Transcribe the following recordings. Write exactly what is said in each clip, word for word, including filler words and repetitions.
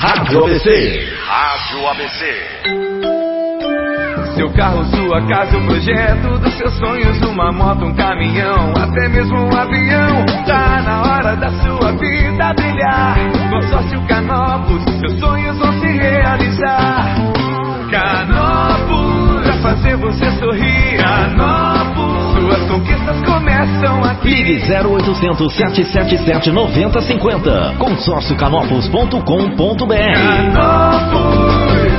Rádio A B C. Rádio A B C. Seu carro, sua casa, o projeto dos seus sonhos, uma moto, um caminhão, até mesmo um avião. Tá na hora da sua vida brilhar. Consórcio Canopus, seus sonhos vão se realizar. Canopus, pra fazer você sorrir. Canopus, suas conquistas começam aqui. Ligue zero oitocentos, sete sete sete, nove zero cinco zero. consórcio canopus ponto com ponto br. Canopus.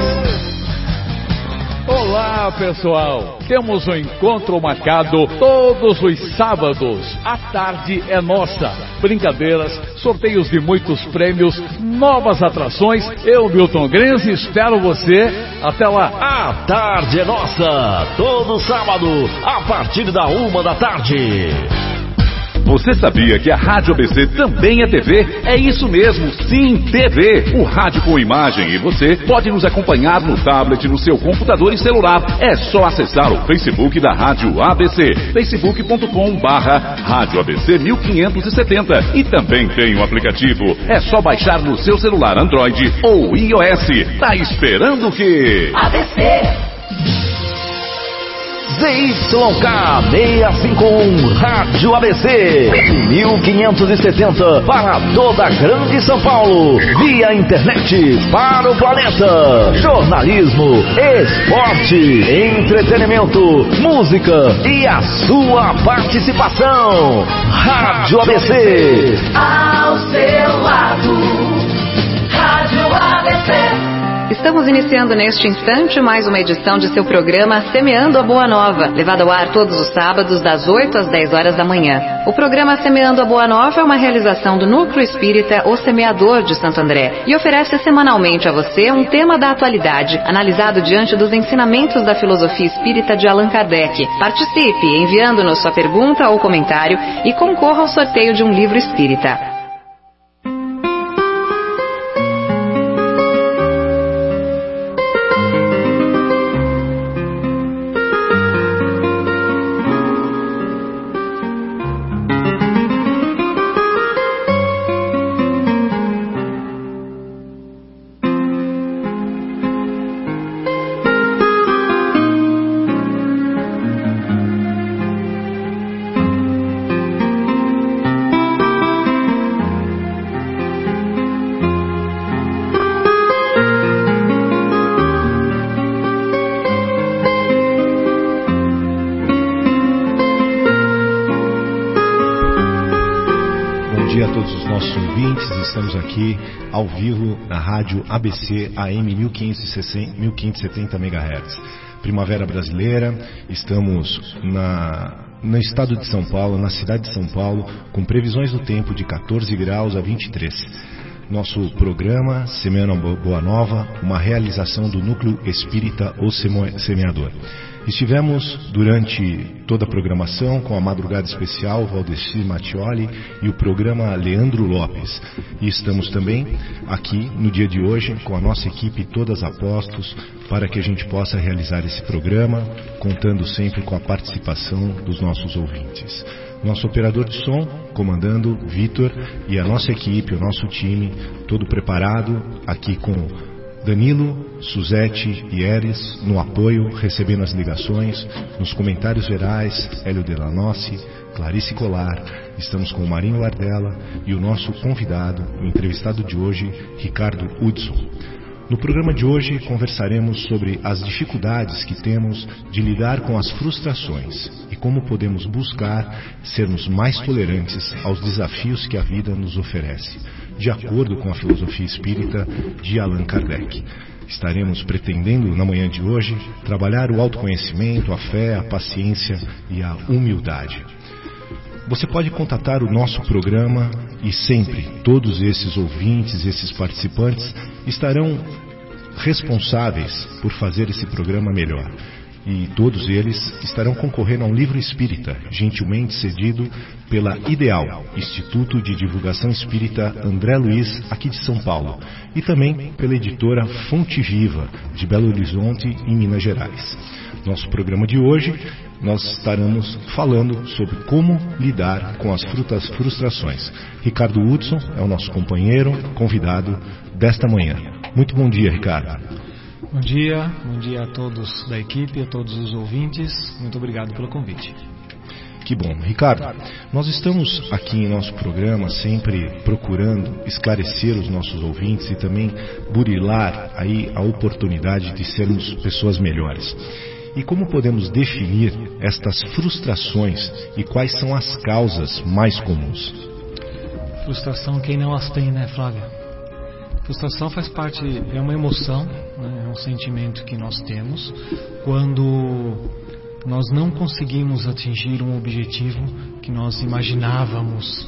Olá, pessoal! Temos um encontro marcado todos os sábados. A tarde é nossa. Brincadeiras, sorteios de muitos prêmios, novas atrações. Eu, Milton Grenze, espero você. Até lá! A tarde é nossa. Todo sábado, a partir da uma da tarde. Você sabia que a Rádio A B C também é T V? É isso mesmo, sim, T V. O rádio com imagem e você pode nos acompanhar no tablet, no seu computador e celular. É só acessar o Facebook da Rádio A B C, facebook ponto com barra Rádio A B C mil quinhentos e setenta. E também tem o aplicativo. É só baixar no seu celular Android ou iOS. Tá esperando o quê? A B C. Z Y K seiscentos e cinquenta e um, Rádio A B C, mil quinhentos e setenta, para toda a Grande São Paulo, via internet, para o planeta. Jornalismo, esporte, entretenimento, música e a sua participação. Rádio A B C. Ao seu lado, Rádio A B C. Estamos iniciando neste instante mais uma edição de seu programa Semeando a Boa Nova, levado ao ar todos os sábados das oito às dez horas da manhã. O programa Semeando a Boa Nova é uma realização do Núcleo Espírita O Semeador de Santo André e oferece semanalmente a você um tema da atualidade, analisado diante dos ensinamentos da filosofia espírita de Allan Kardec. Participe enviando-nos sua pergunta ou comentário e concorra ao sorteio de um livro espírita. Estamos aqui ao vivo na rádio A B C A M mil quinhentos e setenta megahertz. Primavera brasileira, estamos na, no estado de São Paulo, na cidade de São Paulo, com previsões do tempo de quatorze graus a vinte e três. Nosso programa Semeando a Boa Nova, uma realização do Núcleo Espírita O Semeador. Estivemos durante toda a programação com a Madrugada Especial Valdecir Mattioli e o programa Leandro Lopes. E estamos também aqui no dia de hoje com a nossa equipe Todas Apostos para que a gente possa realizar esse programa, contando sempre com a participação dos nossos ouvintes. Nosso operador de som, comandando Vitor, e a nossa equipe, o nosso time, todo preparado aqui com Danilo, Suzete e Eres no apoio, recebendo as ligações, nos comentários gerais, Hélio Delanossi, Clarice Colar, estamos com o Marinho Lardella e o nosso convidado, o entrevistado de hoje, Ricardo Hudson. No programa de hoje conversaremos sobre as dificuldades que temos de lidar com as frustrações e como podemos buscar sermos mais tolerantes aos desafios que a vida nos oferece, de acordo com a filosofia espírita de Allan Kardec. Estaremos pretendendo, na manhã de hoje, trabalhar o autoconhecimento, a fé, a paciência e a humildade. Você pode contatar o nosso programa e sempre todos esses ouvintes, esses participantes estarão responsáveis por fazer esse programa melhor. E todos eles estarão concorrendo a um livro espírita, gentilmente cedido pela Ideal, Instituto de Divulgação Espírita André Luiz, aqui de São Paulo, e também pela editora Fonte Viva, de Belo Horizonte, em Minas Gerais. Nosso programa de hoje nós estaremos falando sobre como lidar com as frutas, frustrações. Ricardo Hudson é o nosso companheiro, convidado desta manhã. Muito bom dia, Ricardo. Bom dia, bom dia a todos da equipe, a todos os ouvintes. Muito obrigado pelo convite. Que bom. Ricardo, nós estamos aqui em nosso programa sempre procurando esclarecer os nossos ouvintes e também burilar aí a oportunidade de sermos pessoas melhores. E como podemos definir estas frustrações e quais são as causas mais comuns? Frustração, quem não as tem, né, Flávia? Frustração faz parte, é uma emoção, né, é um sentimento que nós temos quando nós não conseguimos atingir um objetivo que nós imaginávamos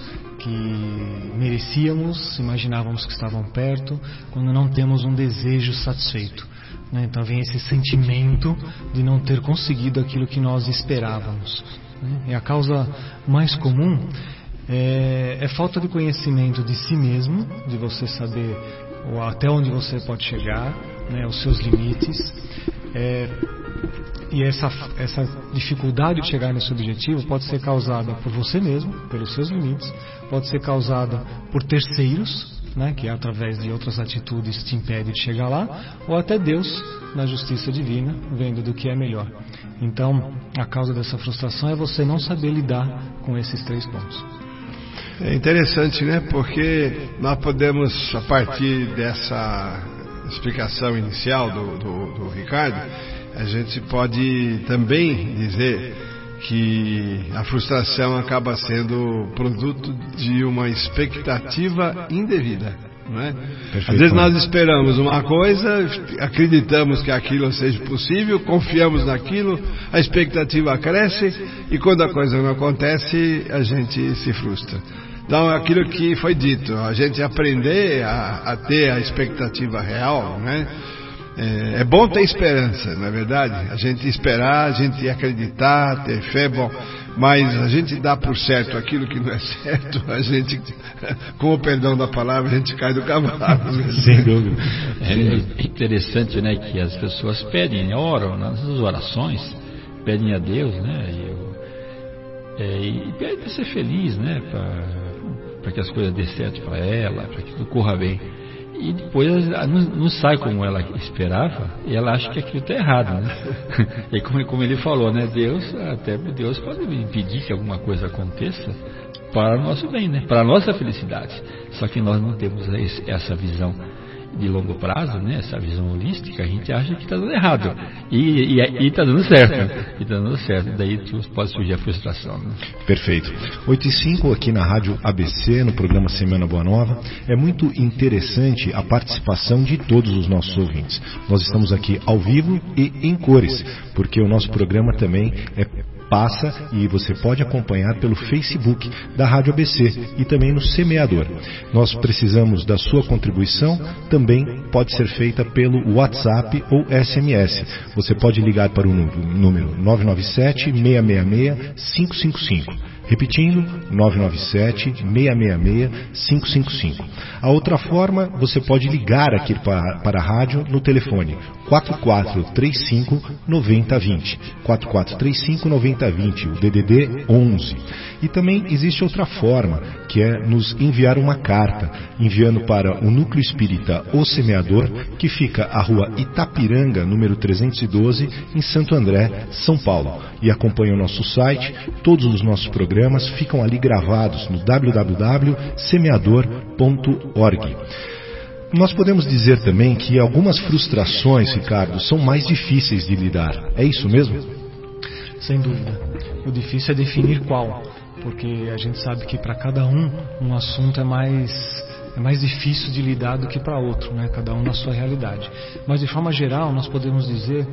que merecíamos, imaginávamos que estavam perto, quando não temos um desejo satisfeito. Né? Então vem esse sentimento de não ter conseguido aquilo que nós esperávamos. Né? E a causa mais comum é, é falta de conhecimento de si mesmo, de você saber até onde você pode chegar, né? Os seus limites. É, E essa, essa dificuldade de chegar nesse objetivo pode ser causada por você mesmo, pelos seus limites, pode ser causada por terceiros, né, que através de outras atitudes te impede de chegar lá, ou até Deus, na justiça divina, vendo do que é melhor. Então, a causa dessa frustração é você não saber lidar com esses três pontos. É interessante, né? Porque nós podemos, a partir dessa explicação inicial do, do, do Ricardo, a gente pode também dizer que a frustração acaba sendo produto de uma expectativa indevida, não é? Às vezes nós esperamos uma coisa, acreditamos que aquilo seja possível, confiamos naquilo, a expectativa cresce e quando a coisa não acontece, a gente se frustra. Então, aquilo que foi dito, a gente aprender a, a ter a expectativa real, né? É, é bom ter esperança, não é verdade? A gente esperar, a gente acreditar, ter fé, bom, mas a gente dá por certo aquilo que não é certo, a gente, com o perdão da palavra, a gente cai do cavalo. Sem dúvida. É interessante, né, que as pessoas pedem, oram nas suas orações, pedem a Deus, né, e, eu, é, e pedem para ser feliz, né, para que as coisas dê certo para ela, para que tudo corra bem. E depois não, não sai como ela esperava e ela acha que aquilo está errado, né? E como, como ele falou, né? Deus, até Deus pode impedir que alguma coisa aconteça para o nosso bem, né? Para a nossa felicidade. Só que nós não temos essa visão de longo prazo, né? Essa visão holística, a gente acha que está dando errado e está dando certo, e está dando certo, daí pode surgir a frustração, né? Perfeito. oito e cinco aqui na Rádio A B C, no programa Semana Boa Nova. É muito interessante a participação de todos os nossos ouvintes. Nós estamos aqui ao vivo e em cores, porque o nosso programa também é passa e você pode acompanhar pelo Facebook da Rádio A B C e também no Semeador. Nós precisamos da sua contribuição, também pode ser feita pelo WhatsApp ou S M S. Você pode ligar para o número nove nove sete, seis seis seis, cinco cinco cinco. Repetindo, nove nove sete, seis seis seis, cinco cinco cinco. A outra forma, você pode ligar aqui para, para a rádio no telefone quatro quatro três cinco, nove zero dois zero. quatro quatro três cinco, nove zero dois zero, o D D D onze. E também existe outra forma, que é nos enviar uma carta, enviando para o Núcleo Espírita O Semeador, que fica a rua Itapiranga, número trezentos e doze, em Santo André, São Paulo. E acompanha o nosso site, todos os nossos programas ficam ali gravados no w w w ponto semeador ponto org. Nós podemos dizer também que algumas frustrações, Ricardo, são mais difíceis de lidar. É isso mesmo? Sem dúvida. O difícil é definir qual, porque a gente sabe que para cada um, um assunto é mais, é mais difícil de lidar do que para outro, né? Cada um na sua realidade. Mas de forma geral, nós podemos dizer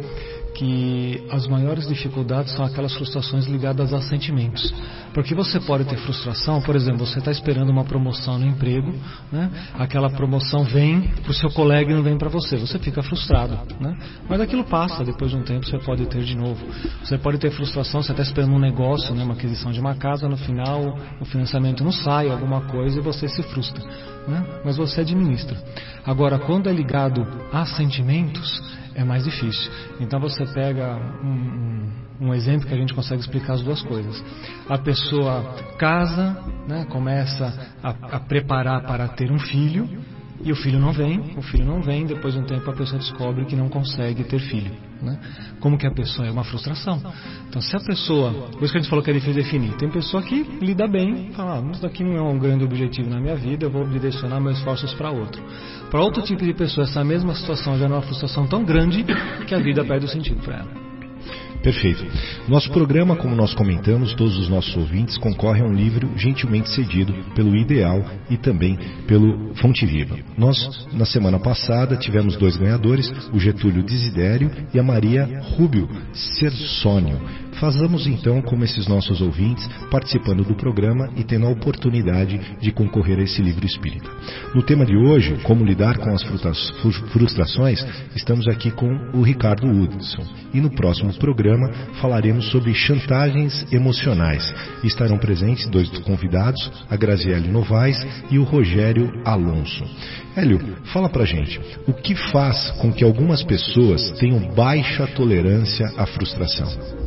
que as maiores dificuldades são aquelas frustrações ligadas a sentimentos. Porque você pode ter frustração, por exemplo, você está esperando uma promoção no emprego, né? Aquela promoção vem para o seu colega e não vem para você, você fica frustrado, né? Mas aquilo passa, depois de um tempo você pode ter de novo. Você pode ter frustração, você está esperando um negócio, né? Uma aquisição de uma casa, no final o financiamento não sai, alguma coisa, e você se frustra, né? Mas você administra. Agora, quando é ligado a sentimentos, é mais difícil. Então você pega um, um, um exemplo que a gente consegue explicar as duas coisas. A pessoa casa, né, começa a, a preparar para ter um filho, e o filho não vem, o filho não vem, depois de um tempo a pessoa descobre que não consegue ter filho, né? Como que a pessoa é uma frustração. Então se a pessoa, por isso que a gente falou que é difícil definir, tem pessoa que lida bem, fala, ah, isso daqui não é um grande objetivo na minha vida, eu vou direcionar meus esforços para outro. Para outro tipo de pessoa, essa mesma situação já não é uma frustração tão grande que a vida perde o sentido para ela. Perfeito. Nosso programa, como nós comentamos, todos os nossos ouvintes concorrem a um livro gentilmente cedido pelo Ideal e também pelo Fonte Viva. Nós, na semana passada, tivemos dois ganhadores, o Getúlio Desidério e a Maria Rúbio Cersônio. Façamos então como esses nossos ouvintes, participando do programa e tendo a oportunidade de concorrer a esse livro espírita. No tema de hoje, como lidar com as frustrações, estamos aqui com o Ricardo Hudson. E no próximo programa falaremos sobre chantagens emocionais. Estarão presentes dois convidados, a Graziele Novaes e o Rogério Alonso. Hélio, fala pra gente, o que faz com que algumas pessoas tenham baixa tolerância à frustração?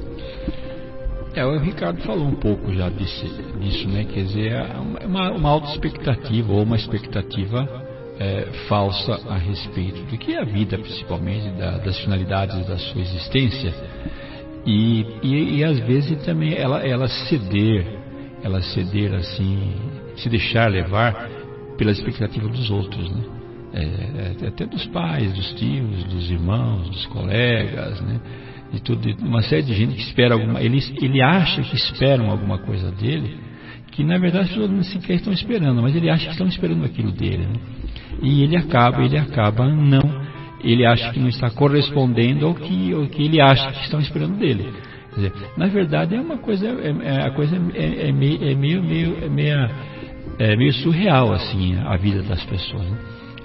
É, o Ricardo falou um pouco já disso, disso né? Quer dizer, é uma, uma auto-expectativa ou uma expectativa é, falsa a respeito do que é a vida, principalmente, da, das finalidades da sua existência. E, e, e às vezes também ela, ela ceder, ela ceder assim, se deixar levar pela expectativa dos outros, né? É, até dos pais, dos tios, dos irmãos, dos colegas, né? De tudo, uma série de gente que espera alguma, ele, ele acha que esperam alguma coisa dele, que na verdade as pessoas não sequer estão esperando, mas ele acha que estão esperando aquilo dele, né? E ele acaba, ele acaba não, ele acha que não está correspondendo ao que, ao que ele acha que estão esperando dele. Quer dizer, na verdade é uma coisa, é, é, a coisa é, é, meio, é meio, meio, é meio, é meio surreal assim a vida das pessoas, né?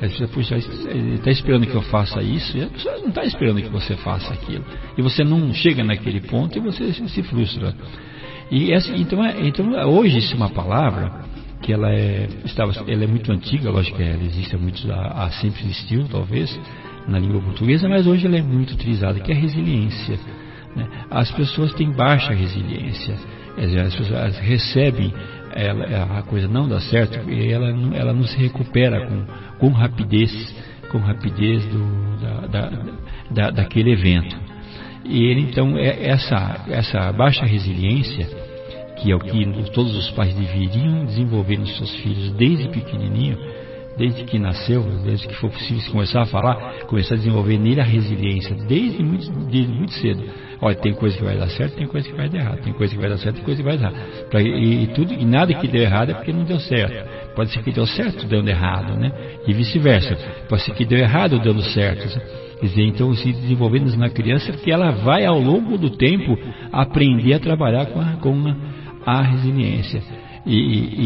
Ele está esperando que eu faça isso, e a pessoa não está esperando que você faça aquilo. E você não chega naquele ponto e você se frustra. E essa, então, então, hoje isso é uma palavra que ela é, estava, ela é muito antiga, lógico que ela existe há, muitos, há, há sempre existiu, talvez, na língua portuguesa, mas hoje ela é muito utilizada, que é a resiliência, né? As pessoas têm baixa resiliência, as pessoas recebem, ela, a coisa não dá certo e ela, ela não se recupera com, com rapidez, com rapidez do, da, da, da, daquele evento. E ele, então, é essa, essa baixa resiliência, que é o que todos os pais deveriam desenvolver nos seus filhos desde pequenininho, desde que nasceu, desde que for possível começar a falar, começar a desenvolver nele a resiliência desde muito, desde muito cedo. Olha, tem coisa que vai dar certo, tem coisa que vai dar errado, tem coisa que vai dar certo, tem coisa que vai dar errado. Pra, e, e, tudo, e nada que deu errado é porque não deu certo. Pode ser que deu certo dando errado, né? E vice-versa. Pode ser que deu errado dando certo. Quer dizer, então, se desenvolvendo na criança, que ela vai ao longo do tempo aprender a trabalhar com a, com a, a resiliência. E, e,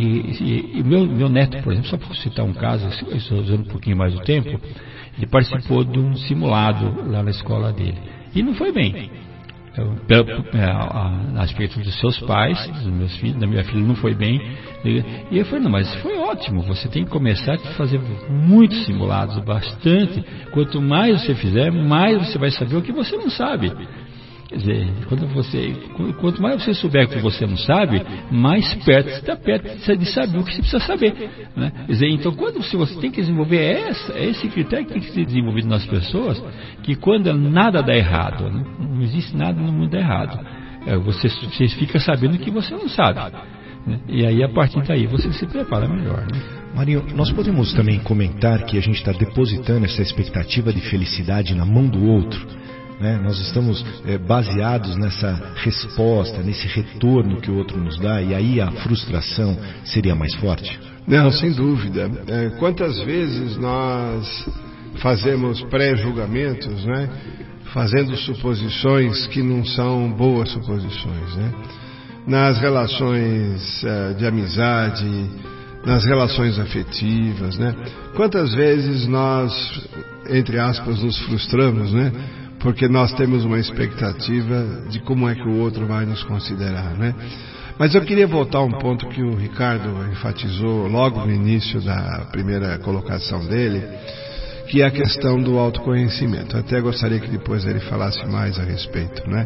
e, e meu, meu neto, por exemplo, só para citar um caso, eu estou usando um pouquinho mais do tempo, ele participou de um simulado lá na escola dele. E não foi bem. Eu, pelo, a, a aspecto dos seus pais, dos meus filhos, da minha filha não foi bem. E eu falei, não, mas foi ótimo, você tem que começar a fazer muitos simulados, bastante. Quanto mais você fizer, mais você vai saber o que você não sabe. Quer dizer, quando você, quanto mais você souber o que você não sabe, mais perto você está perto de saber o que você precisa saber, né? Quer dizer, então, quando se você tem que desenvolver essa, esse critério que tem que ser desenvolvido nas pessoas, que quando nada dá errado, né? Não existe nada no mundo errado, é, você, você fica sabendo que você não sabe, né? E aí, a partir daí, você se prepara melhor, né? Marinho, nós podemos também comentar que a gente está depositando essa expectativa de felicidade na mão do outro. Né? Nós estamos é, baseados nessa resposta, nesse retorno que o outro nos dá, e aí a frustração seria mais forte? Não, sem dúvida. É, quantas vezes nós fazemos pré-julgamentos, né? Fazendo suposições que não são boas suposições, né? Nas relações é, de amizade, nas relações afetivas, né? Quantas vezes nós, entre aspas, nos frustramos, né? Porque nós temos uma expectativa de como é que o outro vai nos considerar, né? Mas eu queria voltar a um ponto que o Ricardo enfatizou logo no início da primeira colocação dele, que é a questão do autoconhecimento. Até gostaria que depois ele falasse mais a respeito, né?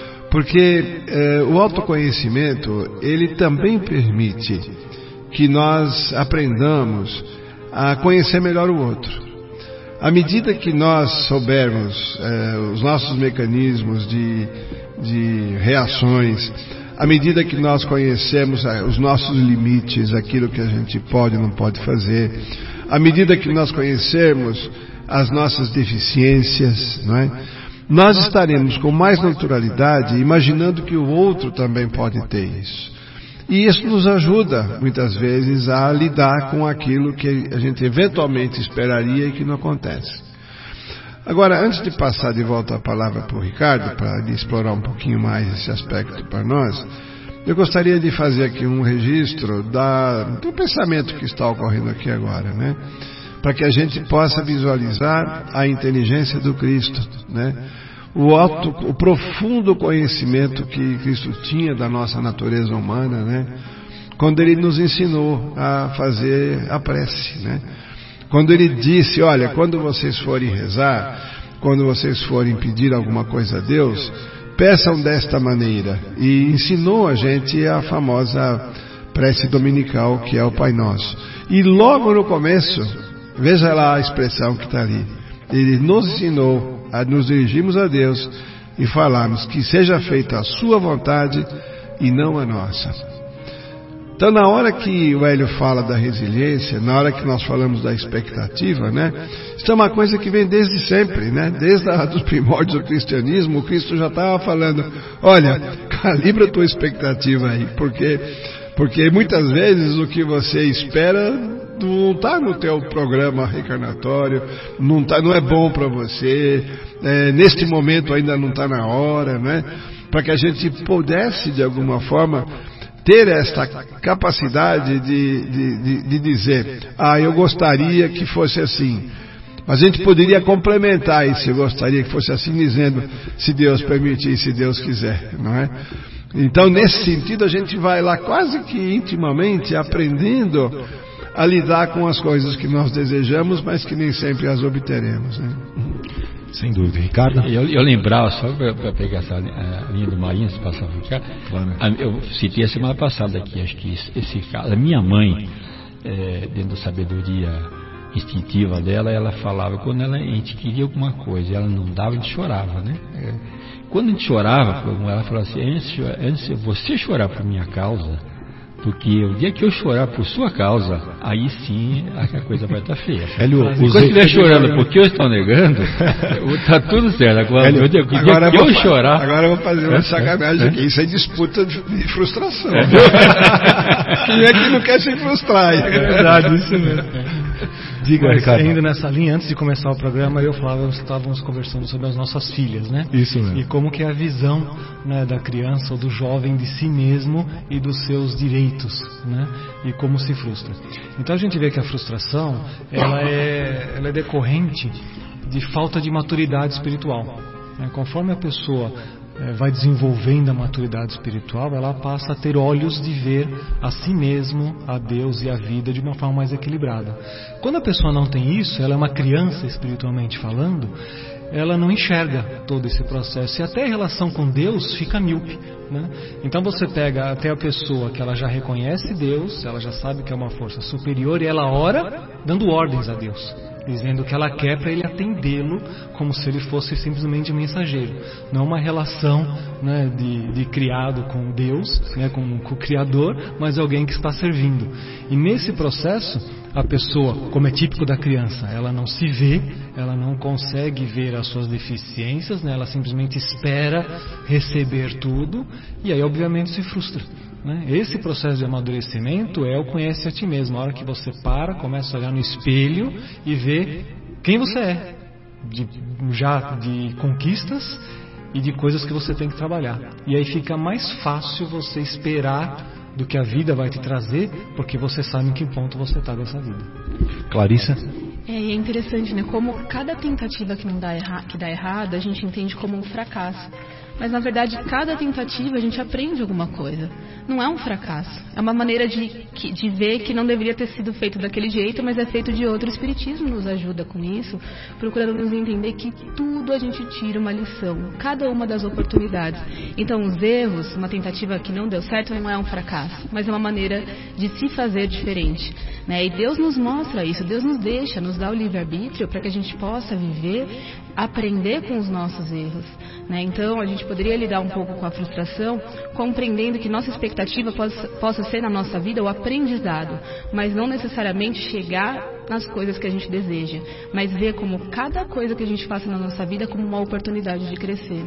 Porque eh, o autoconhecimento, ele também permite que nós aprendamos a conhecer melhor o outro. À medida que nós soubermos eh, os nossos mecanismos de, de reações, à medida que nós conhecemos os nossos limites, aquilo que a gente pode e não pode fazer, à medida que nós conhecermos as nossas deficiências, não é? Nós estaremos com mais naturalidade imaginando que o outro também pode ter isso. E isso nos ajuda, muitas vezes, a lidar com aquilo que a gente eventualmente esperaria e que não acontece. Agora, antes de passar de volta a palavra para o Ricardo, para ele explorar um pouquinho mais esse aspecto para nós, eu gostaria de fazer aqui um registro da, do pensamento que está ocorrendo aqui agora, né? Para que a gente possa visualizar a inteligência do Cristo, né? O, alto, o profundo conhecimento que Cristo tinha da nossa natureza humana, né? Quando Ele nos ensinou a fazer a prece, né? Quando Ele disse, olha, quando vocês forem rezar, quando vocês forem pedir alguma coisa a Deus, peçam desta maneira. E ensinou a gente a famosa prece dominical, que é o Pai Nosso. E logo no começo, veja lá a expressão que está ali. Ele nos ensinou a nos dirigirmos a Deus e falarmos que seja feita a sua vontade e não a nossa. Então, na hora que o Hélio fala da resiliência, na hora que nós falamos da expectativa, né? Isso é uma coisa que vem desde sempre, né? Desde os primórdios do cristianismo, o Cristo já estava falando, olha, calibra a tua expectativa aí, porque, porque muitas vezes o que você espera não está no teu programa reencarnatório, não, tá, não é bom para você, é, neste momento ainda não está na hora, né? Para que a gente pudesse, de alguma forma, ter esta capacidade de, de, de, de dizer, ah, eu gostaria que fosse assim. A gente poderia complementar isso, eu gostaria que fosse assim, dizendo, se Deus permitir, se Deus quiser, não é? Então, nesse sentido, a gente vai lá quase que intimamente aprendendo a lidar com as coisas que nós desejamos, mas que nem sempre as obteremos, né? Sem dúvida. Ricardo? Eu, eu lembrava, só para pegar essa a linha do Marinho, se passar o Ricardo, claro. Eu citei a semana passada aqui, acho que esse caso, a minha mãe, é, dentro da sabedoria instintiva dela, ela falava, quando ela, a gente queria alguma coisa, ela não dava, a gente chorava, né? É, quando a gente chorava, ela falava assim, antes, antes você chorar por minha causa, porque o dia que eu chorar por sua causa, aí sim a coisa vai estar feia. Hélio, quando estiver chorando porque eu estou negando, está tudo certo. Agora, Hélio, dia, dia agora que eu, eu chorar... Agora eu vou fazer uma sacanagem aqui. Isso é disputa de, de frustração. É. Quem é que não quer se frustrar? É verdade, isso mesmo. Diga, mas, Ricardo. Ainda nessa linha, antes de começar o programa, eu e o Flávio estávamos conversando sobre as nossas filhas, né? Isso mesmo. E como que é a visão, né, da criança ou do jovem de si mesmo e dos seus direitos, né? E como se frustra. Então a gente vê que a frustração, ela é, ela é decorrente de falta de maturidade espiritual, né? Conforme a pessoa vai desenvolvendo a maturidade espiritual, ela passa a ter olhos de ver a si mesmo, a Deus e a vida de uma forma mais equilibrada. Quando a pessoa não tem isso, ela é uma criança espiritualmente falando, ela não enxerga todo esse processo e até a relação com Deus fica míope, né? Então você pega até a pessoa que ela já reconhece Deus, ela já sabe que é uma força superior e ela ora dando ordens a Deus, dizendo o que ela quer para ele atendê-lo como se ele fosse simplesmente um mensageiro. Não uma relação, né, de, de criado com Deus, né, com, com o Criador, mas alguém que está servindo. E nesse processo, a pessoa, como é típico da criança, ela não se vê, ela não consegue ver as suas deficiências, né, ela simplesmente espera receber tudo e aí obviamente se frustra. Esse processo de amadurecimento é o conhece a ti mesmo. A hora que você para, começa a olhar no espelho e ver quem você é, de, já de conquistas e de coisas que você tem que trabalhar. E aí fica mais fácil você esperar do que a vida vai te trazer, porque você sabe em que ponto você está dessa vida. Clarissa? É, e é interessante, né? Como cada tentativa que não dá erra, que dá errado, a gente entende como um fracasso. Mas na verdade, cada tentativa a gente aprende alguma coisa. Não é um fracasso. É uma maneira de, de ver que não deveria ter sido feito daquele jeito, mas é feito de outro. O Espiritismo nos ajuda com isso, procurando nos entender que tudo a gente tira uma lição, cada uma das oportunidades. Então, os erros, uma tentativa que não deu certo, não é um fracasso, mas é uma maneira de se fazer diferente, né? E Deus nos mostra isso, Deus nos deixa, nos dá o livre-arbítrio para que a gente possa viver, aprender com os nossos erros, né? Então, a gente poderia lidar um pouco com a frustração, compreendendo que nossa expectativa possa, possa ser na nossa vida o aprendizado, mas não necessariamente chegar nas coisas que a gente deseja, mas ver como cada coisa que a gente faça na nossa vida como uma oportunidade de crescer.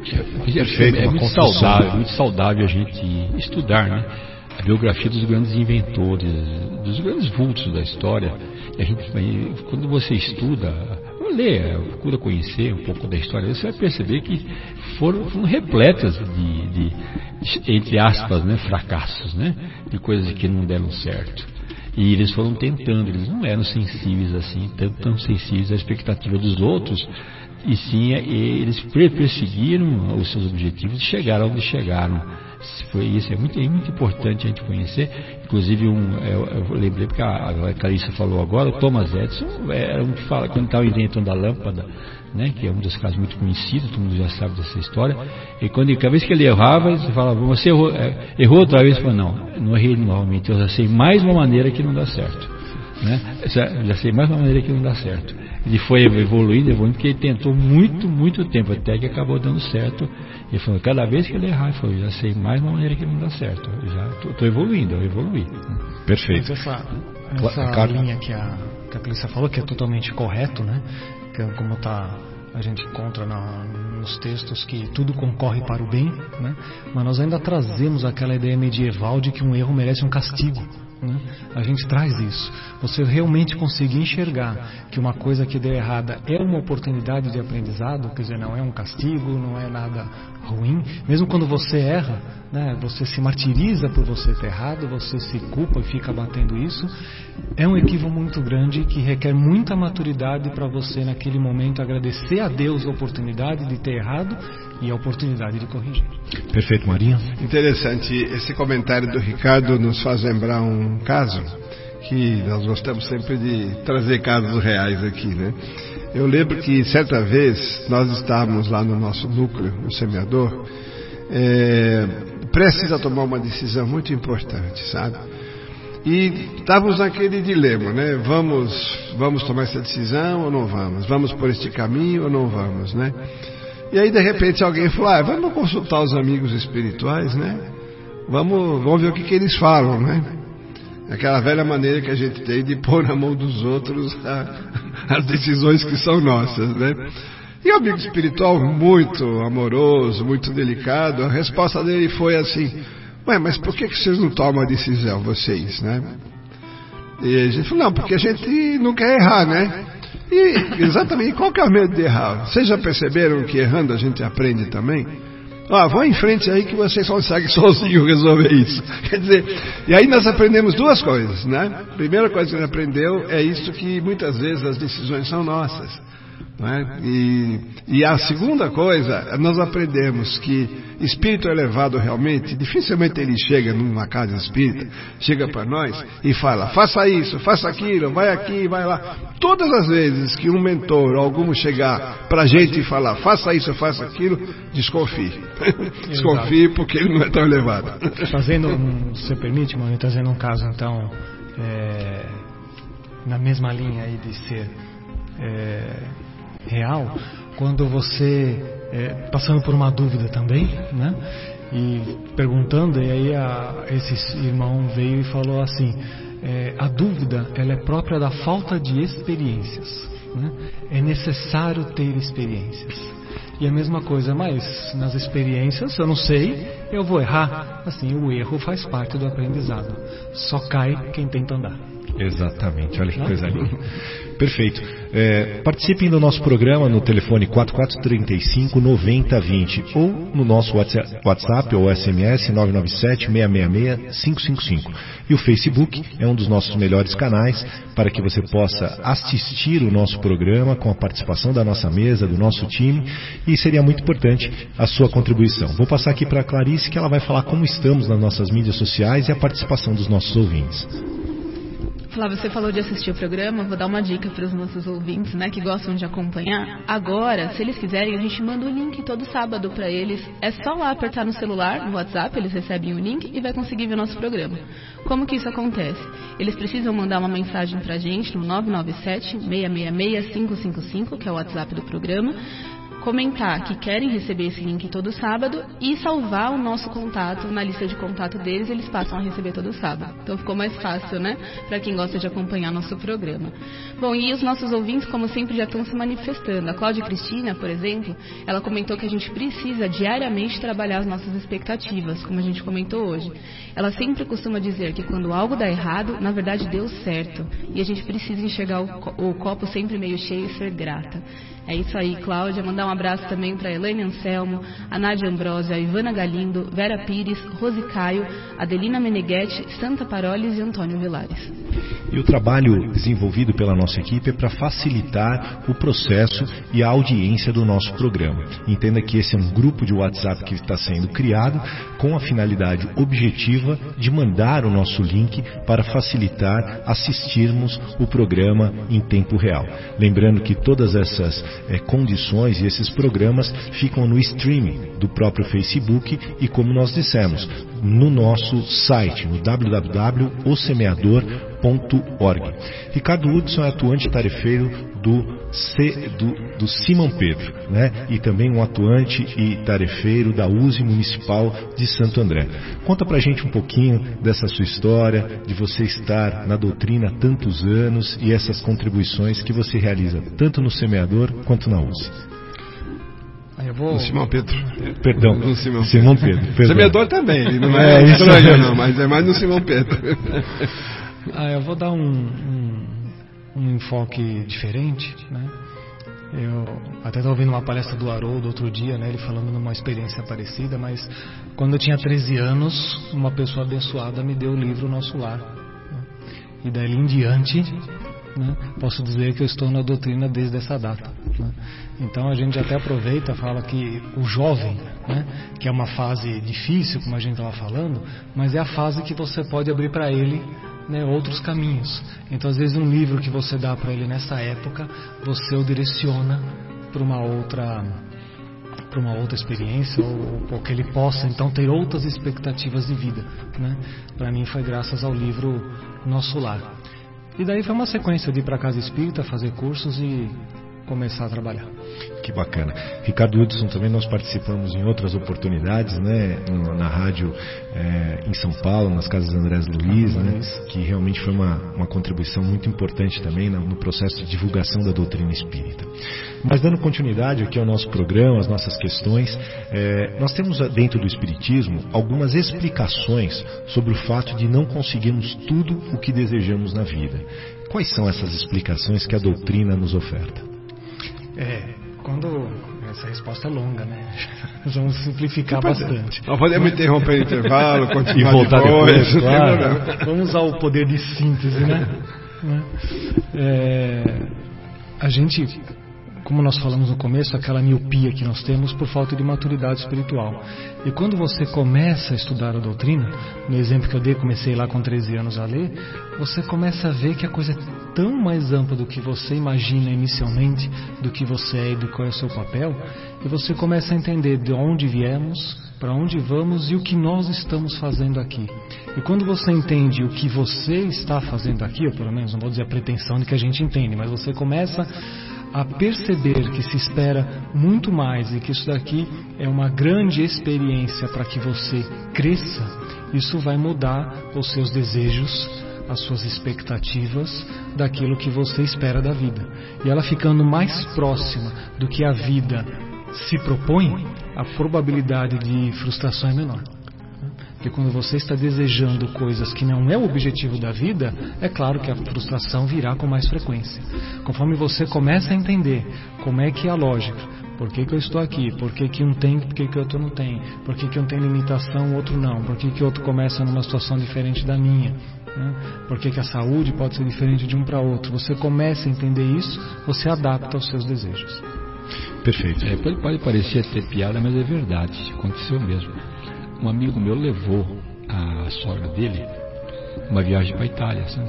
É, é, é muito saudável, muito saudável a gente estudar, né? A biografia dos grandes inventores, dos grandes vultos da história. E a gente, quando você estuda, lê, procura conhecer um pouco da história, você vai perceber que foram, foram repletas de, de, entre aspas, né, fracassos, né? De coisas que não deram certo. E eles foram tentando, eles não eram sensíveis assim, tão, tão sensíveis à expectativa dos outros, e sim eles perseguiram os seus objetivos e chegaram onde chegaram. Foi isso, é muito, é muito importante a gente conhecer. Inclusive, um, eu, eu lembrei porque a, a Clarissa falou agora, o Thomas Edison era um que fala, quando estava inventando a lâmpada, né, que é um dos casos muito conhecidos, todo mundo já sabe dessa história. E quando cada vez que ele errava, ele falava, você errou, é, errou outra vez? Ele falou, não, não errei novamente, eu já sei mais uma maneira que não dá certo, né? Já, já sei mais uma maneira que não dá certo. Ele foi evoluindo, evoluindo, porque ele tentou muito, muito tempo, até que acabou dando certo. Ele falou, cada vez que ele errar, ele falou, já sei mais uma maneira que não dá certo, eu já estou evoluindo, eu evoluí. Perfeito. Mas essa, essa claro. linha que a, que a Clícia falou, que é totalmente correto, né? Que é como tá, a gente encontra na, nos textos que tudo concorre para o bem, né? Mas nós ainda trazemos aquela ideia medieval de que um erro merece um castigo, né? A gente traz isso. Você realmente conseguir enxergar que uma coisa que deu errada é uma oportunidade de aprendizado, quer dizer, não é um castigo, não é nada ruim. Mesmo quando você erra, né, você se martiriza por você ter errado, você se culpa e fica batendo isso. É um equívoco muito grande que requer muita maturidade para você naquele momento agradecer a Deus a oportunidade de ter errado e a oportunidade de corrigir. Perfeito, Marinho. Interessante, esse comentário do Ricardo nos faz lembrar um caso que nós gostamos sempre de trazer casos reais aqui, né? Eu lembro que certa vez nós estávamos lá no nosso núcleo, no semeador, é, prestes a tomar uma decisão muito importante, sabe? E estávamos naquele dilema, né? Vamos, vamos tomar essa decisão ou não vamos? Vamos por este caminho ou não vamos, né? E aí de repente alguém falou, ah, vamos consultar os amigos espirituais, né? Vamos, vamos ver o que, que eles falam, né? Aquela velha maneira que a gente tem de pôr na mão dos outros a, as decisões que são nossas, né? E o amigo espiritual muito amoroso, muito delicado, a resposta dele foi assim, ué, mas por que, que vocês não tomam a decisão, vocês, né? E a gente falou, não, porque a gente não quer errar, né? E exatamente, qual que é o medo de errar? Vocês já perceberam que errando a gente aprende também? Ah, vão em frente aí que vocês conseguem sozinhos resolver isso. Quer dizer, e aí nós aprendemos duas coisas, né? A primeira coisa que a gente aprendeu é isso, que muitas vezes as decisões são nossas, não é? E, e a segunda coisa, nós aprendemos que espírito elevado realmente, dificilmente ele chega numa casa espírita, chega para nós e fala, faça isso, faça aquilo, vai aqui, vai lá. Todas as vezes que um mentor ou algum chegar para a gente e falar, faça isso, faça aquilo, desconfie. Desconfie porque ele não é tão elevado. Fazendo, um, se você permite, mano, trazendo um caso então, é, na mesma linha aí de ser é, real, quando você é, passando por uma dúvida também, né? E perguntando, e aí a, esse irmão veio e falou assim, é, a dúvida ela é própria da falta de experiências, né? É necessário ter experiências. E a mesma coisa, mas nas experiências eu não sei, eu vou errar. Assim, o erro faz parte do aprendizado. Só cai quem tenta andar. Exatamente, olha que coisa linda. Perfeito. É, participem do nosso programa no telefone quatro quatro três cinco nove zero dois zero ou no nosso WhatsApp ou S M S nove nove sete seis seis seis cinco cinco cinco. E o Facebook é um dos nossos melhores canais para que você possa assistir o nosso programa com a participação da nossa mesa, do nosso time, e seria muito importante a sua contribuição. Vou passar aqui para a Clarice, que ela vai falar como estamos nas nossas mídias sociais e a participação dos nossos ouvintes. Flávio, você falou de assistir o programa, vou dar uma dica para os nossos ouvintes, né, que gostam de acompanhar. Agora, se eles quiserem, a gente manda o link todo sábado para eles. É só lá apertar no celular, no WhatsApp, eles recebem o link e vai conseguir ver o nosso programa. Como que isso acontece? Eles precisam mandar uma mensagem para a gente no nove nove sete seis seis seis cinco cinco cinco, que é o WhatsApp do programa, comentar que querem receber esse link todo sábado e salvar o nosso contato na lista de contato deles, eles passam a receber todo sábado. Então ficou mais fácil, né? Para quem gosta de acompanhar nosso programa. Bom, e os nossos ouvintes, como sempre, já estão se manifestando. A Cláudia Cristina, por exemplo, ela comentou que a gente precisa diariamente trabalhar as nossas expectativas, como a gente comentou hoje. Ela sempre costuma dizer que quando algo dá errado, na verdade deu certo. E a gente precisa enxergar o, co- o copo sempre meio cheio e ser grata. É isso aí, Cláudia. Mandar um abraço também para Elaine Anselmo, a Nádia Ambrósia, a Ivana Galindo, Vera Pires, Rose Caio, Adelina Meneghetti, Santa Parolis e Antônio Vilares. E o trabalho desenvolvido pela nossa equipe é para facilitar o processo e a audiência do nosso programa. Entenda que esse é um grupo de WhatsApp que está sendo criado com a finalidade objetiva de mandar o nosso link para facilitar assistirmos o programa em tempo real. Lembrando que todas essas é, condições e esses programas ficam no streaming do próprio Facebook e, como nós dissemos, no nosso site, no w w w ponto o semeador ponto org. Ricardo Hudson é atuante tarefeiro do, C, do, do Simão Pedro, né? E também um atuante e tarefeiro da U S E Municipal de Santo André. Conta pra gente um pouquinho dessa sua história, de você estar na doutrina há tantos anos e essas contribuições que você realiza tanto no Semeador quanto na U S E. Eu vou... No Simão Pedro. Perdão, no Simão, Simão Pedro. Pedro. Semeador também, ele não é, é estranho não, mas é mais no Simão Pedro. Ah, eu vou dar um, um, um enfoque diferente, né? Eu até estava ouvindo uma palestra do Haroldo outro dia, né? Ele falando numa experiência parecida, mas quando eu tinha treze anos, uma pessoa abençoada me deu o livro Nosso Lar, né? E dali em diante, né, posso dizer que eu estou na doutrina desde essa data, né? Então a gente até aproveita, fala que o jovem, né, que é uma fase difícil, como a gente estava falando, mas é a fase que você pode abrir para ele, né, outros caminhos. Então às vezes um livro que você dá para ele nessa época, você o direciona para uma outra para uma outra experiência, ou, ou que ele possa então ter outras expectativas de vida, né? Para mim foi graças ao livro Nosso Lar. E daí foi uma sequência de ir para a Casa Espírita, fazer cursos e começar a trabalhar. Que bacana. Ricardo Hudson, também nós participamos em outras oportunidades, né, na rádio é, em São Paulo, nas Casas Andrés Luiz, né, que realmente foi uma, uma contribuição muito importante também no, no processo de divulgação da doutrina espírita. Mas dando continuidade aqui ao nosso programa, às nossas questões, é, nós temos dentro do Espiritismo algumas explicações sobre o fato de não conseguirmos tudo o que desejamos na vida. Quais são essas explicações que a doutrina nos oferta? É, quando... Essa resposta é longa, né? Nós vamos simplificar bastante. Nós podemos interromper o intervalo, continuar e voltar depois. depois claro. Vamos usar o poder de síntese, né? É, a gente, como nós falamos no começo, aquela miopia que nós temos por falta de maturidade espiritual. E quando você começa a estudar a doutrina, no exemplo que eu dei, comecei lá com treze anos a ler, você começa a ver que a coisa é tão mais ampla do que você imagina inicialmente, do que você é e do qual é o seu papel, e você começa a entender de onde viemos, para onde vamos e o que nós estamos fazendo aqui. E quando você entende o que você está fazendo aqui, ou pelo menos não vou dizer a pretensão de que a gente entende, mas você começa a perceber que se espera muito mais e que isso daqui é uma grande experiência para que você cresça, isso vai mudar os seus desejos, as suas expectativas daquilo que você espera da vida. E ela ficando mais próxima do que a vida se propõe, a probabilidade de frustração é menor. Porque quando você está desejando coisas que não é o objetivo da vida, é claro que a frustração virá com mais frequência. Conforme você começa a entender como é que é a lógica, por que, que eu estou aqui, por que, que um tem, por que, que outro não tem, por que, que um tem limitação, o outro não, por que, que outro começa numa situação diferente da minha, né? Por que, que a saúde pode ser diferente de um para outro. Você começa a entender isso, você adapta aos seus desejos. Perfeito. É, pode, pode parecer ter piada, mas é verdade, aconteceu mesmo. Um amigo meu levou a sogra dele uma viagem para a Itália, sabe?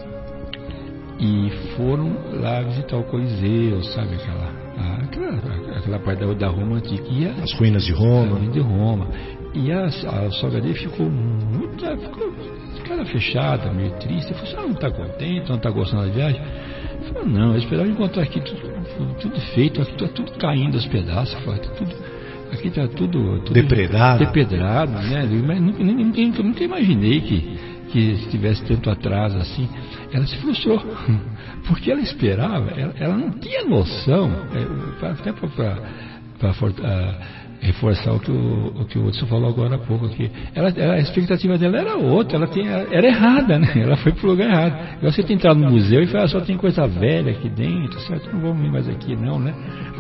E foram lá visitar o Coliseu, sabe? Aquela, aquela, aquela parte da, da Roma antiga. E a, as ruínas de Roma. De Roma. E a, a sogra dele ficou muito. Ficou cara fechada, meio triste. Ele falou assim: ah, não está contente, não está gostando da viagem? Ele falou: não, eu esperava encontrar aqui tudo, tudo feito, aqui está tudo caindo aos pedaços. Falei, tudo, aqui está tudo, tudo depredado. Depredado, né? Mas nunca, nunca, nunca imaginei que, que tivesse tanto atraso assim. Ela se frustrou, porque ela esperava, ela, ela não tinha noção, até para reforçar o que o, o que o Hudson falou agora há pouco aqui. Ela, ela, a expectativa dela era outra, ela tinha, era errada, né? Ela foi para o lugar errado. Você tem entrado no museu e fala, só tem coisa velha aqui dentro, certo? Não vamos ir mais aqui não, né?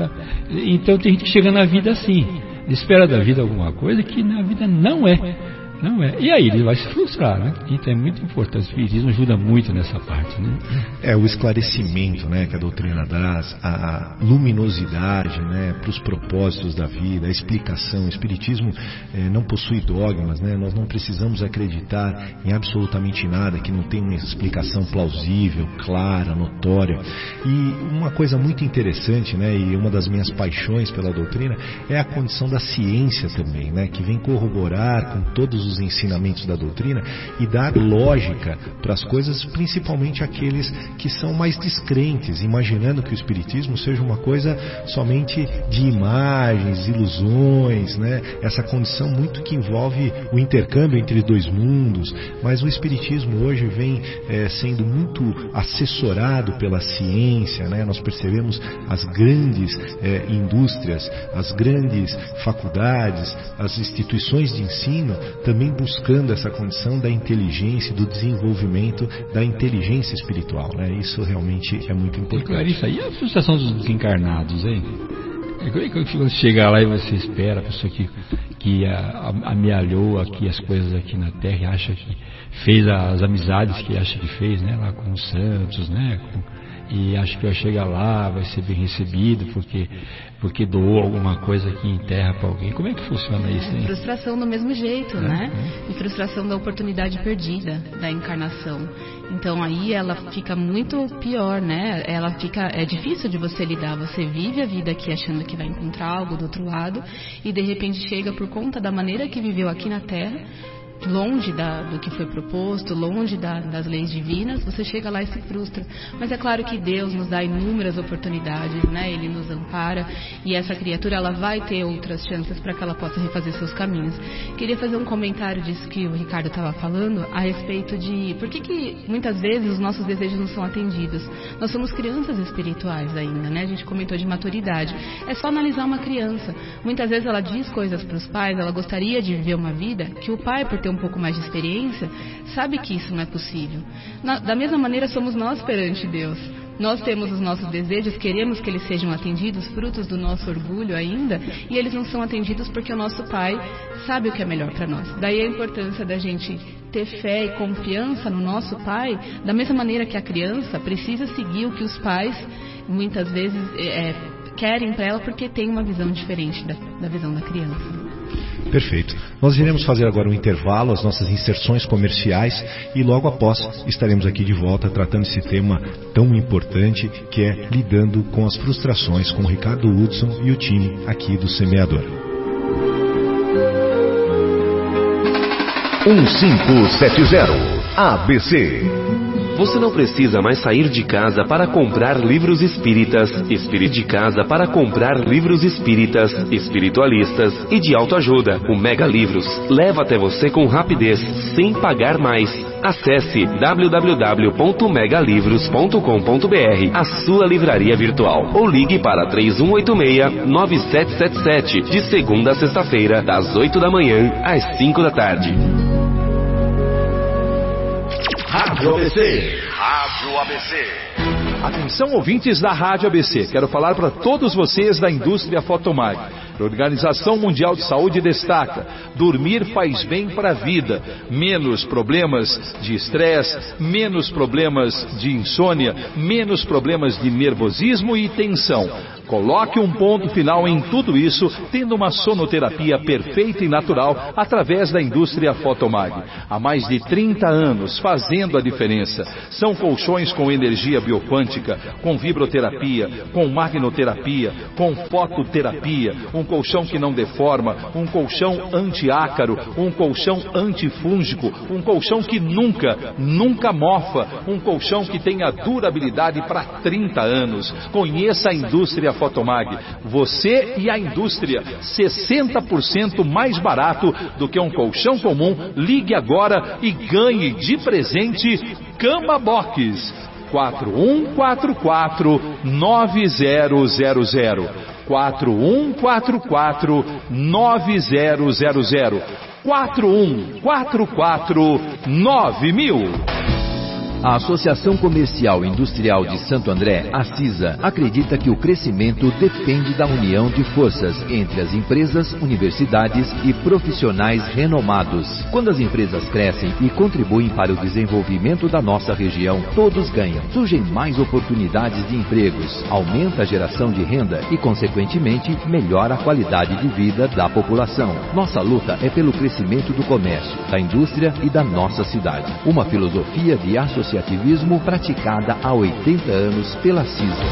Então tem gente que chega na vida assim, espera da vida alguma coisa que na vida não é. Não é. E aí ele vai se frustrar, né? Então é muito importante. O Espiritismo ajuda muito nessa parte, né? É o esclarecimento, né, que a doutrina traz, a luminosidade, né, para os propósitos da vida, a explicação. O Espiritismo é, não possui dogmas, né? Nós não precisamos acreditar em absolutamente nada que não tenha uma explicação plausível, clara, notória. E uma coisa muito interessante, né, e uma das minhas paixões pela doutrina é a condição da ciência também, né, que vem corroborar com todos os ensinamentos da doutrina e dar lógica para as coisas, principalmente aqueles que são mais descrentes, imaginando que o Espiritismo seja uma coisa somente de imagens, ilusões, né? Essa condição muito que envolve o intercâmbio entre dois mundos, mas o Espiritismo hoje vem é, sendo muito assessorado pela ciência, né? Nós percebemos as grandes é, indústrias, as grandes faculdades, as instituições de ensino também buscando essa condição da inteligência, do desenvolvimento da inteligência espiritual, né? Isso realmente é muito importante. Clarissa, e a frustração dos desencarnados, hein? Quando você chega lá e você espera a pessoa que, que amealhou aqui as coisas aqui na Terra e acha que fez as amizades que acha que fez, né? Lá com os santos, né? Com, e acha que vai chegar lá, vai ser bem recebido porque, porque doou alguma coisa aqui em terra para alguém. Como é que funciona isso, hein? Frustração do mesmo jeito, é, né? É. E frustração da oportunidade perdida da encarnação. Então aí ela fica muito pior, né? Ela fica, é difícil de você lidar. Você vive a vida aqui achando que vai encontrar algo do outro lado e de repente chega por conta da maneira que viveu aqui na Terra, longe da, do que foi proposto, longe da, das leis divinas, você chega lá e se frustra. Mas é claro que Deus nos dá inúmeras oportunidades, né? Ele nos ampara e essa criatura ela vai ter outras chances para que ela possa refazer seus caminhos. Queria fazer um comentário disso que o Ricardo estava falando a respeito de por que, que muitas vezes os nossos desejos não são atendidos. Nós somos crianças espirituais ainda, né? A gente comentou de maturidade. É só analisar uma criança. Muitas vezes ela diz coisas para os pais, ela gostaria de viver uma vida que o pai, por ter um pouco mais de experiência, sabe que isso não é possível. Na, da mesma maneira somos nós perante Deus. Nós temos os nossos desejos, queremos que eles sejam atendidos, frutos do nosso orgulho ainda, e eles não são atendidos porque o nosso Pai sabe o que é melhor para nós. Daí a importância da gente ter fé e confiança no nosso Pai, da mesma maneira que a criança precisa seguir o que os pais muitas vezes é, querem para ela, porque tem uma visão diferente da, da visão da criança. Perfeito. Nós iremos fazer agora um intervalo, as nossas inserções comerciais, e logo após estaremos aqui de volta tratando esse tema tão importante que é lidando com as frustrações com o Ricardo Hudson e o time aqui do Semeador. um cinco sete zero A B C. Você não precisa mais sair de casa para comprar livros espíritas, espírito de casa para comprar livros espíritas, espiritualistas e de autoajuda. O Mega Livros leva até você com rapidez, sem pagar mais. Acesse w w w ponto mega livros ponto com ponto b r, a sua livraria virtual, ou ligue para três um oito seis, nove sete sete sete, de segunda a sexta-feira, das oito da manhã às cinco da tarde. Rádio A B C. Rádio A B C. Atenção, ouvintes da Rádio A B C. Quero falar para todos vocês da indústria Fotomag. A Organização Mundial de Saúde destaca: dormir faz bem para a vida. Menos problemas de estresse, menos problemas de insônia, menos problemas de nervosismo e tensão. Coloque um ponto final em tudo isso, tendo uma sonoterapia perfeita e natural através da indústria Fotomag. Há mais de trinta anos fazendo a diferença. São colchões com energia bioquântica, com vibroterapia, com magnoterapia, com fototerapia, um colchão que não deforma, um colchão antiácaro, um colchão antifúngico, um colchão que nunca, nunca mofa, um colchão que tem a durabilidade para trinta anos. Conheça a indústria Fotomag. Você e a indústria, sessenta por cento mais barato do que um colchão comum. Ligue agora e ganhe de presente Cama Box. quatro um quatro quatro nove zero zero zero. quatro um quatro quatro nove zero zero zero. quatro um quatro quatro nove mil. A Associação Comercial e Industrial de Santo André, a CISA, acredita que o crescimento depende da união de forças entre as empresas, universidades e profissionais renomados. Quando as empresas crescem e contribuem para o desenvolvimento da nossa região, todos ganham. Surgem mais oportunidades de empregos, aumenta a geração de renda e, consequentemente, melhora a qualidade de vida da população. Nossa luta é pelo crescimento do comércio, da indústria e da nossa cidade. Uma filosofia de associação ativismo praticada há oitenta anos pela CISA.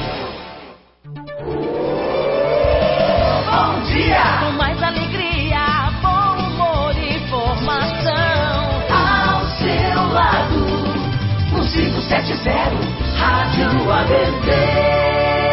Bom dia! Com mais alegria, bom humor e informação. Ao seu lado, no cinco sete zero, Rádio A B C.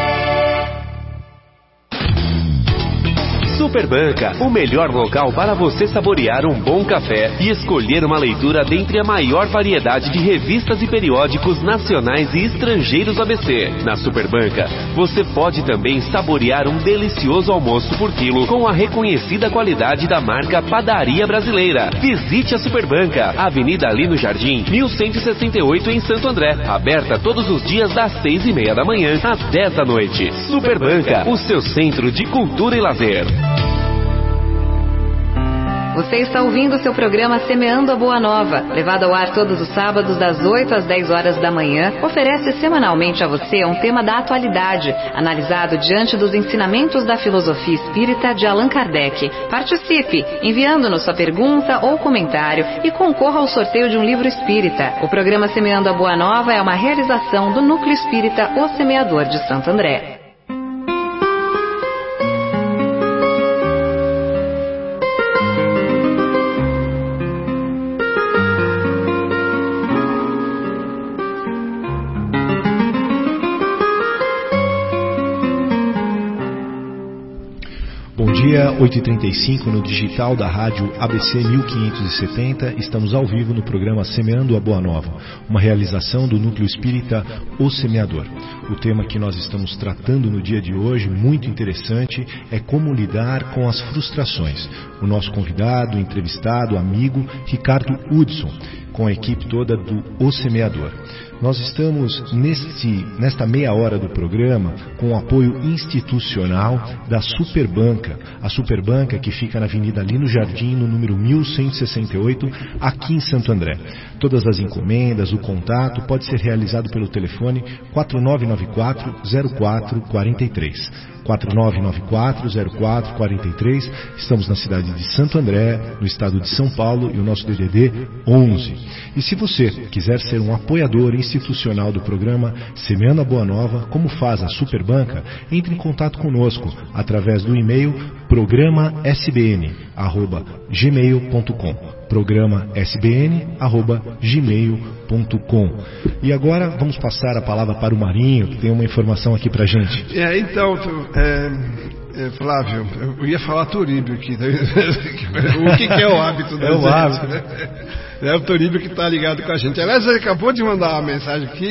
Superbanca, o melhor local para você saborear um bom café e escolher uma leitura dentre a maior variedade de revistas e periódicos nacionais e estrangeiros A B C. Na Superbanca, você pode também saborear um delicioso almoço por quilo com a reconhecida qualidade da marca Padaria Brasileira. Visite a Superbanca, Avenida Alino Jardim, mil cento e sessenta e oito em Santo André. Aberta todos os dias das seis e meia da manhã às dez da noite. Superbanca, o seu centro de cultura e lazer. Você está ouvindo o seu programa Semeando a Boa Nova, levado ao ar todos os sábados das oito às dez horas da manhã. Oferece semanalmente a você um tema da atualidade, analisado diante dos ensinamentos da filosofia espírita de Allan Kardec. Participe, enviando-nos sua pergunta ou comentário e concorra ao sorteio de um livro espírita. O programa Semeando a Boa Nova é uma realização do Núcleo Espírita O Semeador de Santo André. Dia oito e trinta e cinco no digital da rádio A B C mil quinhentos e setenta, estamos ao vivo no programa Semeando a Boa Nova, uma realização do Núcleo Espírita O Semeador. O tema que nós estamos tratando no dia de hoje, muito interessante, é como lidar com as frustrações. O nosso convidado, entrevistado, amigo, Ricardo Hudson, com a equipe toda do O Semeador. Nós estamos neste, nesta meia hora do programa com o apoio institucional da Superbanca. A Superbanca que fica na Avenida Lino Jardim, no número mil cento e sessenta e oito, aqui em Santo André. Todas as encomendas, o contato pode ser realizado pelo telefone quatro nove nove quatro zero quatro quatro três. quatro nove nove quatro zero quatro quatro três. Estamos na cidade de Santo André, no estado de São Paulo, e o nosso D D D onze. E se você quiser ser um apoiador institucional do programa Semeando a Boa Nova, como faz a Superbanca, entre em contato conosco através do e-mail programa s b n arroba gmail ponto com. programa s b n arroba gmail ponto com. E agora vamos passar a palavra para o Marinho, que tem uma informação aqui pra gente. É, então, é, é, Flávio, eu ia falar Turíbio aqui. O que, que é o hábito da É o gente, hábito. né? É o Turíbio que está ligado com a gente. Aliás, ele acabou de mandar uma mensagem aqui,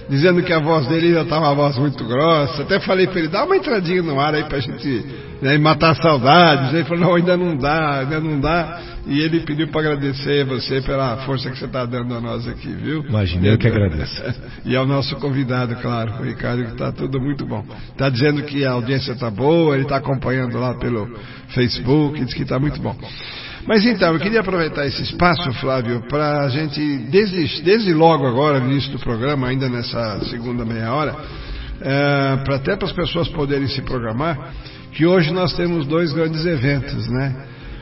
dizendo que a voz dele já estava uma voz muito grossa. Até falei para ele, dá uma entradinha no ar aí para a gente, né, matar saudades. Ele falou, não, ainda não dá, ainda não dá. E ele pediu para agradecer a você pela força que você está dando a nós aqui, viu? Imagina, eu que agradeço. E ao nosso convidado, claro, o Ricardo, que está tudo muito bom. Está dizendo que a audiência está boa, ele está acompanhando lá pelo Facebook, diz que está muito bom. Mas então, eu queria aproveitar esse espaço, Flávio, para a gente, desde, desde logo agora, no início do programa, ainda nessa segunda meia hora, é, para até para as pessoas poderem se programar, que hoje nós temos dois grandes eventos, né?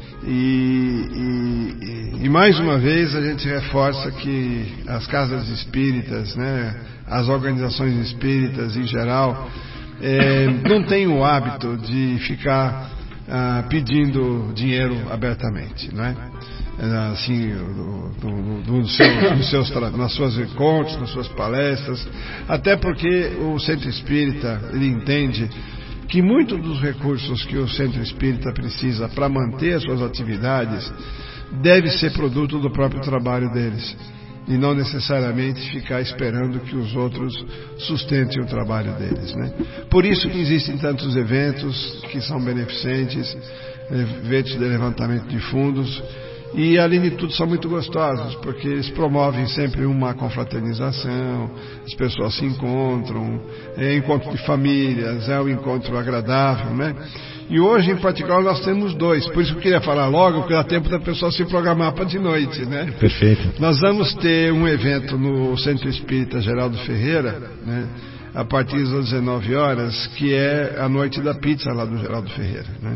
E, e, e mais uma vez a gente reforça que as casas espíritas, né, as organizações espíritas em geral, é, não têm o hábito de ficar ah, pedindo dinheiro abertamente, né? Assim, do, do, do seu, dos seus, nas suas encontros, nas suas palestras, até porque o Centro Espírita, ele entende que muitos dos recursos que o Centro Espírita precisa para manter as suas atividades deve ser produto do próprio trabalho deles e não necessariamente ficar esperando que os outros sustentem o trabalho deles, né? Por isso que existem tantos eventos que são beneficentes, eventos de levantamento de fundos, e além de tudo são muito gostosos, porque eles promovem sempre uma confraternização, as pessoas se encontram, é encontro de famílias, é um encontro agradável, né? E hoje em particular nós temos dois, por isso que eu queria falar logo, porque dá tempo da pessoa se programar para de noite, né? Perfeito. Nós vamos ter um evento no Centro Espírita Geraldo Ferreira, né, a partir das dezenove horas, que é a noite da pizza lá do Geraldo Ferreira, né?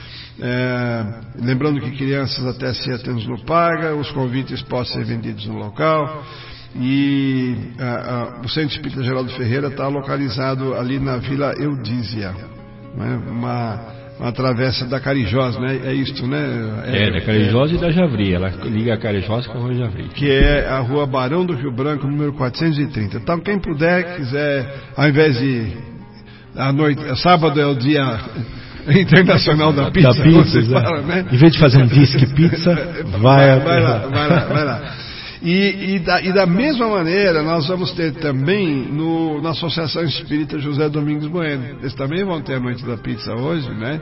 É, lembrando que crianças até sete anos não pagam, os convites podem ser vendidos no local, e a, a, o Centro Espírita Geraldo Ferreira está localizado ali na Vila Eudízia, né? uma, uma travessa da Carijós, né? É isto, né? É, é da Carijós é, e da Javri, ela liga a Carijós com a Rua Javri. Que é a Rua Barão do Rio Branco, número quatrocentos e trinta. Então quem puder, quiser, ao invés de a noite, sábado é o dia internacional da pizza, da pizza, você fala, né? Em vez de fazer um disque pizza, vai, vai, vai lá, vai lá, vai lá. E, e, da, e da mesma maneira nós vamos ter também no, na Associação Espírita José Domingos Bueno. Eles também vão ter a noite da pizza hoje, né?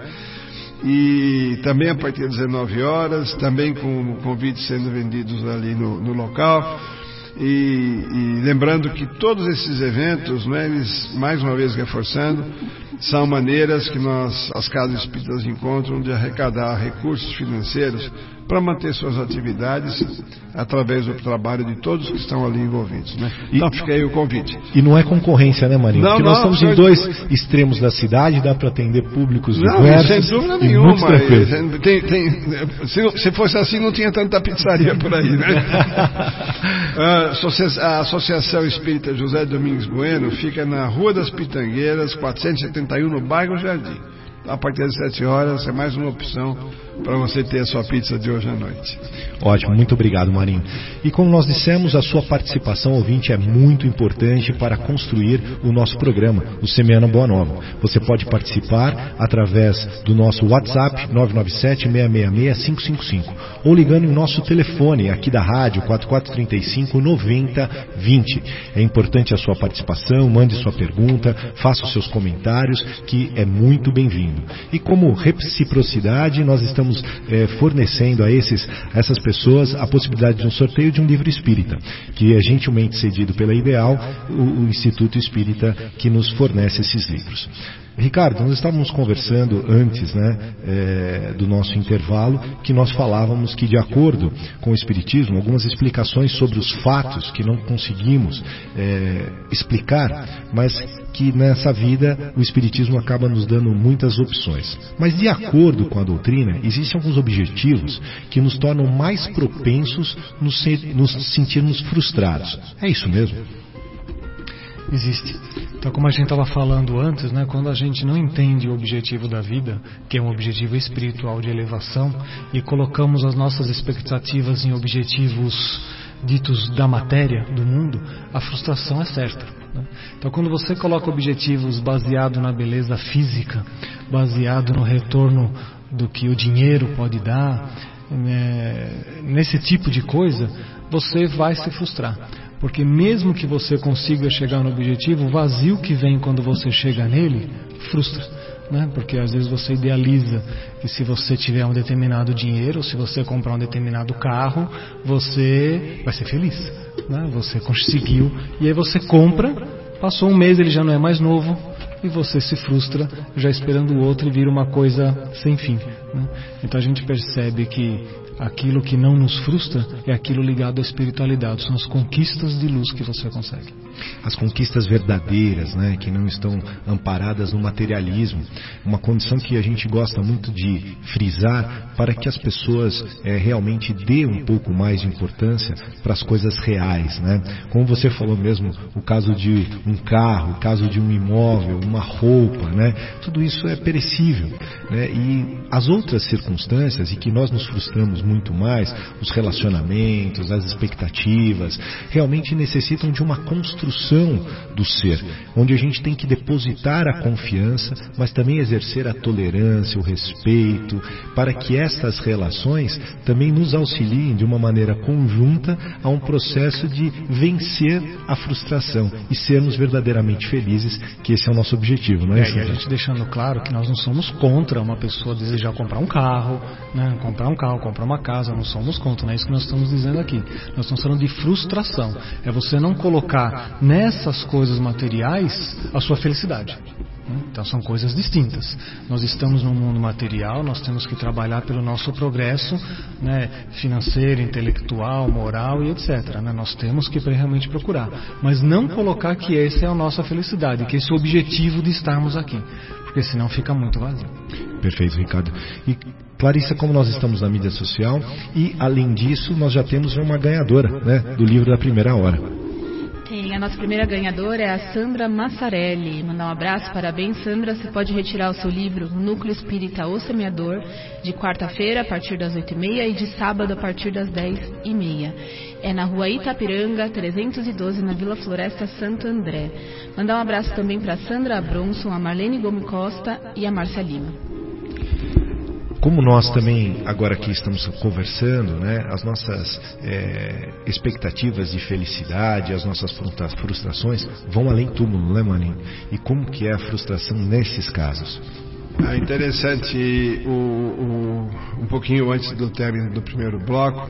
E também a partir das dezenove horas, também com convites sendo vendidos ali no, no local. E, e lembrando que todos esses eventos, né, eles, mais uma vez reforçando, são maneiras que nós, as casas espíritas, encontram de arrecadar recursos financeiros para manter suas atividades através do trabalho de todos que estão ali envolvidos, né? Então fica aí o convite. E não é concorrência, né, Marinho? Não, Porque não, nós estamos em dois dois extremos da cidade, dá para atender públicos não, diversos. Sem dúvida e nenhuma. muito tranquilo. Tem, tem, se, se fosse assim, não tinha tanta pizzaria por aí, né? A Associação Espírita José Domingos Bueno fica na Rua das Pitangueiras, quatrocentos e setenta e um, no bairro Jardim. A partir das sete horas é mais uma opção para você ter a sua pizza de hoje à noite. Ótimo, muito obrigado, Marinho. E como nós dissemos, a sua participação, ouvinte, é muito importante para construir o nosso programa, o Semeando a Boa Nova. Você pode participar através do nosso WhatsApp nove nove sete, seis seis seis, cinco cinco cinco ou ligando em nosso telefone aqui da rádio quatro quatro três cinco, nove zero dois zero. É importante a sua participação, mande sua pergunta, faça os seus comentários, que é muito bem-vindo. E como reciprocidade, nós estamos eh, fornecendo a, esses, a essas pessoas a possibilidade de um sorteio de um livro espírita, que é gentilmente cedido pela Ideal, o, o Instituto Espírita que nos fornece esses livros. Ricardo, nós estávamos conversando antes, né, é, do nosso intervalo, que nós falávamos que, de acordo com o Espiritismo, algumas explicações sobre os fatos que não conseguimos é, explicar, mas que nessa vida o Espiritismo acaba nos dando muitas opções. Mas, de acordo com a doutrina, existem alguns objetivos que nos tornam mais propensos nos, nos sentirmos frustrados. É isso mesmo? Existe. Então, como a gente estava falando antes, né, quando a gente não entende o objetivo da vida, que é um objetivo espiritual de elevação, e colocamos as nossas expectativas em objetivos ditos da matéria, do mundo, a frustração é certa, né? Então, quando você coloca objetivos baseados na beleza física, baseado no retorno do que o dinheiro pode dar, né, nesse tipo de coisa, você vai se frustrar. Porque mesmo que você consiga chegar no objetivo, o vazio que vem quando você chega nele frustra, né? Porque às vezes você idealiza que se você tiver um determinado dinheiro, ou se você comprar um determinado carro, você vai ser feliz, né? Você conseguiu, e aí você compra, passou um mês, ele já não é mais novo, e você se frustra já esperando o outro e vira uma coisa sem fim, né? Então a gente percebe que aquilo que não nos frustra é aquilo ligado à espiritualidade, são as conquistas de luz que você consegue. As conquistas verdadeiras, né, que não estão amparadas no materialismo, uma condição que a gente gosta muito de frisar para que as pessoas é, realmente dêem um pouco mais de importância para as coisas reais, né? Como você falou mesmo, o caso de um carro, o caso de um imóvel, uma roupa, né? Tudo isso é perecível, né? E as outras circunstâncias, e que nós nos frustramos muito mais, os relacionamentos, as expectativas, realmente necessitam de uma construção do ser, onde a gente tem que depositar a confiança, mas também exercer a tolerância, o respeito, para que estas relações também nos auxiliem de uma maneira conjunta a um processo de vencer a frustração e sermos verdadeiramente felizes, que esse é o nosso objetivo, não é, é isso? E a gente deixando claro que nós não somos contra uma pessoa desejar comprar um carro, né? comprar um carro, comprar uma casa, não somos contra, não é isso que nós estamos dizendo aqui. Nós estamos falando de frustração, é você não colocar nessas coisas materiais a sua felicidade. Então são coisas distintas. Nós estamos num mundo material, nós temos que trabalhar pelo nosso progresso, né, financeiro, intelectual, moral e etcétera. Né? Nós temos que realmente procurar, mas não colocar que essa é a nossa felicidade, que esse é o objetivo de estarmos aqui, porque senão fica muito vazio. Perfeito, Ricardo. E Clarissa, como nós estamos na mídia social, e além disso nós já temos uma ganhadora, né, do livro da primeira hora. Sim, a nossa primeira ganhadora é a Sandra Massarelli. Mandar um abraço, parabéns, Sandra. Você pode retirar o seu livro Núcleo Espírita O Semeador de quarta-feira a partir das oito e meia e de sábado a partir das dez e meia. É na rua Itapiranga, trezentos e doze, na Vila Floresta, Santo André. Mandar um abraço também para a Sandra Bronson, a Marlene Gomes Costa e a Márcia Lima. Como nós também agora aqui estamos conversando, né, as nossas é, expectativas de felicidade, as nossas frustrações vão além do túmulo, né, Marlene? E como que é a frustração nesses casos? É interessante, o, o, um pouquinho antes do término do primeiro bloco,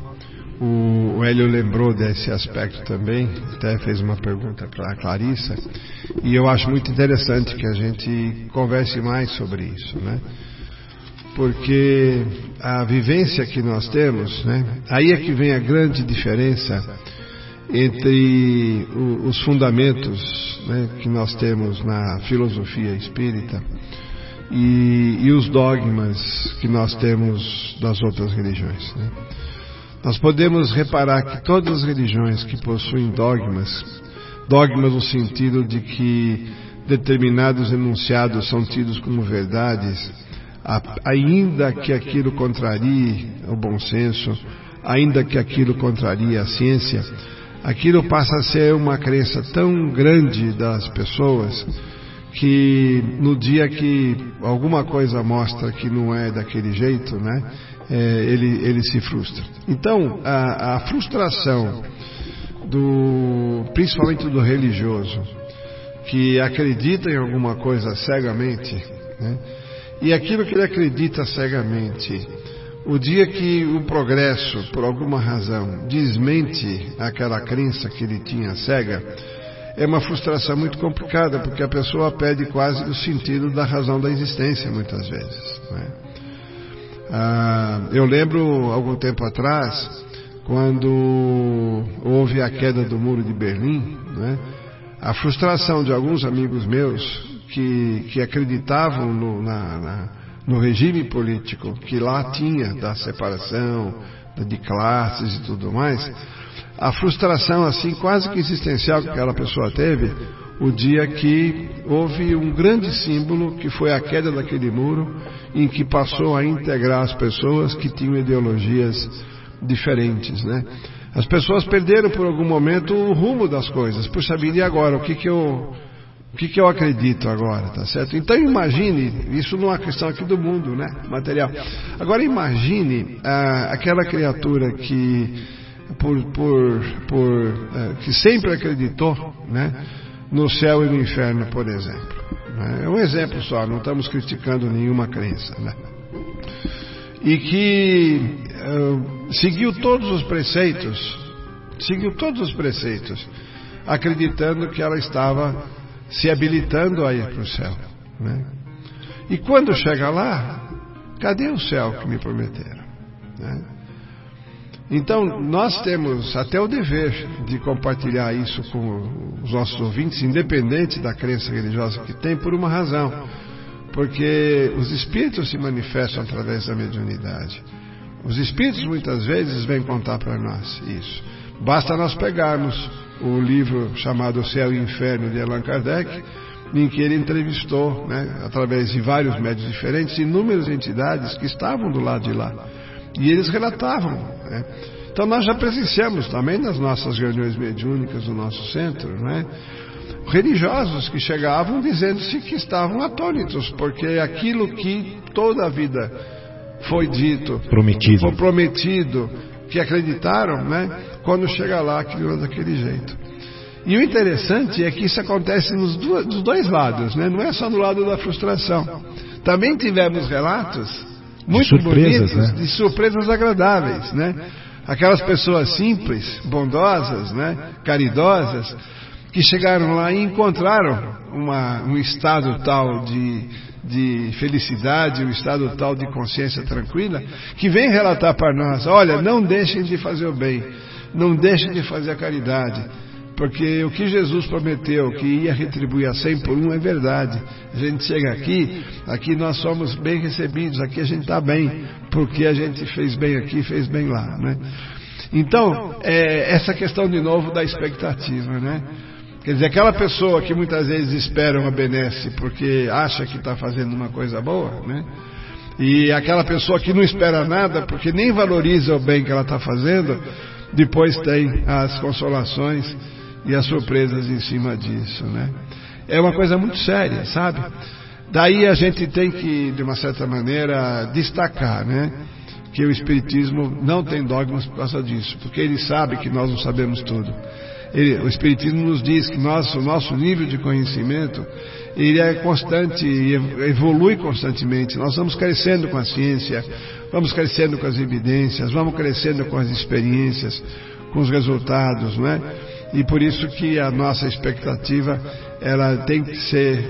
o, o Hélio lembrou desse aspecto também, até fez uma pergunta para a Clarissa, e eu acho muito interessante que a gente converse mais sobre isso, né? Porque a vivência que nós temos, né, aí é que vem a grande diferença entre o, os fundamentos, né, que nós temos na filosofia espírita e, e os dogmas que nós temos das outras religiões, né. Nós podemos reparar que todas as religiões que possuem dogmas, dogmas no sentido de que determinados enunciados são tidos como verdades, ainda que aquilo contrarie o bom senso, ainda que aquilo contrarie a ciência, aquilo passa a ser uma crença tão grande das pessoas que no dia que alguma coisa mostra que não é daquele jeito, né, é, ele, ele se frustra. Então, a, a frustração, do, principalmente do religioso, que acredita em alguma coisa cegamente, né, e aquilo que ele acredita cegamente, o dia que o progresso, por alguma razão, desmente aquela crença que ele tinha cega, é uma frustração muito complicada, porque a pessoa perde quase o sentido da razão da existência, muitas vezes, né? Ah, eu lembro, algum tempo atrás, quando houve a queda do Muro de Berlim, né, a frustração de alguns amigos meus Que, que acreditavam no, na, na, no regime político que lá tinha da separação de classes e tudo mais, a frustração assim quase que existencial que aquela pessoa teve o dia que houve um grande símbolo que foi a queda daquele muro, em que passou a integrar as pessoas que tinham ideologias diferentes, né? As pessoas perderam por algum momento o rumo das coisas. Puxa vida, e agora? O que que eu... O que, que eu acredito agora, tá certo? Então imagine, isso não é uma questão aqui do mundo, né, material. Agora imagine ah, aquela criatura que por, por, por, é, que sempre acreditou, né, no céu e no inferno, por exemplo. Né? É um exemplo só, não estamos criticando nenhuma crença, né? E que uh, seguiu todos os preceitos, seguiu todos os preceitos, acreditando que ela estava se habilitando a ir para o céu, né? E quando chega lá, cadê o céu que me prometeram, né? Então nós temos até o dever de compartilhar isso com os nossos ouvintes, independente da crença religiosa que tem, por uma razão. Porque os espíritos se manifestam através da mediunidade. Os espíritos muitas vezes vêm contar para nós isso. Basta nós pegarmos o livro chamado O Céu e o Inferno de Allan Kardec, em que ele entrevistou, né, através de vários médios diferentes, inúmeras entidades que estavam do lado de lá. E eles relatavam, né? Então nós já presenciamos também nas nossas reuniões mediúnicas do nosso centro, né, religiosos que chegavam dizendo-se que estavam atônitos, porque aquilo que toda a vida foi dito, prometido, foi prometido, que acreditaram, né, quando chega lá aquilo daquele jeito. E o interessante é que isso acontece nos dois, dos dois lados, né? Não é só no lado da frustração. Também tivemos relatos muito de surpresas, bonitos, né? de surpresas agradáveis, né? Aquelas pessoas simples, bondosas, né, caridosas, que chegaram lá e encontraram uma, um estado tal de, de felicidade, um estado tal de consciência tranquila, que vem relatar para nós: olha, não deixem de fazer o bem, não deixem de fazer a caridade, porque o que Jesus prometeu, que ia retribuir a cem por um, é verdade. A gente chega aqui, aqui nós somos bem recebidos, aqui a gente está bem, porque a gente fez bem aqui, fez bem lá, né? Então, é, essa questão de novo da expectativa, né? Quer dizer, aquela pessoa que muitas vezes espera uma benesse porque acha que está fazendo uma coisa boa, né? E aquela pessoa que não espera nada porque nem valoriza o bem que ela está fazendo, depois tem as consolações e as surpresas em cima disso, né? É uma coisa muito séria, sabe? Daí a gente tem que, de uma certa maneira, destacar, né, que o Espiritismo não tem dogmas por causa disso, porque ele sabe que nós não sabemos tudo. Ele, o Espiritismo nos diz que nós, o nosso nível de conhecimento, ele é constante e evolui constantemente. Nós vamos crescendo com a ciência, vamos crescendo com as evidências, vamos crescendo com as experiências, com os resultados, não é? E por isso que a nossa expectativa, ela tem que ser,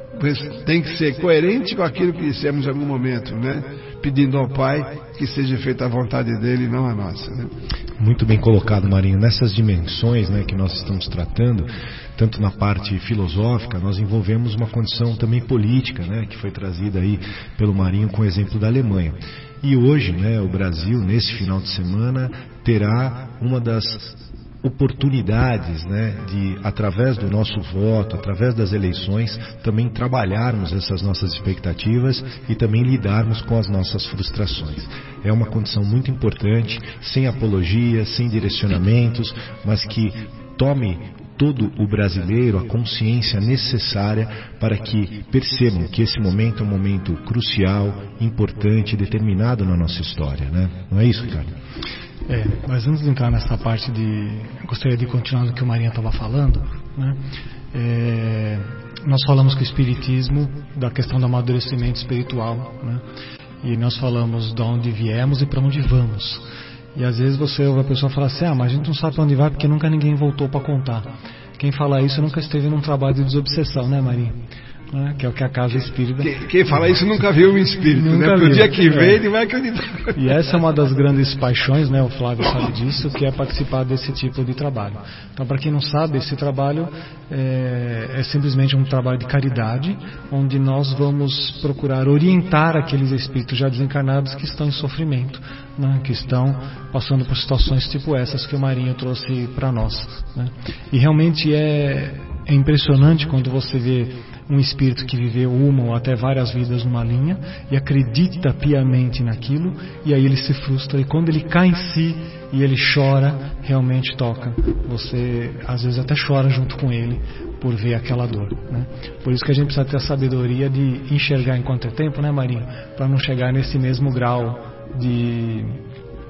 tem que ser coerente com aquilo que dissemos em algum momento, né? Pedindo ao Pai que seja feita a vontade dele e não a nossa, né? Muito bem colocado, Marinho. Nessas dimensões, né, que nós estamos tratando, tanto na parte filosófica, nós envolvemos uma condição também política, né, que foi trazida aí pelo Marinho com o exemplo da Alemanha. E hoje, né, o Brasil, nesse final de semana, terá uma das oportunidades, né, de, através do nosso voto, através das eleições, também trabalharmos essas nossas expectativas e também lidarmos com as nossas frustrações. É uma condição muito importante, sem apologia, sem direcionamentos, mas que tome todo o brasileiro a consciência necessária para que percebam que esse momento é um momento crucial, importante, determinado na nossa história, né? Não é isso, Ricardo? É, mas antes de entrar nessa parte de... Eu gostaria de continuar no que o Marinho estava falando, né? É, nós falamos que o Espiritismo, da questão do amadurecimento espiritual, né? E nós falamos de onde viemos e para onde vamos. E às vezes você ouve a pessoa falar assim: ah, mas a gente não sabe para onde vai porque nunca ninguém voltou para contar. Quem fala isso nunca esteve num trabalho de desobsessão, né, Marinho? Né? Que é o que a Casa Espírita... Quem, quem fala isso nunca viu um espírito, nunca né? Pro viu. dia que vem é. ele vai acreditar. E essa é uma das grandes paixões, né? O Flávio sabe disso, que é participar desse tipo de trabalho. Então, para quem não sabe, esse trabalho é, é simplesmente um trabalho de caridade, onde nós vamos procurar orientar aqueles espíritos já desencarnados que estão em sofrimento, né? Que estão passando por situações tipo essas que o Marinho trouxe para nós, né? E realmente é, é impressionante quando você vê um espírito que viveu uma ou até várias vidas numa linha e acredita piamente naquilo, e aí ele se frustra, e quando ele cai em si e ele chora, realmente toca. Você às vezes até chora junto com ele por ver aquela dor, né? Por isso que a gente precisa ter a sabedoria de enxergar enquanto é tempo, né, Marinho? Para não chegar nesse mesmo grau de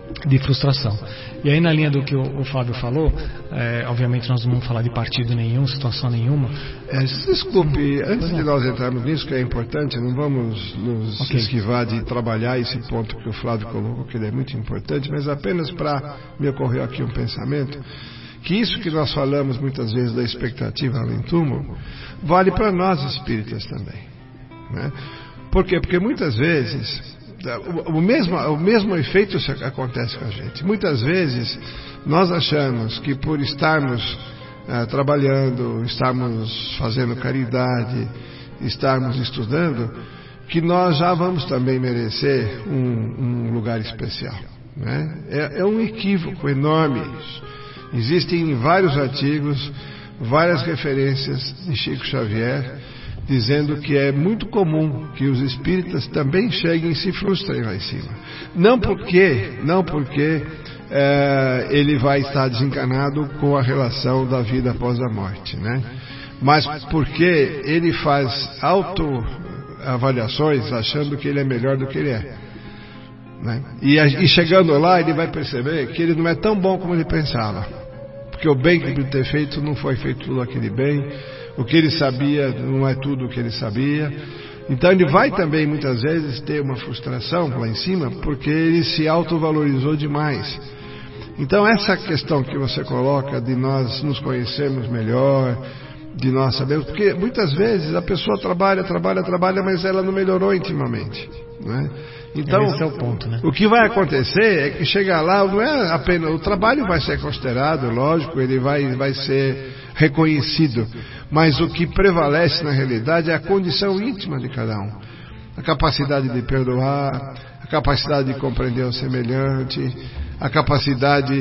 de frustração. E aí, na linha do que o, o Fábio falou, é, obviamente nós não vamos falar de partido nenhum, situação nenhuma. É, desculpe, antes de nós entrarmos nisso, que é importante, não vamos nos okay. esquivar de trabalhar esse ponto que o Flávio colocou, que ele é muito importante, mas apenas para me ocorrer aqui um pensamento, que isso que nós falamos muitas vezes da expectativa além túmulo, vale para nós espíritas também. Né? Por quê? Porque muitas vezes o mesmo, o mesmo efeito acontece com a gente. Muitas vezes nós achamos que por estarmos eh, trabalhando, estarmos fazendo caridade, estarmos estudando, que nós já vamos também merecer um, um lugar especial. Né? É, é um equívoco enorme isso. Existem vários artigos, várias referências de Chico Xavier, dizendo que é muito comum que os espíritas também cheguem e se frustrem lá em cima. Não porque, não porque é, ele vai estar desencanado com a relação da vida após a morte, né? Mas porque ele faz autoavaliações achando que ele é melhor do que ele é. Né? E, e chegando lá ele vai perceber que ele não é tão bom como ele pensava. Porque o bem que ele ter feito não foi feito tudo aquele bem. O que ele sabia não é tudo o que ele sabia. Então ele vai também muitas vezes ter uma frustração lá em cima, porque ele se autovalorizou demais. Então essa questão que você coloca de nós nos conhecermos melhor, de nós sabermos, porque muitas vezes a pessoa trabalha, trabalha, trabalha, mas ela não melhorou intimamente, né? Então, esse é o ponto, né? O que vai acontecer é que chegar lá, não é apenas o trabalho vai ser considerado, lógico, ele vai, vai ser reconhecido, mas o que prevalece na realidade é a condição íntima de cada um, a capacidade de perdoar, a capacidade de compreender o semelhante, a capacidade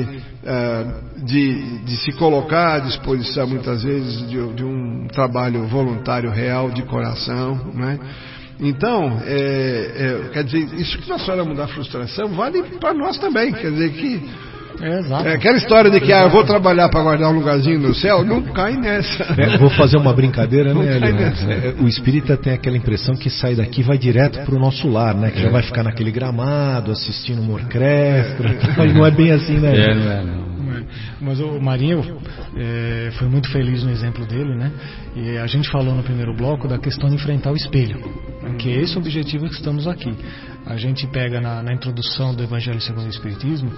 uh, de, de se colocar à disposição muitas vezes de, de um trabalho voluntário real de coração, né? Então, é, é, quer dizer, isso que nós falamos da frustração vale para nós também, quer dizer que é, exato. É, aquela história de que ah, eu vou trabalhar para guardar um lugarzinho no céu, não cai nessa. É, vou fazer uma brincadeira, não né, cai nessa. É, o espírita tem aquela impressão que sai daqui e vai direto para o nosso lar, né? Que é. já vai ficar naquele gramado, assistindo uma orquestra, mas não é bem assim, né? É, não é, não. Mas o Marinho é, foi muito feliz no exemplo dele, né? E a gente falou no primeiro bloco da questão de enfrentar o espelho, né? Que é esse o objetivo que estamos aqui. A gente pega na, na introdução do Evangelho segundo o Espiritismo,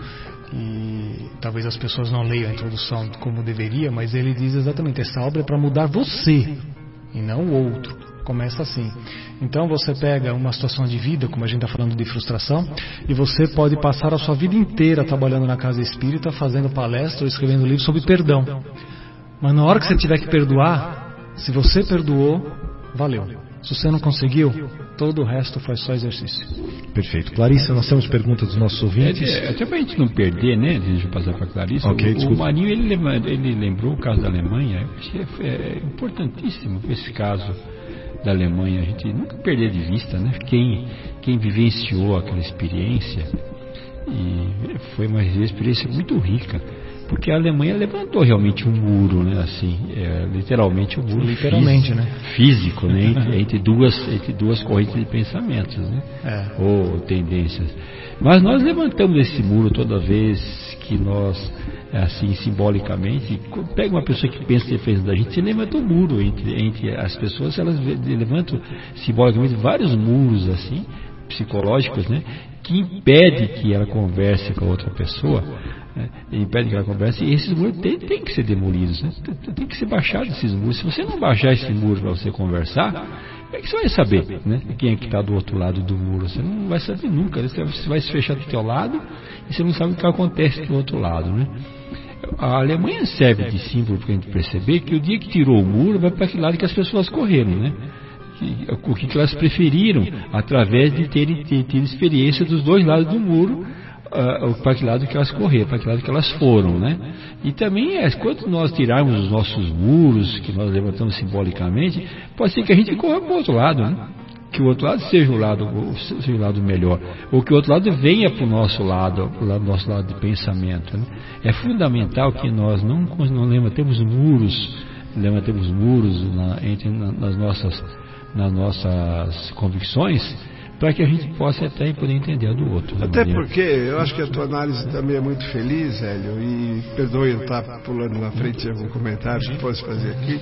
e talvez as pessoas não leiam a introdução como deveria, mas ele diz exatamente, essa obra é para mudar você e não o outro. Começa assim. Então você pega uma situação de vida, como a gente está falando de frustração, e você pode passar a sua vida inteira trabalhando na casa espírita, fazendo palestra ou escrevendo livro sobre perdão. Mas na hora que você tiver que perdoar, se você perdoou, valeu. Se você não conseguiu, todo o resto foi só exercício. Perfeito. Clarice, nós temos perguntas dos nossos ouvintes. É, até para a gente não perder, né? Deixa eu passar para a Clarice. Okay, o, o Marinho, ele, ele lembrou o caso da Alemanha. Eu achei é, é importantíssimo esse caso da Alemanha. A gente nunca perder de vista, né? Quem, quem vivenciou aquela experiência, e foi uma experiência muito rica. Porque a Alemanha levantou realmente um muro, né? Assim, é, literalmente um muro literalmente, físico, né? físico, né? Entre, entre duas, entre duas correntes de pensamentos, né? É. Ou tendências. Mas nós levantamos esse muro toda vez que nós, assim, simbolicamente, pega uma pessoa que pensa em defesa da gente, você levanta um muro entre, entre as pessoas, elas levantam simbolicamente vários muros, assim, psicológicos, né? Que impede que ela converse com a outra pessoa, né? Impede que ela converse, e esses muros têm tem que ser demolidos, né? Tem, tem que ser baixados esses muros. Se você não baixar esse muro para você conversar, como é que você vai saber, né? Quem é que está do outro lado do muro? Você não vai saber nunca, você vai se fechar do teu lado e você não sabe o que acontece do outro lado, né? A Alemanha serve de símbolo para a gente perceber que o dia que tirou o muro vai para aquele lado que as pessoas correram, né? O que elas preferiram, através de terem ter experiência dos dois lados do muro, uh, para aquele lado que elas correram, para aquele lado que elas foram, né? E também, é, quando nós tirarmos os nossos muros, que nós levantamos simbolicamente, pode ser que a gente corra para o outro lado, né? Que o outro lado seja o lado, seja o lado melhor, ou que o outro lado venha para o nosso lado, para o nosso lado de pensamento, né? É fundamental que nós não, não levantemos muros, levantemos muros na, entre, na, nas nossas nas nossas convicções, para que a gente possa até poder entender a do outro. Até porque eu acho que a tua análise também é muito feliz, Hélio, e perdoe eu estar pulando na frente de algum comentário que posso fazer aqui,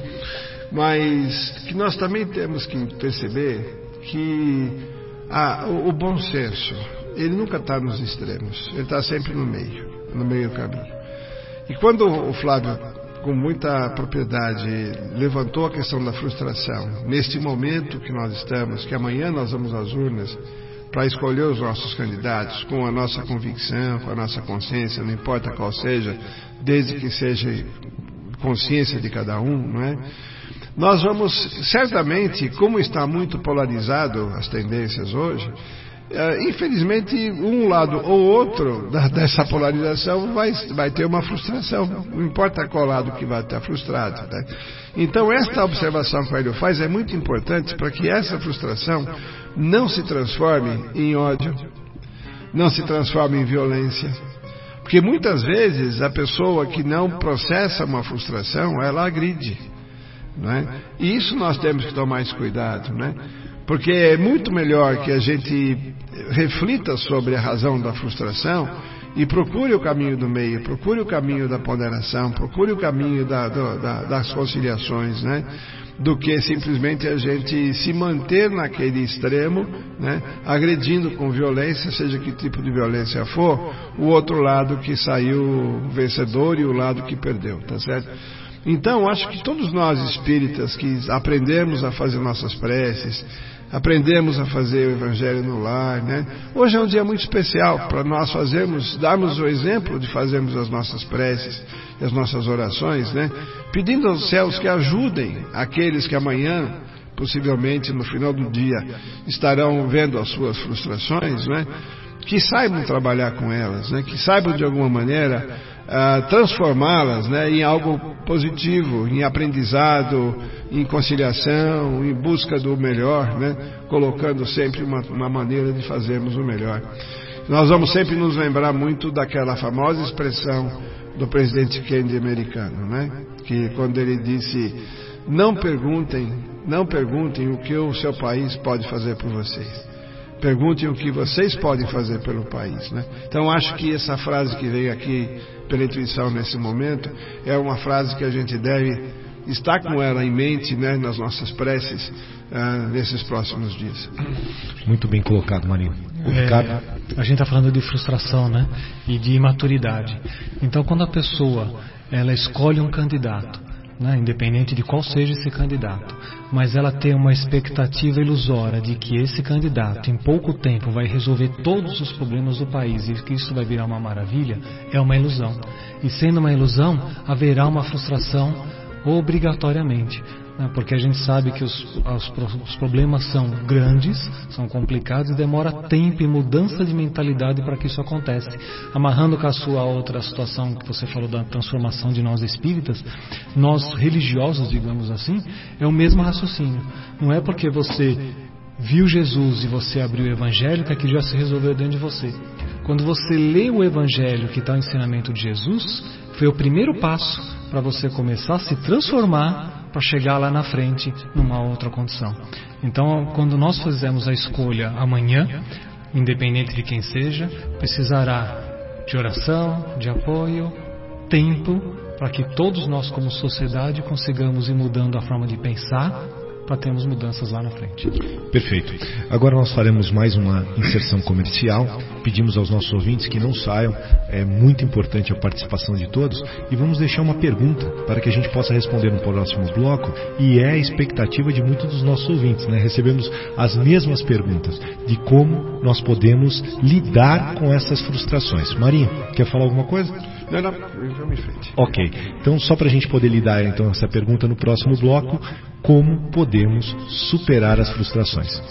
mas que nós também temos que perceber que ah, o, o bom senso, ele nunca está nos extremos, ele está sempre no meio, no meio do caminho. E quando o Flávio, com muita propriedade, levantou a questão da frustração, neste momento que nós estamos, que amanhã nós vamos às urnas para escolher os nossos candidatos com a nossa convicção, com a nossa consciência, não importa qual seja, desde que seja consciência de cada um, não é? Nós vamos, certamente, como está muito polarizado as tendências hoje, Uh, infelizmente, um lado ou outro da, dessa polarização vai, vai ter uma frustração. Não importa qual lado que vai estar frustrado. Né? Então, esta observação que o Hélio faz é muito importante para que essa frustração não se transforme em ódio, não se transforme em violência. Porque muitas vezes a pessoa que não processa uma frustração, ela agride. Né? E isso nós temos que tomar mais cuidado, né? Porque é muito melhor que a gente reflita sobre a razão da frustração e procure o caminho do meio, procure o caminho da ponderação, procure o caminho da, do, da, das conciliações, né? Do que simplesmente a gente se manter naquele extremo, né? Agredindo com violência, seja que tipo de violência for, o outro lado que saiu vencedor e o lado que perdeu, tá certo? Então, acho que todos nós espíritas que aprendemos a fazer nossas preces, aprendemos a fazer o Evangelho no lar, né? Hoje é um dia muito especial para nós fazermos, darmos o exemplo de fazermos as nossas preces e as nossas orações, né? Pedindo aos céus que ajudem aqueles que amanhã, possivelmente no final do dia, estarão vendo as suas frustrações, né? Que saibam trabalhar com elas, né? Que saibam de alguma maneira Uh, transformá-las, né, em algo positivo, em aprendizado, em conciliação, em busca do melhor, né, colocando sempre uma, uma maneira de fazermos o melhor. Nós vamos sempre nos lembrar muito daquela famosa expressão do presidente Kennedy americano, né, que quando ele disse: não perguntem, não perguntem o que o seu país pode fazer por vocês. Perguntem o que vocês podem fazer pelo país, né? Então acho que essa frase que veio aqui pela intuição nesse momento é uma frase que a gente deve estar com ela em mente, né, nas nossas preces uh, nesses próximos dias. Muito bem colocado, Marinho. É, a gente está falando de frustração, né, e de imaturidade. Então, quando a pessoa ela escolhe um candidato, né, independente de qual seja esse candidato, mas ela tem uma expectativa ilusória de que esse candidato em pouco tempo vai resolver todos os problemas do país e que isso vai virar uma maravilha, é uma ilusão. E sendo uma ilusão, haverá uma frustração obrigatoriamente, né, porque a gente sabe que os, os, os problemas são grandes, são complicados e demora tempo e mudança de mentalidade para que isso aconteça. Amarrando com a sua outra situação que você falou da transformação de nós espíritas, nós religiosos, digamos assim, é o mesmo raciocínio. Não é porque você viu Jesus e você abriu o Evangelho que aquilo já se resolveu dentro de você. Quando você lê o Evangelho que está no ensinamento de Jesus, foi o primeiro passo para você começar a se transformar para chegar lá na frente numa outra condição. Então, quando nós fizermos a escolha amanhã, independente de quem seja, precisará de oração, de apoio, tempo, para que todos nós como sociedade consigamos ir mudando a forma de pensar, para termos mudanças lá na frente. Perfeito. Agora nós faremos mais uma inserção comercial. Pedimos aos nossos ouvintes que não saiam. É muito importante a participação de todos. E vamos deixar uma pergunta para que a gente possa responder no próximo bloco. E é a expectativa de muitos dos nossos ouvintes, né? Recebemos as mesmas perguntas de como nós podemos lidar com essas frustrações. Marinho, quer falar alguma coisa? Não, não, vamos em frente. Ok. Então, só para a gente poder lidar então essa pergunta no próximo bloco, como podemos superar as frustrações?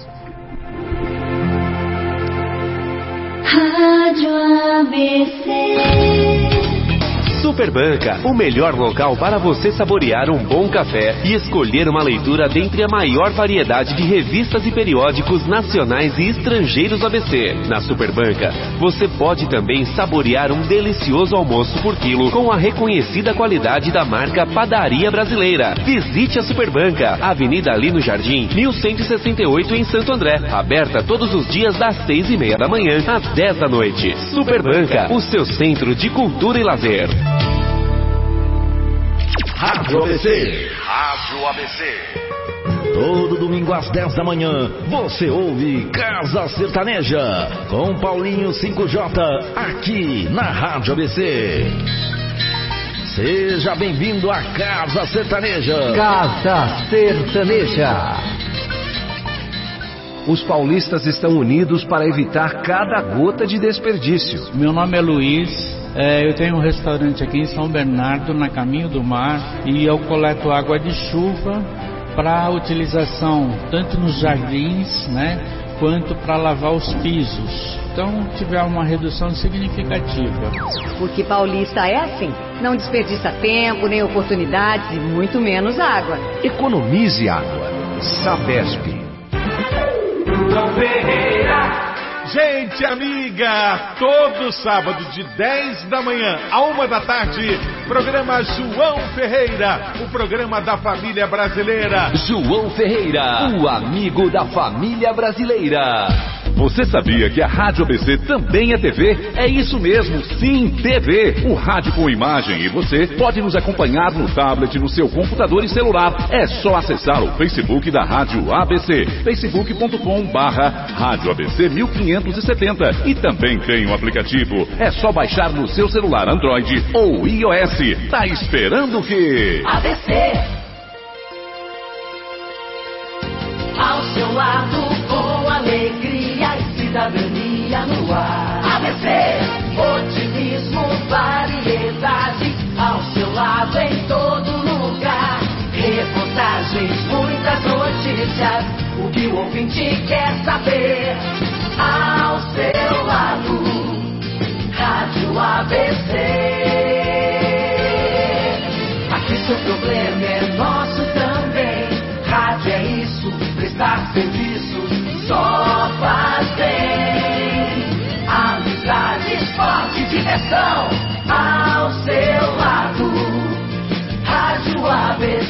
Rádio A B C. Superbanca, o melhor local para você saborear um bom café e escolher uma leitura dentre a maior variedade de revistas e periódicos nacionais e estrangeiros A B C. Na Superbanca, você pode também saborear um delicioso almoço por quilo com a reconhecida qualidade da marca Padaria Brasileira. Visite a Superbanca, Avenida Lino Jardim, mil cento e sessenta e oito em Santo André. Aberta todos os dias das seis e meia da manhã às dez da noite. Superbanca, o seu centro de cultura e lazer. Rádio A B C. Rádio A B C. Todo domingo às dez da manhã, você ouve Casa Sertaneja, com Paulinho cinco J, aqui na Rádio A B C. Seja bem-vindo à Casa Sertaneja. Casa Sertaneja. Os paulistas estão unidos para evitar cada gota de desperdício. Meu nome é Luiz, é, eu tenho um restaurante aqui em São Bernardo, na Caminho do Mar, e eu coleto água de chuva para utilização tanto nos jardins, né, quanto para lavar os pisos. Então, tiver uma redução significativa. Porque paulista é assim, não desperdiça tempo, nem oportunidades e muito menos água. Economize água. Sabesp. Gente amiga, todo sábado de dez da manhã a uma da tarde, programa João Ferreira, o programa da família brasileira. João Ferreira, o amigo da família brasileira. Você sabia que a Rádio A B C também é T V? É isso mesmo, sim, T V. O rádio com imagem e você pode nos acompanhar no tablet, no seu computador e celular. É só acessar o Facebook da Rádio A B C, facebook ponto com barra Rádio A B C mil quinhentos e setenta. E também tem um aplicativo. É só baixar no seu celular Android ou iOS. Tá esperando o quê? A B C. Ao seu lado com alegria e cidadania no ar. A B C, otimismo, variedade. Ao seu lado em todo lugar. Reportagens, muitas notícias. O que o ouvinte quer saber. Ao seu lado, Rádio A B C. Aqui seu problema é nosso também. Rádio é isso, prestar serviços só faz bem. Amizade, esporte, diversão. Ao seu lado, Rádio A B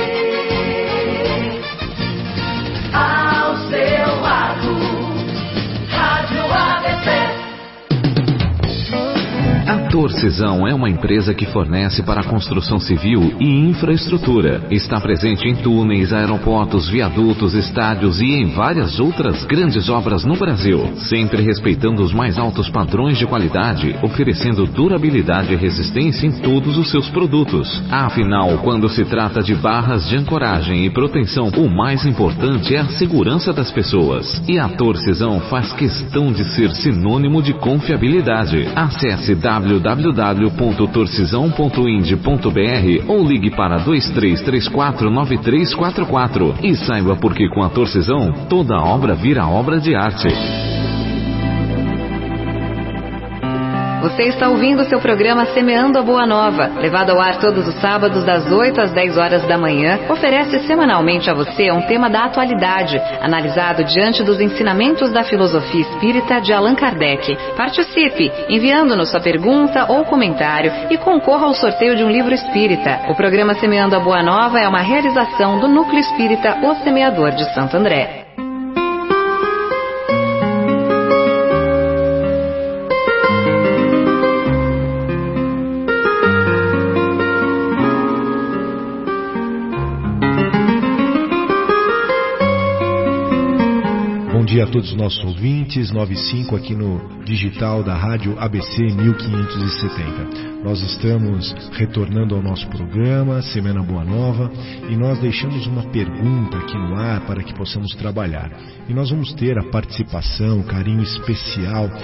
C. Ao seu lado, Rádio A B C. A Torcisão é uma empresa que fornece para a construção civil e infraestrutura. Está presente em túneis, aeroportos, viadutos, estádios e em várias outras grandes obras no Brasil, sempre respeitando os mais altos padrões de qualidade, oferecendo durabilidade e resistência em todos os seus produtos. Afinal, quando se trata de barras de ancoragem e proteção, o mais importante é a segurança das pessoas. E a Torcisão faz questão de ser sinônimo de confiabilidade. Acesse w w w ponto torcisão ponto ind ponto b r ou ligue para dois três três quatro nove três quatro quatro e saiba por que com a Torcisão toda obra vira obra de arte. Você está ouvindo seu programa Semeando a Boa Nova, levado ao ar todos os sábados das oito às dez horas da manhã, oferece semanalmente a você um tema da atualidade, analisado diante dos ensinamentos da filosofia espírita de Allan Kardec. Participe, enviando-nos sua pergunta ou comentário e concorra ao sorteio de um livro espírita. O programa Semeando a Boa Nova é uma realização do Núcleo Espírita O Semeador de Santo André. Bom dia a todos os nossos ouvintes, nove e cinco aqui no digital da Rádio A B C mil quinhentos e setenta. Nós estamos retornando ao nosso programa, Semana Boa Nova, e nós deixamos uma pergunta aqui no ar para que possamos trabalhar. E nós vamos ter a participação, o carinho especial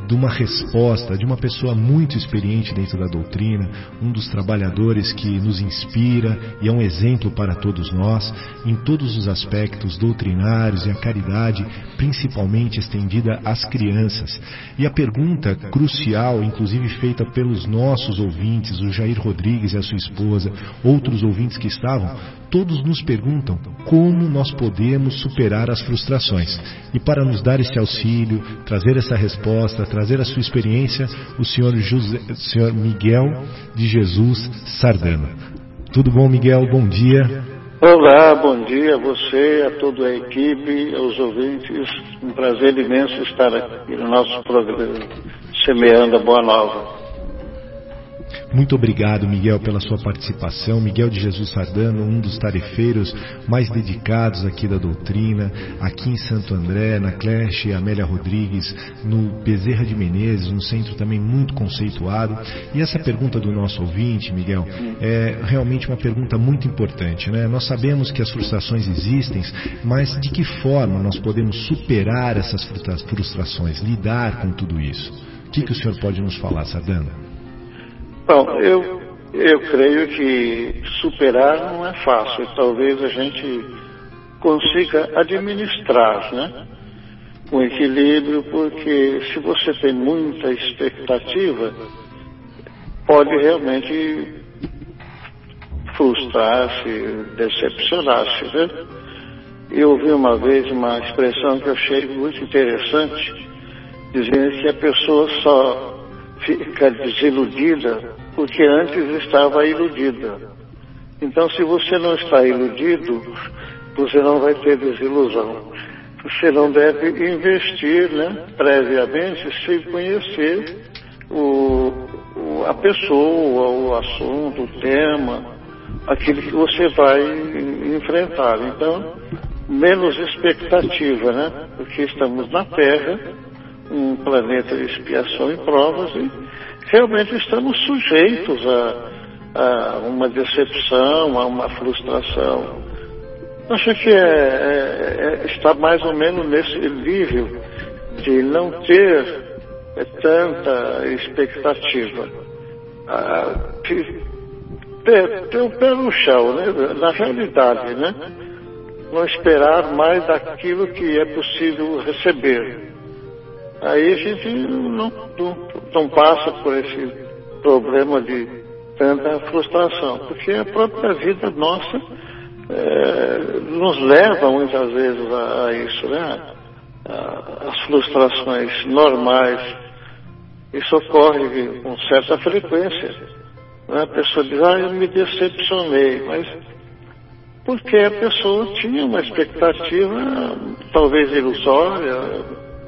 de uma resposta de uma pessoa muito experiente dentro da doutrina, um dos trabalhadores que nos inspira e é um exemplo para todos nós, em todos os aspectos doutrinários e a caridade, principalmente estendida às crianças. E a pergunta crucial, inclusive feita pelos nossos ouvintes, o Jair Rodrigues e a sua esposa, outros ouvintes que estavam, todos nos perguntam como nós podemos superar as frustrações. E para nos dar esse auxílio, trazer essa resposta, trazer a sua experiência, o senhor, José, o senhor Miguel de Jesus Sardano. Tudo bom, Miguel? Bom dia. Olá, bom dia a você, a toda a equipe, aos ouvintes. Um prazer imenso estar aqui no nosso programa Semeando a Boa Nova. Muito obrigado, Miguel, pela sua participação. Miguel de Jesus Sardano, um dos tarefeiros mais dedicados aqui da doutrina, aqui em Santo André, na creche Amélia Rodrigues, no Bezerra de Menezes, um centro também muito conceituado. E essa pergunta do nosso ouvinte, Miguel, é realmente uma pergunta muito importante, né? Nós sabemos que as frustrações existem, mas de que forma nós podemos superar essas frustrações, lidar com tudo isso? O que, que o senhor pode nos falar, Sardano? Bom, eu, eu creio que superar não é fácil. Talvez a gente consiga administrar, né? Com equilíbrio, porque se você tem muita expectativa, pode realmente frustrar-se, decepcionar-se, né? Eu ouvi uma vez uma expressão que eu achei muito interessante, dizendo que a pessoa só fica desiludida porque antes estava iludida. Então, se você não está iludido, você não vai ter desilusão. Você não deve investir, né, previamente, sem conhecer o, o, a pessoa, o assunto, o tema, aquilo que você vai enfrentar. Então, menos expectativa, né? Porque estamos na Terra, um planeta de expiação e provas, e realmente estamos sujeitos a, a uma decepção, a uma frustração. Acho que é, é, é, está mais ou menos nesse nível de não ter é, tanta expectativa. Ah, ter, ter o pé no chão, né? Na realidade, né? Não esperar mais daquilo que é possível receber. Aí a gente não, não, não passa por esse problema de tanta frustração, porque a própria vida nossa é, nos leva muitas vezes a, a isso, né? A, as frustrações normais. Isso ocorre com certa frequência, né? A pessoa diz, ah, eu me decepcionei, mas porque a pessoa tinha uma expectativa talvez ilusória,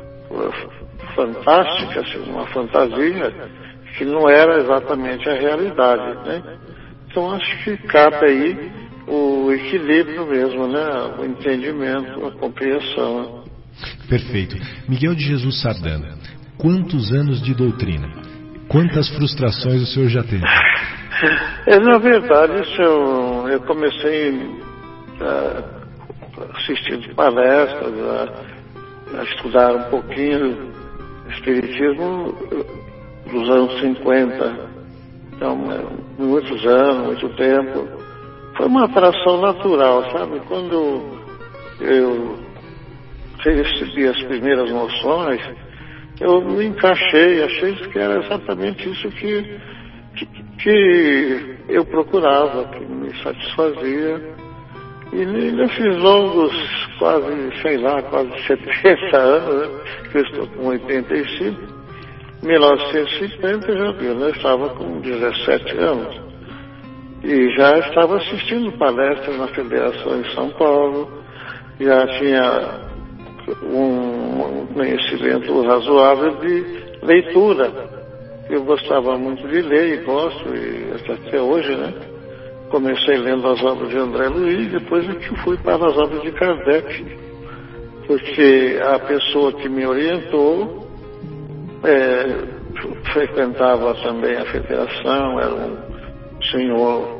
fantástica, uma fantasia que não era exatamente a realidade, né? Então acho que cabe aí o equilíbrio mesmo, né? O entendimento, a compreensão. Né? Perfeito. Miguel de Jesus Sardano, quantos anos de doutrina? Quantas frustrações o senhor já teve? É, na verdade, isso eu, eu comecei a assistir palestras, a, a estudar um pouquinho Espiritismo dos anos cinquenta, então, muitos anos, muito tempo. Foi uma atração natural, sabe? Quando eu recebi as primeiras noções, eu me encaixei, achei que era exatamente isso que, que, que eu procurava, que me satisfazia. E nesses longos, quase, sei lá, quase setenta anos, né, que eu estou com oitenta e cinco, em mil novecentos e cinquenta, já viu, né, eu estava com dezessete anos. E já estava assistindo palestras na Federação em São Paulo, já tinha um conhecimento razoável de leitura. Eu gostava muito de ler e gosto, e até hoje, né? Comecei lendo as obras de André Luiz, depois é que fui para as obras de Kardec, porque a pessoa que me orientou é, frequentava também a federação, era um senhor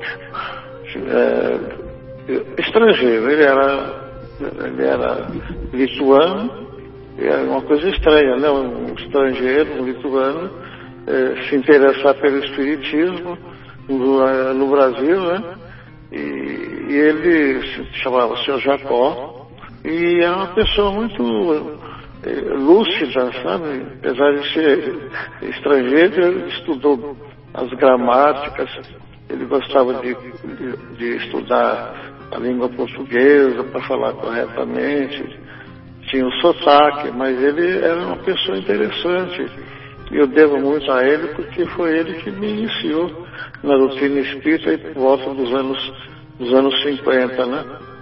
é, estrangeiro, ele era, ele era lituano é uma coisa estranha, né? Um estrangeiro, um lituano, é, se interessar pelo espiritismo no, no Brasil, né? E, e ele se chamava senhor Jacó, e é uma pessoa muito é, lúcida, sabe? Apesar de ser estrangeiro, ele estudou as gramáticas, ele gostava de, de, de estudar a língua portuguesa para falar corretamente, tinha o sotaque, mas ele era uma pessoa interessante. E eu devo muito a ele porque foi ele que me iniciou na doutrina espírita e por volta dos anos, dos anos cinquenta, né?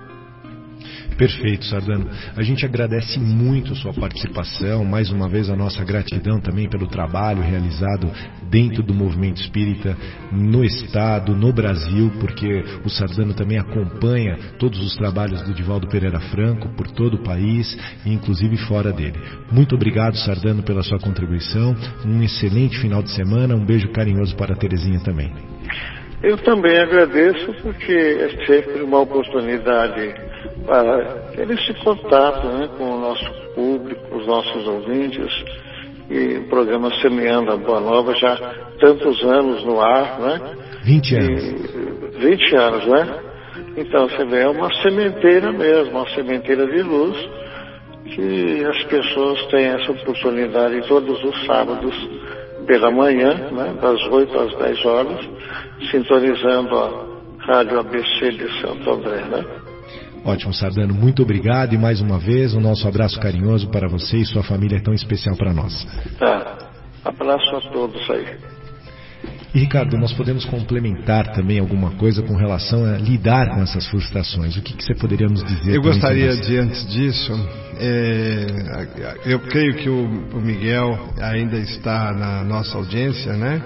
Perfeito, Sardano. A gente agradece muito a sua participação, mais uma vez a nossa gratidão também pelo trabalho realizado dentro do movimento espírita no Estado, no Brasil, porque o Sardano também acompanha todos os trabalhos do Divaldo Pereira Franco por todo o país e inclusive fora dele. Muito obrigado, Sardano, pela sua contribuição. Um excelente final de semana. Um beijo carinhoso para a Terezinha também. Eu também agradeço porque é sempre uma oportunidade para ter esse contato, né, com o nosso público, os nossos ouvintes, e o programa Semeando a Boa Nova já tantos anos no ar, né? vinte anos. E, vinte anos, né? Então você vê, é uma sementeira mesmo, uma sementeira de luz, que as pessoas têm essa oportunidade todos os sábados pela manhã, né, das oito às dez horas, sintonizando a Rádio A B C de Santo André, né? Ótimo, Sardano, muito obrigado e mais uma vez o nosso abraço carinhoso para você e sua família tão especial para nós. Tá, abraço a todos aí. E Ricardo, nós podemos complementar também alguma coisa com relação a lidar com essas frustrações. O que, que você poderia nos dizer? Eu gostaria de, antes disso, é, eu creio que o, o Miguel ainda está na nossa audiência, né?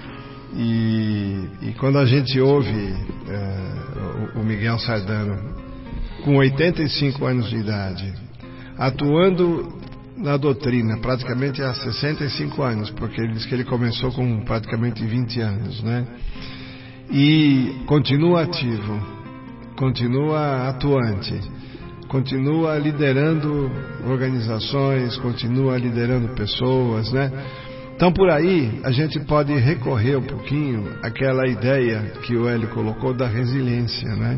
E, e quando a gente ouve é, o, o Miguel Sardano com oitenta e cinco anos de idade, atuando na doutrina praticamente há sessenta e cinco anos, porque ele diz que ele começou com praticamente vinte anos, né? E continua ativo, continua atuante, continua liderando organizações, continua liderando pessoas, né? Então por aí a gente pode recorrer um pouquinho àquela ideia que o Hélio colocou da resiliência, né?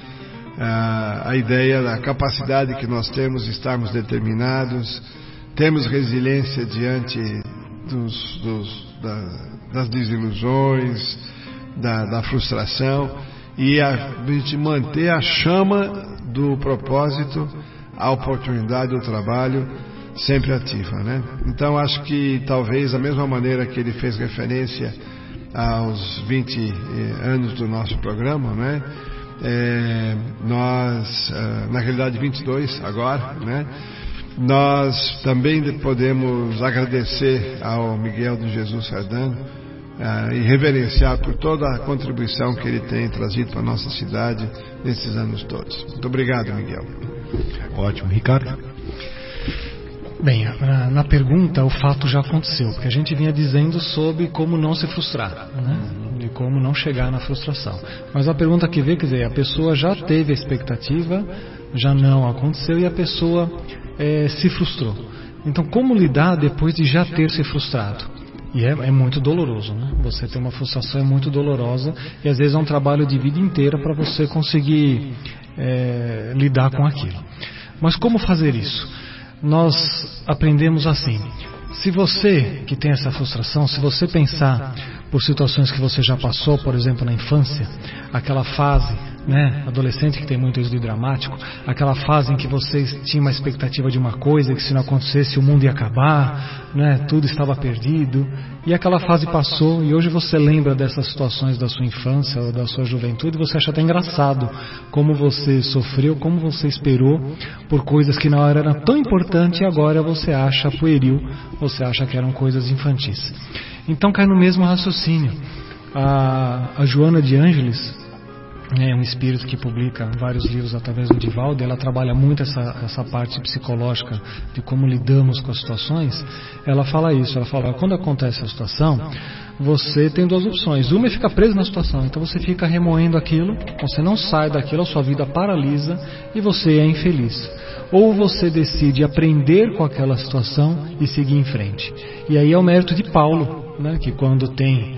A ideia da capacidade que nós temos de estarmos determinados, temos resiliência diante dos, dos, da, das desilusões, da, da frustração, e a, a gente manter a chama do propósito, a oportunidade do trabalho sempre ativa, né? Então acho que talvez da mesma maneira que ele fez referência aos vinte anos do nosso programa, né? É, nós, na realidade vinte e dois agora, né? Nós também podemos agradecer ao Miguel de Jesus Sardano uh, e reverenciar por toda a contribuição que ele tem trazido para a nossa cidade nesses anos todos. Muito obrigado, Miguel. Ótimo. Ricardo? Bem, na pergunta o fato já aconteceu, porque a gente vinha dizendo sobre como não se frustrar, né? De como não chegar na frustração. Mas a pergunta que veio, quer dizer, a pessoa já teve a expectativa, já não aconteceu e a pessoa é, se frustrou. Então, como lidar depois de já ter se frustrado? E é, é muito doloroso, né? Você ter uma frustração é muito dolorosa e às vezes é um trabalho de vida inteira para você conseguir é, lidar com aquilo. Mas como fazer isso? Nós aprendemos assim: se você que tem essa frustração, se você pensar por situações que você já passou, por exemplo na infância, aquela fase, né, adolescente que tem muito isso de dramático, aquela fase em que você tinha uma expectativa de uma coisa, que se não acontecesse o mundo ia acabar, né, tudo estava perdido, e aquela fase passou e hoje você lembra dessas situações da sua infância ou da sua juventude e você acha até engraçado como você sofreu, como você esperou por coisas que na hora eram tão importantes e agora você acha pueril, você acha que eram coisas infantis. Então cai no mesmo raciocínio. A, a Joana de Ângeles é um espírito que publica vários livros através do Divaldo, ela trabalha muito essa, essa parte psicológica de como lidamos com as situações. Ela fala isso, ela fala, quando acontece a situação, você tem duas opções. Uma é ficar preso na situação, então você fica remoendo aquilo, você não sai daquilo, a sua vida paralisa e você é infeliz. ou você decide aprender com aquela situação e seguir em frente. E aí é o mérito de Paulo, né, que quando tem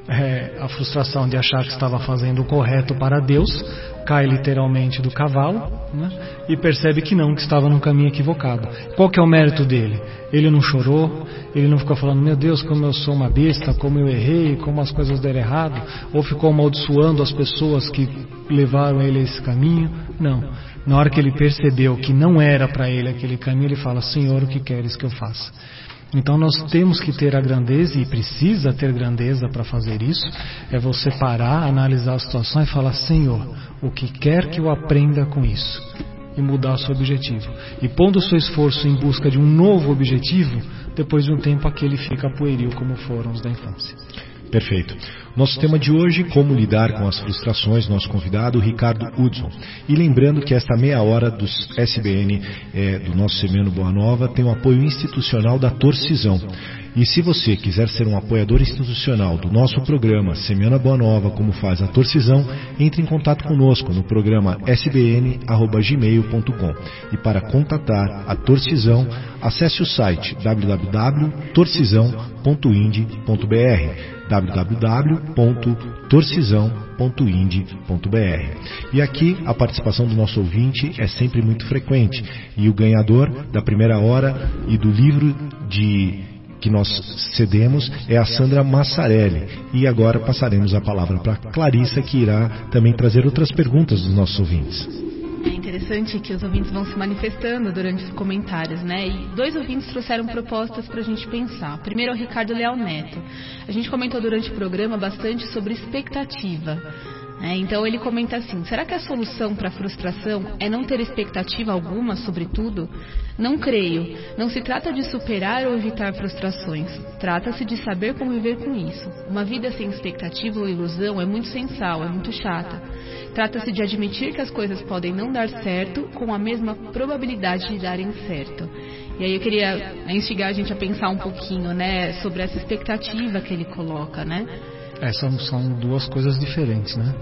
é, a frustração de achar que estava fazendo o correto para Deus, cai literalmente do cavalo, né, e percebe que não, que estava num caminho equivocado. Qual que é o mérito dele? Ele não chorou, ele não ficou falando, meu Deus, como eu sou uma besta, como eu errei, como as coisas deram errado, ou ficou amaldiçoando as pessoas que levaram ele a esse caminho. Não. Na hora que ele percebeu que não era para ele aquele caminho, ele fala, Senhor, o que queres que eu faça? Então nós temos que ter a grandeza, e precisa ter grandeza para fazer isso, é você parar, analisar a situação e falar, Senhor, o que quer que eu aprenda com isso? E mudar o seu objetivo. E pondo o seu esforço em busca de um novo objetivo, depois de um tempo aquele fica pueril, como foram os da infância. Perfeito. Nosso tema de hoje, como lidar com as frustrações, nosso convidado, Ricardo Hudson. E lembrando que esta meia hora dos S B N, é, do nosso Semeando Boa Nova, tem o apoio institucional da Torcisão. E se você quiser ser um apoiador institucional do nosso programa Semeando a Boa Nova, como faz a Torcisão, entre em contato conosco no programa s b n arroba gmail ponto com. E para contatar a Torcisão, acesse o site w w w ponto torcisão ponto ind ponto b r w w w ponto torcisão ponto ind ponto b r. E aqui a participação do nosso ouvinte é sempre muito frequente. E o ganhador da primeira hora e do livro de que nós cedemos é a Sandra Massarelli. E agora passaremos a palavra para Clarissa, que irá também trazer outras perguntas dos nossos ouvintes. É interessante que os ouvintes vão se manifestando durante os comentários, né? E dois ouvintes trouxeram propostas para a gente pensar. Primeiro é o Ricardo Leal Neto. A gente comentou durante o programa bastante sobre expectativa. É, então ele comenta assim, será que a solução para a frustração é não ter expectativa alguma sobre tudo? Não creio. Não se trata de superar ou evitar frustrações. Trata-se de saber conviver com isso. Uma vida sem expectativa ou ilusão é muito sensal, é muito chata. Trata-se de admitir que as coisas podem não dar certo com a mesma probabilidade de darem certo. E aí eu queria instigar a gente a pensar um pouquinho, né, sobre essa expectativa que ele coloca, né? Essas são duas coisas diferentes, né?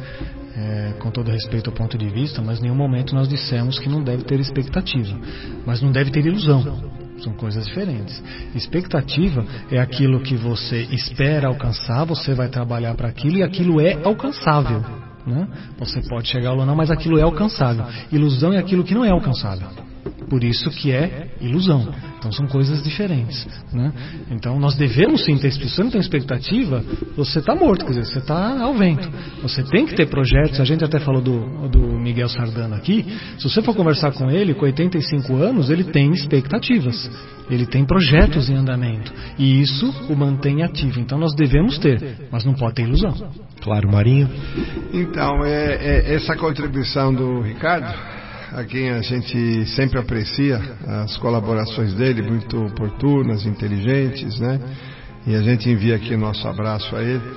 É, com todo respeito ao ponto de vista, mas em nenhum momento nós dissemos que não deve ter expectativa, mas não deve ter ilusão. São coisas diferentes. Expectativa é aquilo que você espera alcançar, você vai trabalhar para aquilo e aquilo é alcançável, né? Você pode chegar ou não, mas aquilo é alcançável. Ilusão é aquilo que não é alcançável. Por isso que é ilusão. Então são coisas diferentes, né? Então nós devemos sim ter, se você não tem expectativa, você está morto, quer dizer, você está ao vento. Você tem que ter projetos. A gente até falou do, do Miguel Sardana aqui. Se você for conversar com ele, com oitenta e cinco anos, ele tem expectativas, ele tem projetos em andamento, e isso o mantém ativo. Então nós devemos ter, mas não pode ter ilusão. Claro, Marinho. Então, é, é essa contribuição do Ricardo, a quem a gente sempre aprecia as colaborações dele, muito oportunas, inteligentes, né? E a gente envia aqui nosso abraço a ele.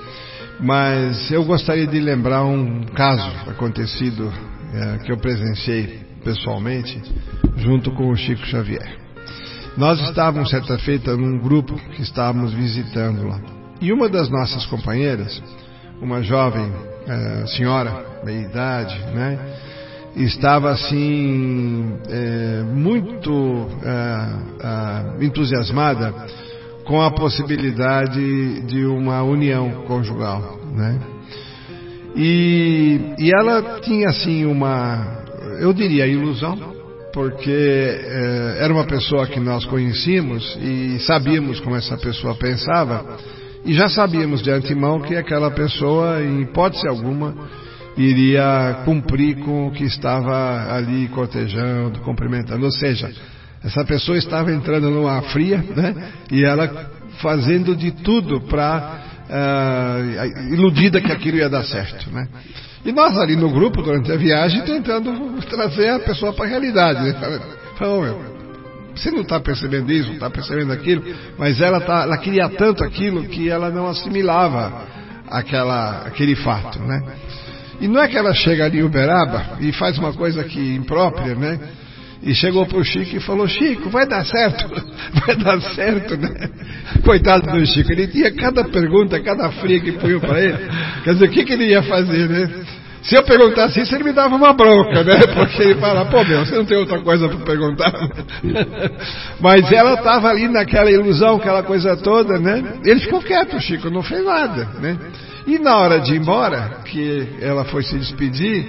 Mas eu gostaria de lembrar um caso acontecido é, que eu presenciei pessoalmente junto com o Chico Xavier. Nós estávamos certa feita num grupo que estávamos visitando lá. E uma das nossas companheiras, uma jovem é, senhora, meia idade, né? Estava assim é, muito é, é, entusiasmada com a possibilidade de uma união conjugal, né? E, e ela tinha assim uma, eu diria, ilusão, porque é, era uma pessoa que nós conhecíamos e sabíamos como essa pessoa pensava, e já sabíamos de antemão que aquela pessoa, em hipótese alguma, iria cumprir com o que estava ali cortejando, cumprimentando. Ou seja, essa pessoa estava entrando numa fria, né? E ela fazendo de tudo para uh, iludida que aquilo ia dar certo, né? E nós ali no grupo, durante a viagem, tentando trazer a pessoa para a realidade, né? Falou, meu, você não está percebendo isso, não está percebendo aquilo, mas ela, tá, ela queria tanto aquilo que ela não assimilava aquela, aquele fato, né? E não é que ela chega ali em Uberaba e faz uma coisa que imprópria, né? E chegou pro Chico e falou, Chico, vai dar certo, vai dar certo, né? Coitado do Chico, ele tinha cada pergunta, cada fria que punham para ele. Quer dizer, o que, que ele ia fazer, né? Se eu perguntasse isso, ele me dava uma bronca, né? Porque ele fala, pô, meu, você não tem outra coisa para perguntar. Mas ela estava ali naquela ilusão, aquela coisa toda, né? Ele ficou quieto, Chico, não fez nada, né? E na hora de ir embora, que ela foi se despedir,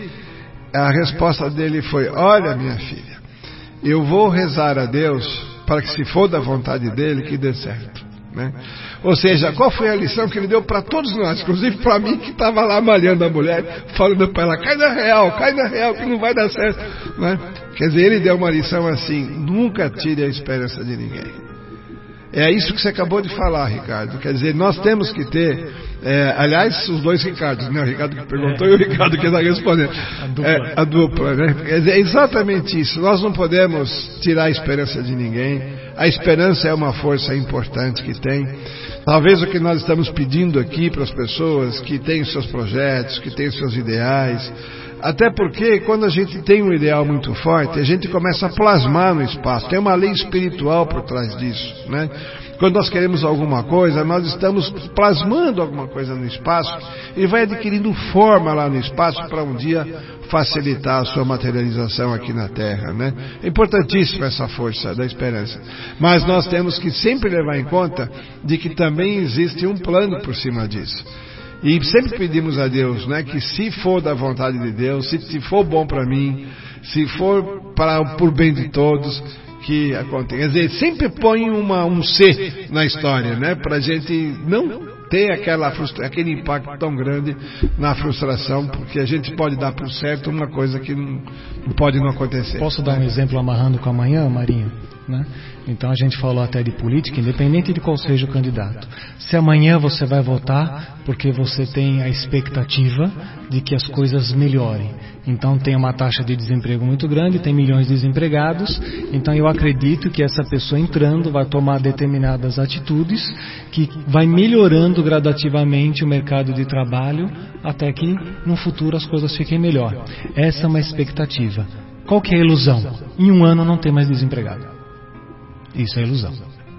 a resposta dele foi, olha, minha filha, eu vou rezar a Deus para que, se for da vontade dele, que dê certo. Né? Ou seja, qual foi a lição que ele deu para todos nós, inclusive para mim que estava lá malhando a mulher, falando para ela, cai na real, cai na real, que não vai dar certo. Né? Quer dizer, ele deu uma lição assim, nunca tire a esperança de ninguém. É isso que você acabou de falar, Ricardo. Quer dizer, nós temos que ter, é, aliás, os dois Ricardos, né? O Ricardo que perguntou e o Ricardo que está respondendo. A dupla. É, a dupla, né? Quer dizer, é exatamente isso. Nós não podemos tirar a esperança de ninguém. A esperança é uma força importante que tem. Talvez o que nós estamos pedindo aqui para as pessoas que têm os seus projetos, que têm os seus ideais, até porque quando a gente tem um ideal muito forte, a gente começa a plasmar no espaço. Tem uma lei espiritual por trás disso, né? Quando nós queremos alguma coisa, nós estamos plasmando alguma coisa no espaço e vai adquirindo forma lá no espaço para um dia facilitar a sua materialização aqui na Terra, né? É importantíssima essa força da esperança. Mas nós temos que sempre levar em conta de que também existe um plano por cima disso. E sempre pedimos a Deus, né, que se for da vontade de Deus, se, se for bom para mim, se for para por bem de todos, que aconteça. Quer dizer, sempre põe uma, um C na história, né, para a gente não ter aquela frustra, aquele impacto tão grande na frustração, porque a gente pode dar por certo uma coisa que não, não pode não acontecer. Posso dar um exemplo amarrando com amanhã, Marinho? Né? Então a gente falou até de política, independente de qual seja o candidato. Se amanhã você vai votar porque você tem a expectativa de que as coisas melhorem, então tem uma taxa de desemprego muito grande, tem milhões de desempregados, então eu acredito que essa pessoa entrando vai tomar determinadas atitudes que vai melhorando gradativamente o mercado de trabalho até que no futuro as coisas fiquem melhor. Essa é uma expectativa. Qual que é a ilusão? Em um ano não tem mais desempregado. Isso é ilusão.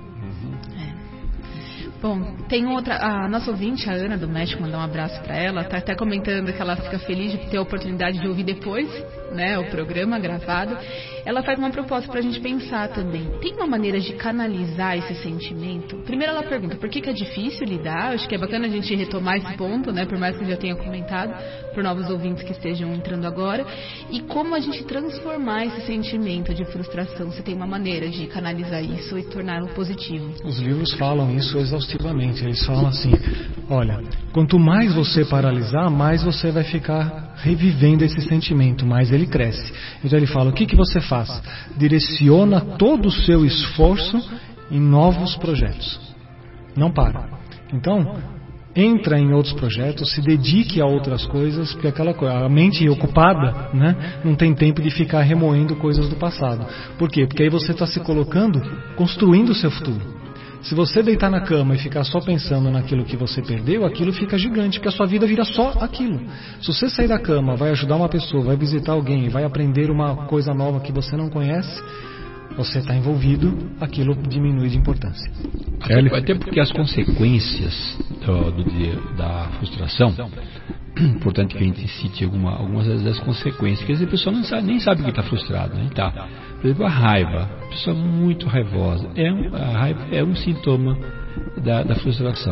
Bom, tem outra, a nossa ouvinte, a Ana do México, mandar um abraço para ela, está até comentando que ela fica feliz de ter a oportunidade de ouvir depois, né, o programa gravado. Ela faz uma proposta para a gente pensar também. Tem uma maneira de canalizar esse sentimento? Primeiro ela pergunta por que, que é difícil lidar. Acho que é bacana a gente retomar esse ponto, né, por mais que eu já tenha comentado, por novos ouvintes que estejam entrando agora. E como a gente transformar esse sentimento de frustração? Você tem uma maneira de canalizar isso e torná-lo positivo? Os livros falam isso exaustivamente. Eles falam assim, olha, quanto mais você paralisar, mais você vai ficar revivendo esse sentimento, mais ele cresce. Então ele fala, o que, que você faz? Direciona todo o seu esforço em novos projetos. Não para. Então, entra em outros projetos, se dedique a outras coisas, porque aquela a mente ocupada, né, não tem tempo de ficar remoendo coisas do passado. Por quê? Porque aí você está se colocando, construindo o seu futuro. Se você deitar na cama e ficar só pensando naquilo que você perdeu, aquilo fica gigante, porque a sua vida vira só aquilo. Se você sair da cama, vai ajudar uma pessoa, vai visitar alguém, vai aprender uma coisa nova que você não conhece, você está envolvido, aquilo diminui de importância. Até, até porque as consequências do, do, da frustração, importante que a gente cite alguma, algumas das consequências, porque a pessoa não sabe, nem sabe que está frustrado, né? Tá. Por exemplo, a raiva, a pessoa muito raivosa, é um, a raiva é um sintoma da, da frustração.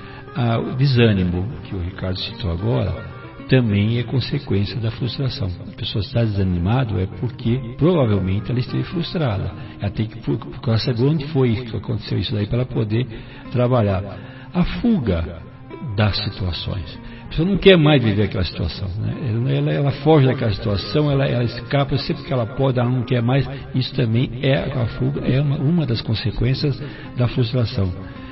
Ah, o desânimo, que o Ricardo citou agora, também é consequência da frustração. A pessoa está desanimada é porque provavelmente ela esteve frustrada. Ela tem que procurar saber onde foi que aconteceu isso daí para ela poder trabalhar. A fuga das situações. A pessoa não quer mais viver aquela situação, né? ela, ela, ela foge daquela situação, ela, ela escapa sempre que ela pode, ela não quer mais. Isso também é a fuga, é uma, uma das consequências da frustração.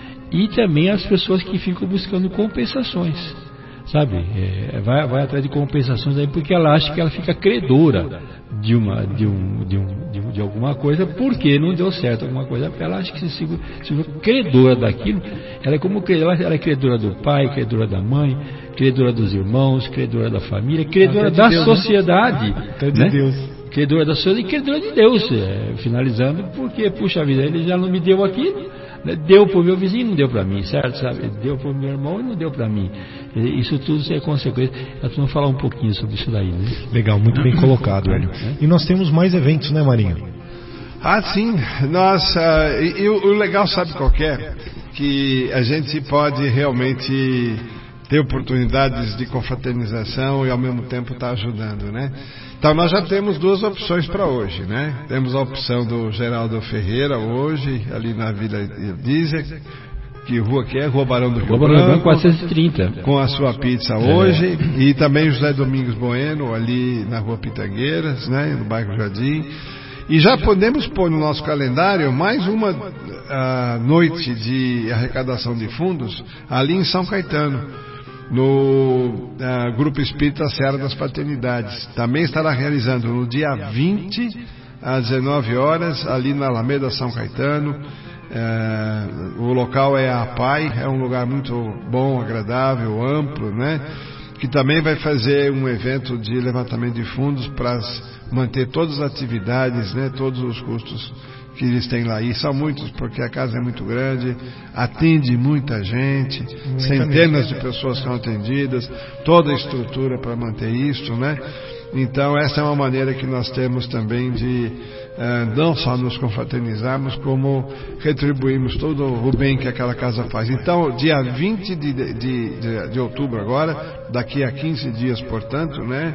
E também as pessoas que ficam buscando compensações, sabe? É, vai, vai atrás de compensações aí porque ela acha que ela fica credora de uma de um de, um, de, um, de alguma coisa porque não deu certo alguma coisa. Ela acha que se se, se credora daquilo, ela é como ela, ela é credora do pai, credora da mãe, credora dos irmãos, credora da família, credora da Deus, sociedade, né? né? De Deus. Credora da sociedade e credora de Deus, é, finalizando, porque puxa vida, ele já não me deu aquilo, Deu para o meu vizinho e não deu para mim, certo? Sabe? Deu para o meu irmão e não deu para mim. Isso tudo é consequência. Nós vamos falar um pouquinho sobre isso daí, né? Legal, muito bem colocado, Hélio. E nós temos mais eventos, né, Marinho? Ah, sim. Nossa, e, e o, o legal, sabe qual que é? Que a gente pode realmente ter oportunidades de confraternização e ao mesmo tempo estar ajudando, né? Então nós já temos duas opções para hoje, né? Temos a opção do Geraldo Ferreira hoje, ali na Vila Dízia, que rua que é? Rua Barão do Rio Rua Barão do Branco, quatrocentos e trinta. Com a sua pizza hoje, é. E também José Domingos Bueno, ali na Rua Pitangueiras, né? No bairro Jardim. E já podemos pôr no nosso calendário mais uma uh, noite de arrecadação de fundos ali em São Caetano, no uh, Grupo Espírita Seara das Fraternidades. Também estará realizando no dia vinte, às dezenove horas, ali na Alameda São Caetano. Uh, o local é a Pai, é um lugar muito bom, agradável, amplo, né? Que também vai fazer um evento de levantamento de fundos para manter todas as atividades, né, todos os custos que eles têm lá. E são muitos, porque a casa é muito grande, atende muita gente, muita centenas gente. de pessoas são atendidas, toda a estrutura para manter isso, né? Então essa é uma maneira que nós temos também de uh, não só nos confraternizarmos, como retribuirmos todo o bem que aquela casa faz. Então, dia vinte de, de, de, de outubro agora, daqui a quinze dias, portanto, né?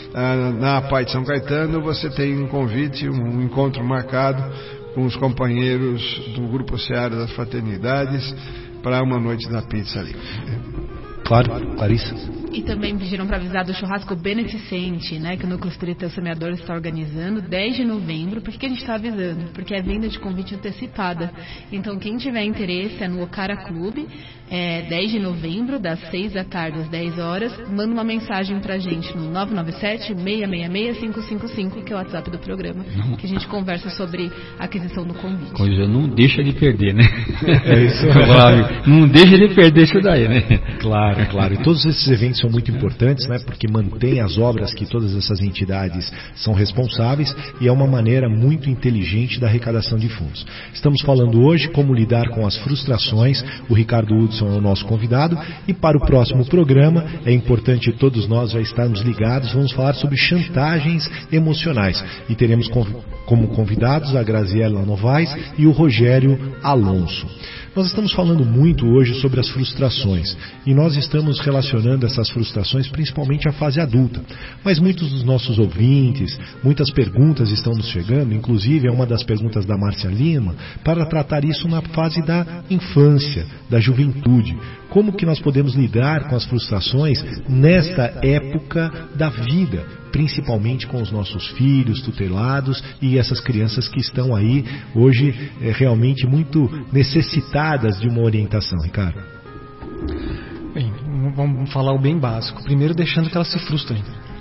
Uh, na Pai de São Caetano, você tem um convite, um encontro marcado com os companheiros do Grupo Seara das Fraternidades para uma noite da pizza ali. Claro, Larissa. E também pediram para avisar do churrasco beneficente, né, que o Núcleo Espírita Semeador está organizando, dez de novembro. Por que a gente está avisando? Porque é venda de convite antecipada. Então, quem tiver interesse é no Ocara Clube, é dez de novembro, das seis da tarde às dez horas. Manda uma mensagem para a gente no nove nove sete, seis seis seis, cinco cinco cinco, que é o WhatsApp do programa, que a gente conversa sobre a aquisição do convite. Coisa, não deixa de perder, né? É isso. Não deixa de perder isso daí, né? Claro, claro. E todos esses eventos são muito importantes, né? Porque mantém as obras que todas essas entidades são responsáveis e é uma maneira muito inteligente da arrecadação de fundos. Estamos falando hoje como lidar com as frustrações. O Ricardo Hudson é o nosso convidado e para o próximo programa é importante todos nós já estarmos ligados. Vamos falar sobre chantagens emocionais e teremos como convidados a Graziela Novaes e o Rogério Alonso. Nós estamos falando muito hoje sobre as frustrações e nós estamos relacionando essas frustrações principalmente à fase adulta. Mas muitos dos nossos ouvintes, muitas perguntas estão nos chegando, inclusive é uma das perguntas da Márcia Lima, para tratar isso na fase da infância, da juventude. Como que nós podemos lidar com as frustrações nesta época da vida, principalmente com os nossos filhos tutelados e essas crianças que estão aí hoje é, realmente muito necessitadas de uma orientação, Ricardo? Bem, vamos falar o bem básico. Primeiro, deixando que elas se frustrem.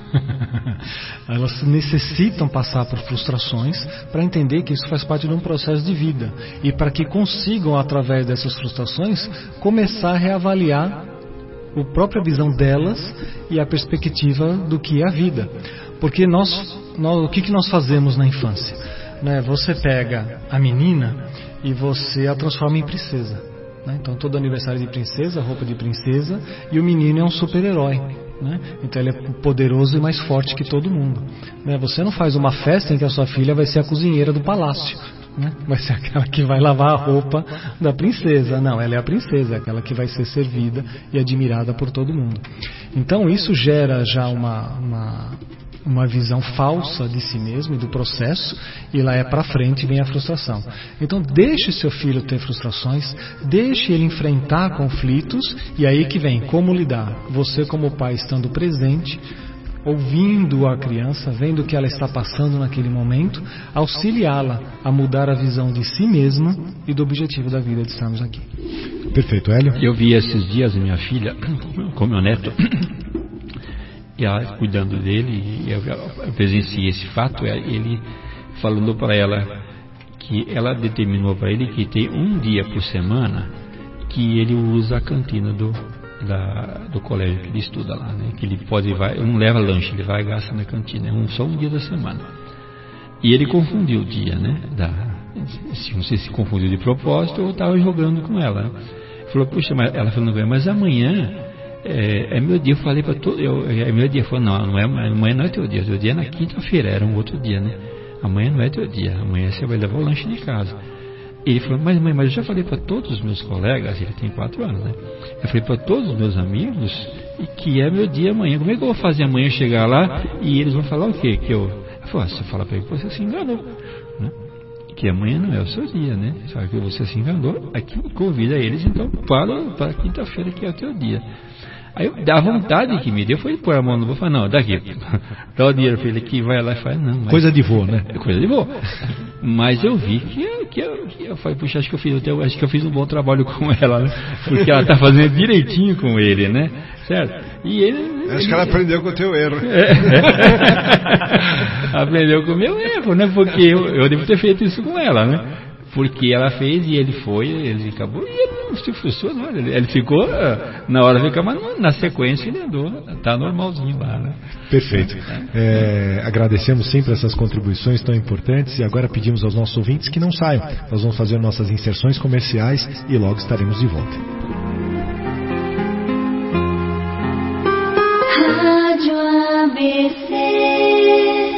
Elas necessitam passar por frustrações para entender que isso faz parte de um processo de vida e para que consigam, através dessas frustrações, começar a reavaliar a própria visão delas e a perspectiva do que é a vida. Porque nós, nós o que, que nós fazemos na infância? Né? Você pega a menina e você a transforma em princesa. Né? Então todo aniversário de princesa, roupa de princesa, e o menino é um super-herói. Né? Então ele é poderoso e mais forte que todo mundo. Né? Você não faz uma festa em que a sua filha vai ser a cozinheira do palácio. Né? Vai ser aquela que vai lavar a roupa da princesa. Não, ela é a princesa, aquela que vai ser servida e admirada por todo mundo. Então isso gera já uma, uma, uma visão falsa de si mesmo e do processo, e lá é para frente vem a frustração. Então deixe seu filho ter frustrações, deixe ele enfrentar conflitos, e aí que vem como lidar. Você como pai estando presente, ouvindo a criança, vendo o que ela está passando naquele momento, auxiliá-la a mudar a visão de si mesma e do objetivo da vida de estarmos aqui. Perfeito, Hélio. Eu vi esses dias a minha filha com meu neto, e ela cuidando dele, e eu presenciei esse fato, ele falando para ela que ela determinou para ele que tem um dia por semana que ele usa a cantina do Da, do colégio que ele estuda lá, né? Que ele pode vai, não leva lanche, ele vai e gasta na cantina, é um, só um dia da semana. E ele confundiu o dia, né? Da, Não sei se confundiu de propósito ou estava jogando com ela. Né? Falou, puxa, mas ela falou, mas amanhã é, é meu dia. Eu falei para todo, eu, é meu dia. Falou, não, não é, amanhã não é teu dia. Teu dia é na quinta-feira, era um outro dia, né? Amanhã não é teu dia. Amanhã você vai levar o lanche de casa. Ele falou, mas mãe, mas eu já falei para todos os meus colegas, ele tem quatro anos, né? Eu falei para todos os meus amigos que é meu dia amanhã. Como é que eu vou fazer amanhã chegar lá e eles vão falar o quê? Que eu, eu falei, você fala para ele que você se enganou, né? Que amanhã não é o seu dia, né? Sabe que você se enganou, aqui convida eles então para, para quinta-feira que é o teu dia. Aí dá vontade que me deu foi pôr a mão no bolso e falar, não, daqui, dá o dinheiro para ele aqui, vai lá e faz, não. Mas, coisa de vô, né? É coisa de vô. Mas eu vi que eu, que eu, que eu falei, puxa, acho que eu fiz, eu, acho que eu fiz um bom trabalho com ela, né? Porque ela está fazendo direitinho com ele, né? Certo? E ele... Acho que ela aprendeu com o teu erro. É. Aprendeu com o meu erro, né? Porque eu, eu devo ter feito isso com ela, né? Porque ela fez e ele foi, ele acabou, e ele não se frustrou, não. Ele, ele ficou, na hora de ficar, mas na sequência ele andou, tá normalzinho lá, né? Perfeito. É, agradecemos sempre essas contribuições tão importantes e agora pedimos aos nossos ouvintes que não saiam. Nós vamos fazer nossas inserções comerciais e logo estaremos de volta. Rádio A B C.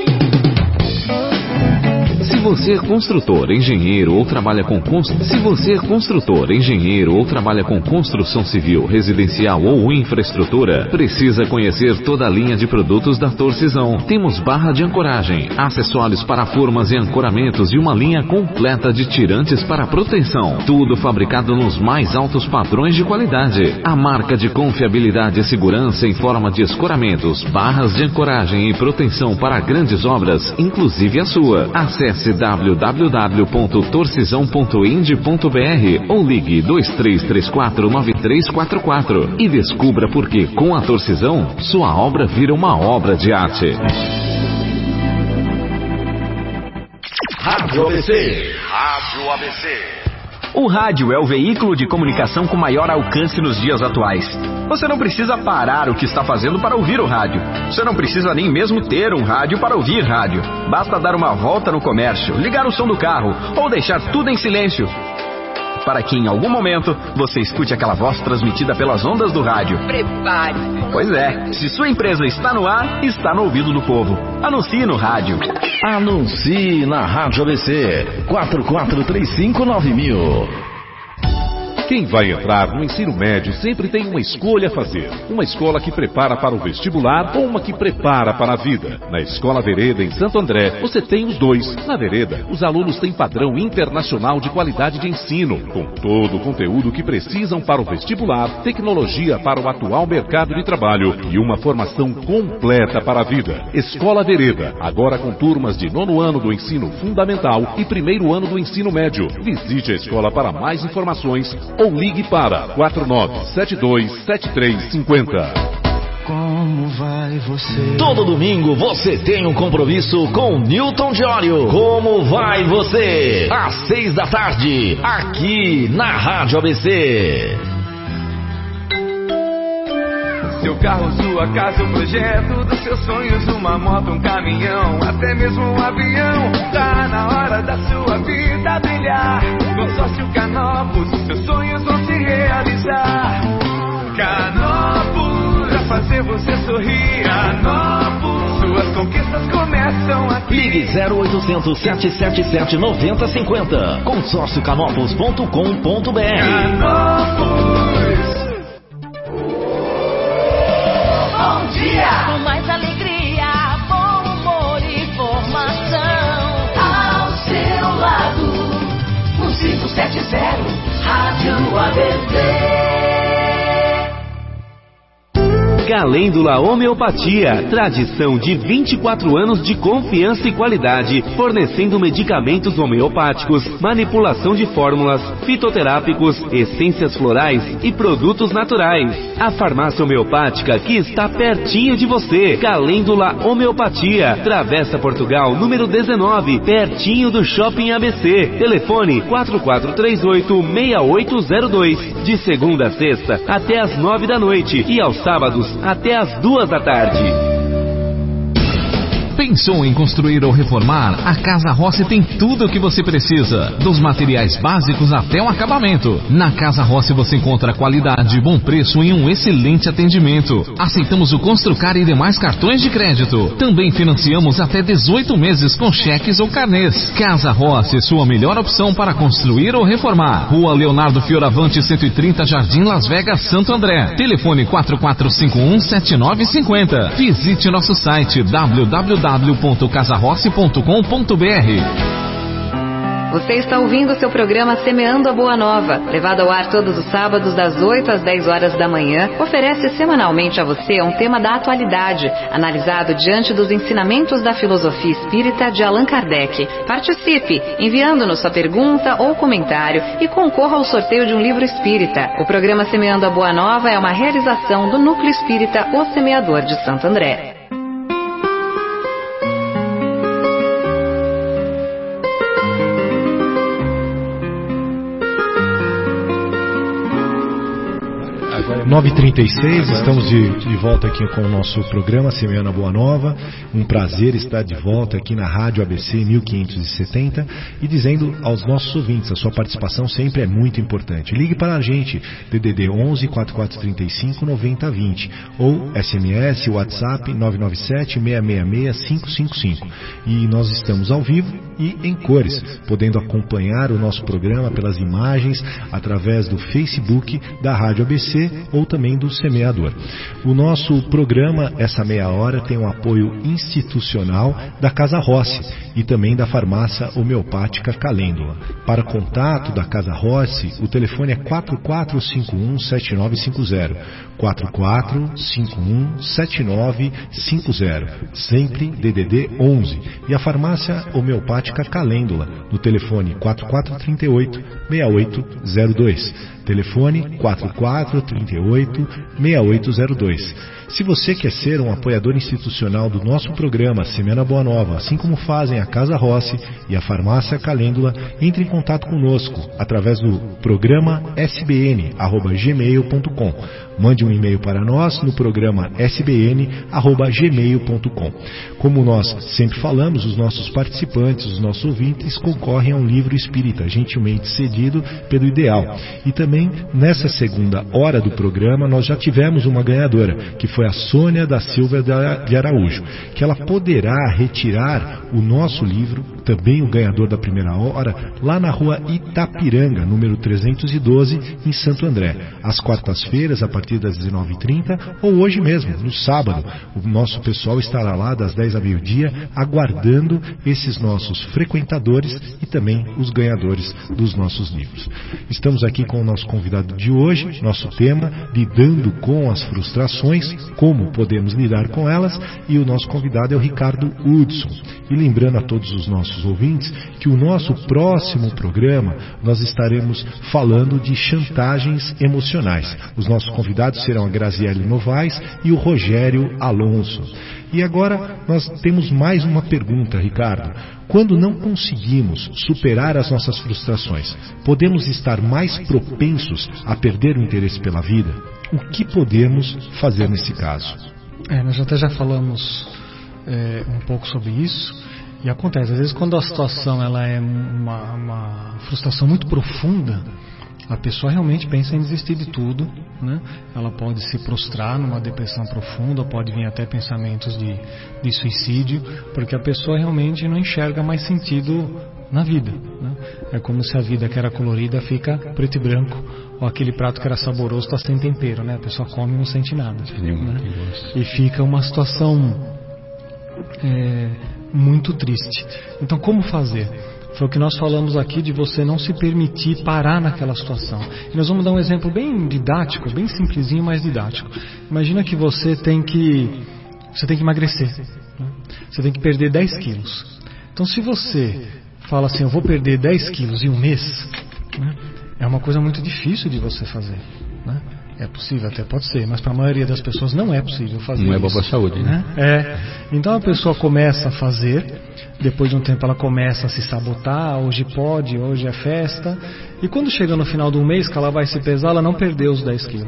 Se você é construtor, engenheiro ou trabalha com constru... Se você é construtor, engenheiro ou trabalha com construção civil, residencial ou infraestrutura, precisa conhecer toda a linha de produtos da Torcisão. Temos barra de ancoragem, acessórios para formas e ancoramentos e uma linha completa de tirantes para proteção. Tudo fabricado nos mais altos padrões de qualidade. A marca de confiabilidade e segurança em forma de escoramentos, barras de ancoragem e proteção para grandes obras, inclusive a sua. Acesse w w w ponto torcisão ponto ind ponto b r ou ligue dois três três quatro nove três quatro quatro e descubra por que com a Torcisão sua obra vira uma obra de arte. Rádio A B C. Rádio A B C. O rádio é o veículo de comunicação com maior alcance nos dias atuais. Você não precisa parar o que está fazendo para ouvir o rádio. Você não precisa nem mesmo ter um rádio para ouvir rádio. Basta dar uma volta no comércio, ligar o som do carro ou deixar tudo em silêncio, para que em algum momento você escute aquela voz transmitida pelas ondas do rádio. Prepare-se. Pois é, se sua empresa está no ar, está no ouvido do povo. Anuncie no rádio. Anuncie na Rádio A B C. quatro quatro três cinco nove mil. Quem vai entrar no ensino médio sempre tem uma escolha a fazer. Uma escola que prepara para o vestibular ou uma que prepara para a vida. Na Escola Vereda, em Santo André, você tem os dois. Na Vereda, os alunos têm padrão internacional de qualidade de ensino, com todo o conteúdo que precisam para o vestibular, tecnologia para o atual mercado de trabalho e uma formação completa para a vida. Escola Vereda, agora com turmas de nono ano do ensino fundamental e primeiro ano do ensino médio. Visite a escola para mais informações ou ligue para quatro nove sete dois sete três cinco zero. Como vai você? Todo domingo você tem um compromisso com Newton Diório. Como vai você? Às seis da tarde, aqui na Rádio A B C. Seu carro, sua casa, o projeto dos seus sonhos, uma moto, um caminhão, até mesmo um avião. Tá na hora da sua vida brilhar. Consórcio Canopus, seus sonhos vão se realizar. Canopus, pra fazer você sorrir. Canopus, suas conquistas começam aqui. Ligue zero oitocentos, sete sete sete, nove zero cinco zero. consórcio canopus ponto com ponto b r. Canopus. Bom dia! Com mais alegria, bom humor e informação. Ao seu lado, no cinco sete zero, Rádio A B C. Calêndula Homeopatia, tradição de vinte e quatro anos de confiança e qualidade, fornecendo medicamentos homeopáticos, manipulação de fórmulas, fitoterápicos, essências florais e produtos naturais. A farmácia homeopática que está pertinho de você. Calêndula Homeopatia, Travessa Portugal, número dezenove, pertinho do Shopping A B C. Telefone quatro quatro três oito, seis oito zero dois, de segunda a sexta até às nove da noite e aos sábados até às duas da tarde. Pensou em construir ou reformar? A Casa Rossi tem tudo o que você precisa, dos materiais básicos até o acabamento. Na Casa Rossi você encontra qualidade, bom preço e um excelente atendimento. Aceitamos o Construcar e demais cartões de crédito. Também financiamos até dezoito meses com cheques ou carnês. Casa Rossi, sua melhor opção para construir ou reformar. Rua Leonardo Fioravante, cento e trinta, Jardim Las Vegas, Santo André. Telefone quatro quatro cinco um sete nove cinco zero. Visite nosso site w w w ponto casa rossi ponto com ponto b r. Você está ouvindo o seu programa Semeando a Boa Nova, levado ao ar todos os sábados das oito às dez horas da manhã, oferece semanalmente a você um tema da atualidade, analisado diante dos ensinamentos da filosofia espírita de Allan Kardec. Participe, enviando-nos sua pergunta ou comentário e concorra ao sorteio de um livro espírita. O programa Semeando a Boa Nova é uma realização do Núcleo Espírita O Semeador de Santo André. nove e trinta e seis, estamos de, de volta aqui com o nosso programa Semeando a Boa Nova. Um prazer estar de volta aqui na Rádio A B C mil quinhentos e setenta e dizendo aos nossos ouvintes, a sua participação sempre é muito importante. Ligue para a gente, D D D onze, quatro quatro três cinco, nove zero dois zero ou S M S, WhatsApp nove nove sete, seis seis seis, cinco cinco cinco. E nós estamos ao vivo e em cores, podendo acompanhar o nosso programa pelas imagens através do Facebook da Rádio A B C ou também do Semeador. O nosso programa, essa meia hora, tem um apoio institucional da Casa Rossi e também da farmácia homeopática Calêndula. Para contato da Casa Rossi, o telefone é quatro quatro cinco um sete nove cinco zero, quatro quatro cinco um sete nove cinco zero, sempre D D D onze. E a farmácia homeopática Calêndula, no telefone quatro quatro três oito, seis oito zero dois. Telefone quatro quatro três oito, seis oito zero dois. Se você quer ser um apoiador institucional do nosso programa Semeando a Boa Nova, assim como fazem a Casa Rossi e a Farmácia Calêndula, entre em contato conosco através do programa s b n arroba gmail ponto com. Mande um e-mail para nós no programa s b n arroba gmail ponto com. Como nós sempre falamos, os nossos participantes, os nossos ouvintes concorrem a um livro espírita, gentilmente cedido pelo Ideal. E também, nessa segunda hora do programa, nós já tivemos uma ganhadora, que foi a Sônia da Silva de Araújo, que ela poderá retirar o nosso livro, também o ganhador da primeira hora, lá na rua Itapiranga, número trezentos e doze, em Santo André, às quartas-feiras, a partir das dezenove e trinta, ou hoje mesmo, no sábado. O nosso pessoal estará lá das dez a meio-dia, aguardando esses nossos frequentadores e também os ganhadores dos nossos livros. Estamos aqui com o nosso convidado de hoje, nosso tema, lidando com as frustrações, como podemos lidar com elas, e o nosso convidado é o Ricardo Hudson. E lembrando a todos os nossos ouvintes que o nosso próximo programa nós estaremos falando de chantagens emocionais. Os nossos convidados serão a Graziele Novaes e o Rogério Alonso. E agora nós temos mais uma pergunta, Ricardo. Quando não conseguimos superar as nossas frustrações, podemos estar mais propensos a perder o interesse pela vida? O que podemos fazer nesse caso? É, nós até já falamos é, um pouco sobre isso. E acontece, às vezes quando a situação ela é uma, uma frustração muito profunda, a pessoa realmente pensa em desistir de tudo, né? Ela pode se prostrar numa depressão profunda, pode vir até pensamentos de, de suicídio, porque a pessoa realmente não enxerga mais sentido na vida, né? É como se a vida que era colorida fica preto e branco, ou aquele prato que era saboroso está sem tempero, né? A pessoa come e não sente nada, né? E fica uma situação é, muito triste. Então, como fazer? Foi o que nós falamos aqui, de você não se permitir parar naquela situação. E nós vamos dar um exemplo bem didático, bem simplesinho, mas didático. Imagina que você tem que você tem que emagrecer, né? Você tem que perder dez quilos. Então, se você fala assim, eu vou perder dez quilos em um mês, né? É uma coisa muito difícil de você fazer, né? É possível, até pode ser, mas para a maioria das pessoas não é possível fazer isso. Não é bom para a saúde, né? É. Então a pessoa começa a fazer, depois de um tempo ela começa a se sabotar, hoje pode, hoje é festa, e quando chega no final do mês que ela vai se pesar, ela não perdeu os dez quilos.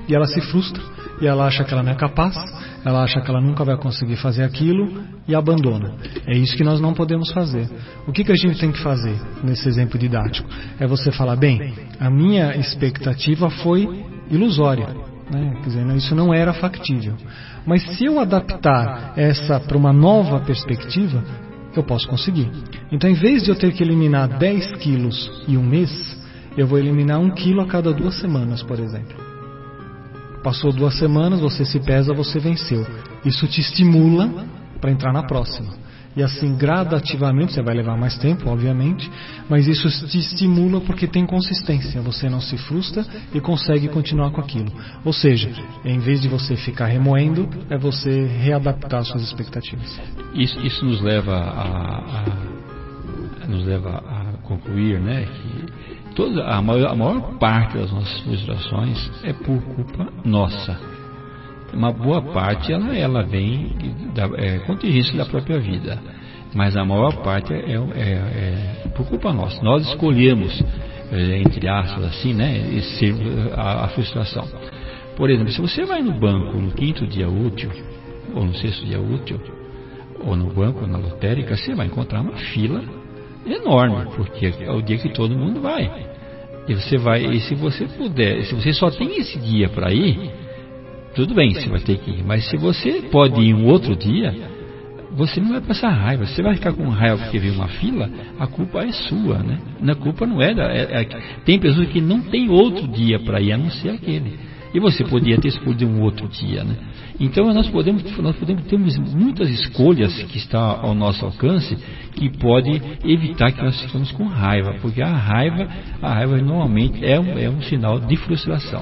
e ela se frustra, e ela acha que ela não é capaz, ela acha que ela nunca vai conseguir fazer aquilo e abandona. É isso que nós não podemos fazer. O que, que a gente tem que fazer nesse exemplo didático? É você falar, bem, a minha expectativa foi ilusória, né? Quer dizer, isso não era factível. Mas se eu adaptar essa para uma nova perspectiva, eu posso conseguir. Então, em vez de eu ter que eliminar dez quilos em um mês, eu vou eliminar um quilo a cada duas semanas, por exemplo. Passou duas semanas, você se pesa, você venceu. Isso te estimula para entrar na próxima. E assim, gradativamente, você vai levar mais tempo, obviamente, mas isso te estimula porque tem consistência. Você não se frustra e consegue continuar com aquilo. Ou seja, em vez de você ficar remoendo, é você readaptar suas expectativas. Isso, isso nos leva a, a, nos leva a concluir, né, que toda, a, maior, a maior parte das nossas frustrações é por culpa nossa. Uma boa parte ela, ela vem da é, contingência da própria vida, mas a maior parte é, é, é por culpa nossa. Nós escolhemos, é, entre aspas, assim, né, esse, a, a frustração. Por exemplo, se você vai no banco no quinto dia útil, ou no sexto dia útil, ou no banco, ou na lotérica, você vai encontrar uma fila enorme, porque é o dia que todo mundo vai. E você vai, e se você puder, se você só tem esse dia para ir, tudo bem, você vai ter que ir. Mas se você pode ir um outro dia, você não vai passar raiva. Você vai ficar com raiva porque viu uma fila, a culpa é sua, né? A culpa não é da... É, é, tem pessoas que não tem outro dia para ir, a não ser aquele. E você podia ter escolhido um outro dia, né? Então nós podemos, nós podemos temos muitas escolhas que estão ao nosso alcance que pode evitar que nós fiquemos com raiva, porque a raiva, a raiva normalmente é um, é um sinal de frustração.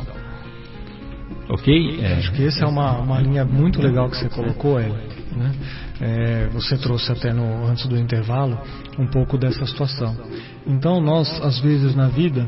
Ok? É. Acho que essa é uma, uma linha muito legal que você colocou, Hélio, né? É, você trouxe até no, antes do intervalo um pouco dessa situação. Então nós, às vezes na vida,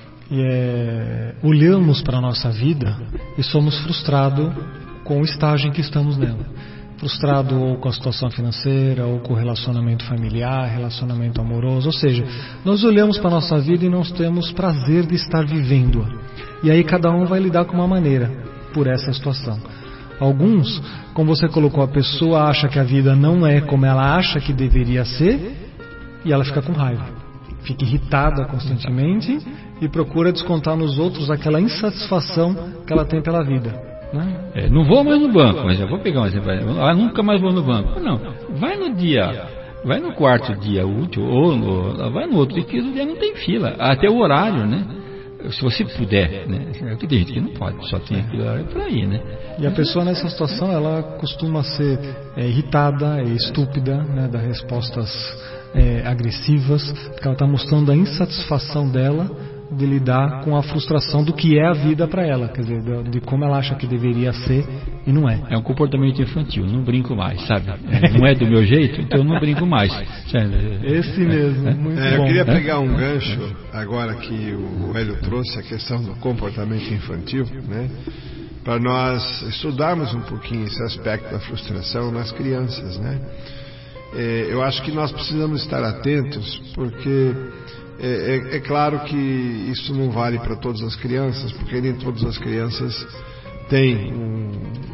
é, olhamos para a nossa vida e somos frustrados com o estágio em que estamos nela. Frustrado ou com a situação financeira, ou com o relacionamento familiar, relacionamento amoroso. Ou seja, nós olhamos para a nossa vida e não temos prazer de estar vivendo-a. E aí cada um vai lidar com uma maneira por essa situação. Alguns, como você colocou, a pessoa acha que a vida não é como ela acha que deveria ser e ela fica com raiva. Fica irritada constantemente e procura descontar nos outros aquela insatisfação que ela tem pela vida. É, não vou mais no banco, mas já vou pegar um exemplo. Ah, nunca mais vou no banco. Não, vai no dia, vai no quarto dia útil, ou no, vai no outro dia que o dia não tem fila, até o horário, né? Se você puder, né? Tem gente que não pode, só tem aquele horário para ir, né? E a pessoa nessa situação, ela costuma ser é, irritada, é estúpida, né? Dá respostas é, agressivas, porque ela está mostrando a insatisfação dela de lidar com a frustração do que é a vida para ela, quer dizer, de como ela acha que deveria ser e não é. É um comportamento infantil, não brinco mais, sabe? É, não é do meu jeito, então eu não brinco mais. Esse mesmo, é, muito é, bom. Eu queria pegar um gancho, agora que o Hélio trouxe a questão do comportamento infantil, né? Para nós estudarmos um pouquinho esse aspecto da frustração nas crianças, né? É, eu acho que nós precisamos estar atentos, porque É, é, é claro que isso não vale para todas as crianças, porque nem todas as crianças têm um,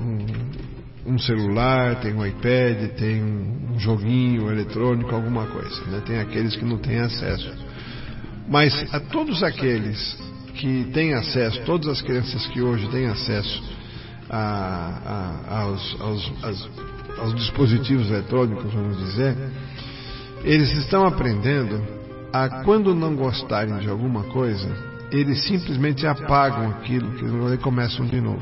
um, um celular, tem um iPad, tem um joguinho eletrônico, alguma coisa, né? Tem aqueles que não têm acesso. Mas a todos aqueles que têm acesso, todas as crianças que hoje têm acesso a, a, aos, aos, aos, aos dispositivos eletrônicos, vamos dizer, eles estão aprendendo a, quando não gostarem de alguma coisa, eles simplesmente apagam aquilo e começam de novo.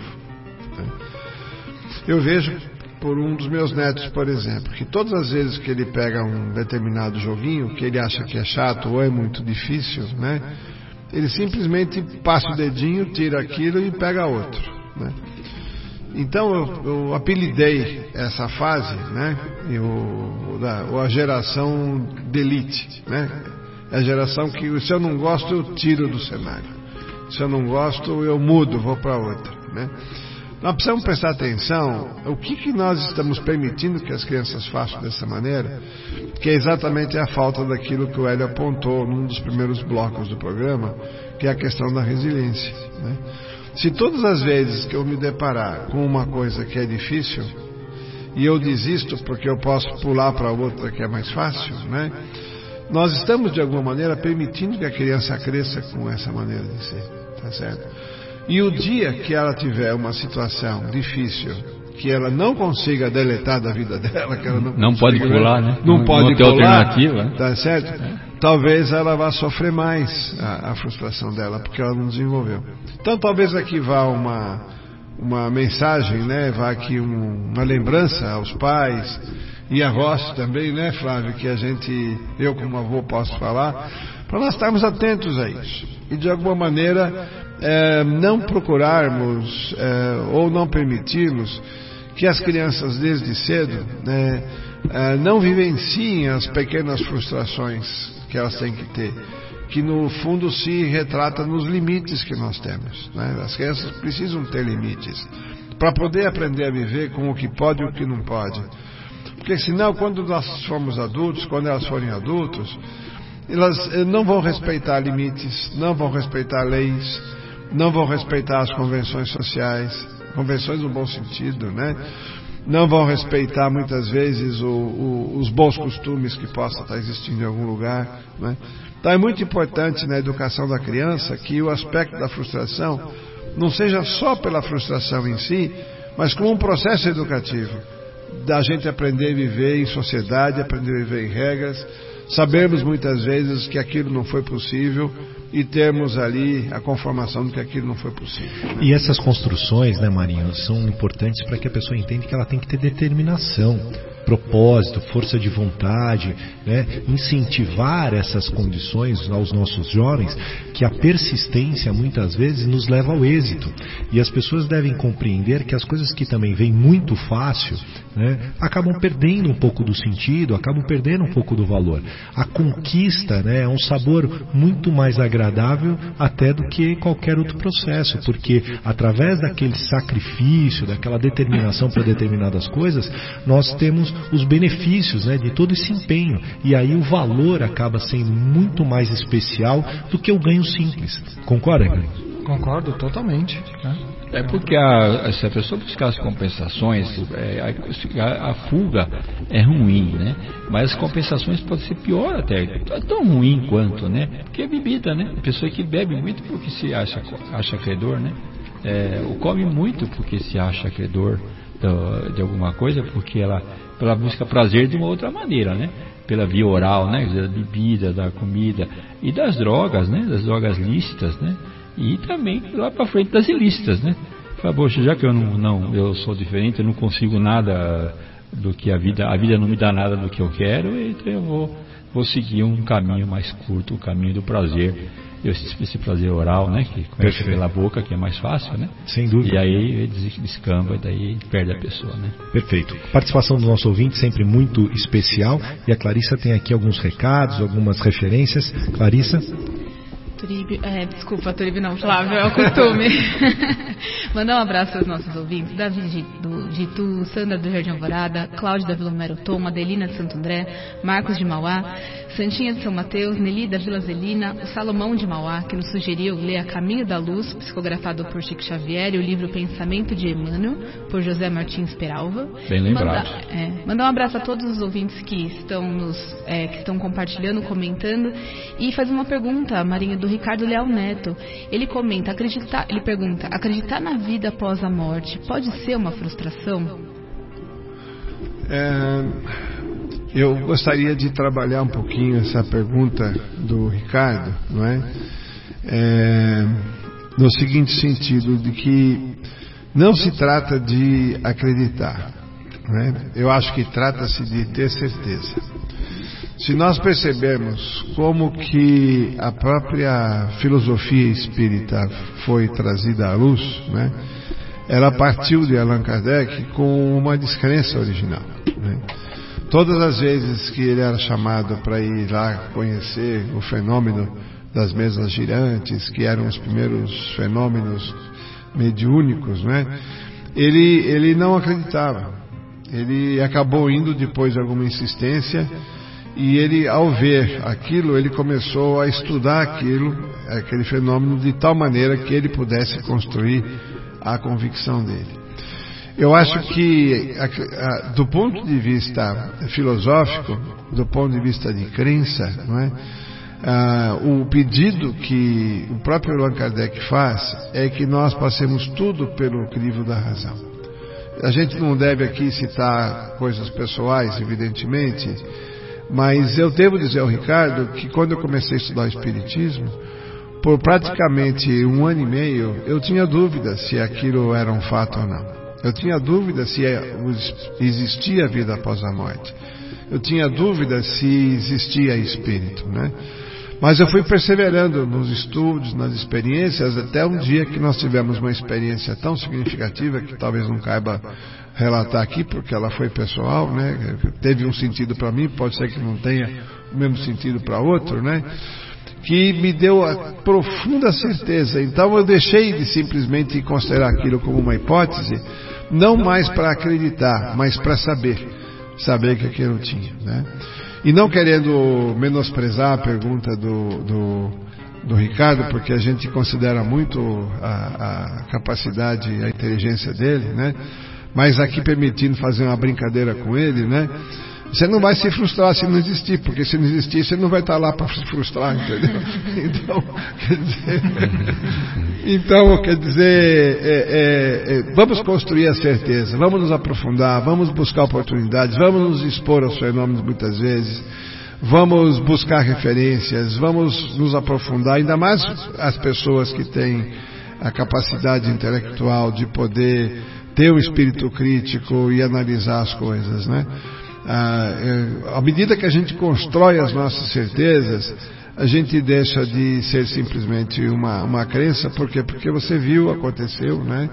Eu vejo por um dos meus netos, por exemplo, que todas as vezes que ele pega um determinado joguinho que ele acha que é chato ou é muito difícil, né, ele simplesmente passa o dedinho, tira aquilo e pega outro, né? Então eu, eu apelidei essa fase, né, eu, da, a geração delete, né? É a geração que, se eu não gosto, eu tiro do cenário. Se eu não gosto, eu mudo, vou para outra, né? Nós precisamos prestar atenção o que, que nós estamos permitindo que as crianças façam dessa maneira, que é exatamente a falta daquilo que o Hélio apontou num dos primeiros blocos do programa, que é a questão da resiliência, né? Se todas as vezes que eu me deparar com uma coisa que é difícil e eu desisto porque eu posso pular para outra que é mais fácil, né? Nós estamos de alguma maneira permitindo que a criança cresça com essa maneira de ser, tá certo? E o dia que ela tiver uma situação difícil, que ela não consiga deletar da vida dela, que ela não, não pode pular, né? Não, não pode não ter pular, alternativa, né? Tá certo? É. Talvez ela vá sofrer mais a, a frustração dela, porque ela não desenvolveu. Então talvez aqui vá uma, uma mensagem, né? Vá aqui um, uma lembrança aos pais e avós também, né, Flávio? Que a gente, eu como avô posso falar, para nós estarmos atentos a isso. E de alguma maneira é, não procurarmos é, ou não permitirmos que as crianças desde cedo né, é, não vivenciem as pequenas frustrações que elas têm que ter, que no fundo se retrata nos limites que nós temos, né? As crianças precisam ter limites para poder aprender a viver com o que pode e o que não pode, porque senão quando nós formos adultos, quando elas forem adultos, elas não vão respeitar limites, não vão respeitar leis, não vão respeitar as convenções sociais, convenções no bom sentido, né? Não vão respeitar muitas vezes o, o, os bons costumes que possam estar existindo em algum lugar, né? Então é muito importante na educação da criança que o aspecto da frustração não seja só pela frustração em si, mas como um processo educativo, da gente aprender a viver em sociedade, aprender a viver em regras, sabermos muitas vezes que aquilo não foi possível e termos ali a conformação de que aquilo não foi possível. E essas construções, né, Marinho, são importantes para que a pessoa entenda que ela tem que ter determinação, propósito, força de vontade, né? Incentivar essas condições aos nossos jovens, que a persistência muitas vezes nos leva ao êxito. E as pessoas devem compreender que as coisas que também vêm muito fácil, né, acabam perdendo um pouco do sentido, acabam perdendo um pouco do valor. A conquista, né, é um sabor muito mais agradável até do que qualquer outro processo, porque através daquele sacrifício, daquela determinação para determinadas coisas, nós temos os benefícios, né, de todo esse empenho, e aí o valor acaba sendo muito mais especial do que o ganho simples. Concorda, Greg? Concordo totalmente, né? É porque a, se a pessoa buscar as compensações, é, a, a fuga é ruim, né? Mas as compensações podem ser pior até, é tão ruim quanto, né? Porque é bebida, né? A pessoa que bebe muito porque se acha, acha credor, né? É, ou come muito porque se acha credor de, de alguma coisa, porque ela, ela busca prazer de uma outra maneira, né? Pela via oral, né? Da bebida, da comida e das drogas, né? Das drogas lícitas, né? E também lá para frente das ilícitas, né? Fala, poxa, já que eu não, não, eu sou diferente, eu não consigo nada do que a vida, a vida não me dá nada do que eu quero, então eu vou, vou seguir um caminho mais curto, o caminho do prazer. Esse, esse prazer oral, né? Que começa pela boca, que é mais fácil, né? Sem dúvida. E aí descamba, e daí perde a pessoa, né? Perfeito. Participação do nosso ouvinte sempre muito especial. E a Clarissa tem aqui alguns recados, algumas referências. Clarissa? Turíbio, é, desculpa, Turíbio não, Flávio, é o costume. Mandar um abraço aos nossos ouvintes, Davi de, do, de Itu, Sandra do Jardim Alvorada, Cláudio da Vila Merotoma, Adelina de Santo André, Marcos de Mauá, Santinha de São Mateus, Nelly da Vila Zelina, o Salomão de Mauá, que nos sugeriu ler A Caminho da Luz, psicografado por Chico Xavier, e o livro Pensamento de Emmanuel, por José Martins Peralva. Bem lembrado. Mandar, é, mandar um abraço a todos os ouvintes que estão, nos, é, que estão compartilhando, comentando, e fazer uma pergunta, Marinho, do Ricardo Leal Neto. Ele comenta, acreditar, ele pergunta, acreditar na vida após a morte pode ser uma frustração? É, eu gostaria de trabalhar um pouquinho essa pergunta do Ricardo, não é? É, no seguinte sentido, de que não se trata de acreditar, não é? Eu acho que trata-se de ter certeza. Se nós percebermos como que a própria filosofia espírita foi trazida à luz, né, ela partiu de Allan Kardec com uma descrença original, né? Todas as vezes que ele era chamado para ir lá conhecer o fenômeno das mesas girantes, que eram os primeiros fenômenos mediúnicos, né, ele, ele não acreditava. Ele acabou indo depois de alguma insistência. E ele, ao ver aquilo, ele começou a estudar aquilo, aquele fenômeno, de tal maneira que ele pudesse construir a convicção dele. Eu acho que, do ponto de vista filosófico, do ponto de vista de crença, não é? Ah, o pedido que o próprio Allan Kardec faz é que nós passemos tudo pelo crivo da razão. A gente não deve aqui citar coisas pessoais, evidentemente, mas eu devo dizer ao Ricardo que quando eu comecei a estudar o Espiritismo, por praticamente um ano e meio, eu tinha dúvida se aquilo era um fato ou não. Eu tinha dúvida se existia vida após a morte. Eu tinha dúvida se existia espírito, né? Mas eu fui perseverando nos estudos, nas experiências, até um dia que nós tivemos uma experiência tão significativa, que talvez não caiba relatar aqui, porque ela foi pessoal, né? Teve um sentido para mim, pode ser que não tenha o mesmo sentido para outro, né? Que me deu a profunda certeza. Então eu deixei de simplesmente considerar aquilo como uma hipótese, não mais para acreditar, mas para saber, saber que aquilo tinha, né? E não querendo menosprezar a pergunta do, do, do Ricardo, porque a gente considera muito a, a capacidade, a inteligência dele, né? Mas aqui permitindo fazer uma brincadeira com ele, né? Você não vai se frustrar se não existir, porque se não existir, você não vai estar lá para se frustrar, entendeu? Então, quer dizer, então, quer dizer é, é, é, vamos construir a certeza, vamos nos aprofundar, vamos buscar oportunidades, vamos nos expor aos fenômenos muitas vezes, vamos buscar referências, vamos nos aprofundar, ainda mais as pessoas que têm a capacidade intelectual de poder ter um espírito crítico e analisar as coisas, né? Ah, à medida que a gente constrói as nossas certezas, a gente deixa de ser simplesmente uma, uma crença, porque porque você viu, aconteceu, né?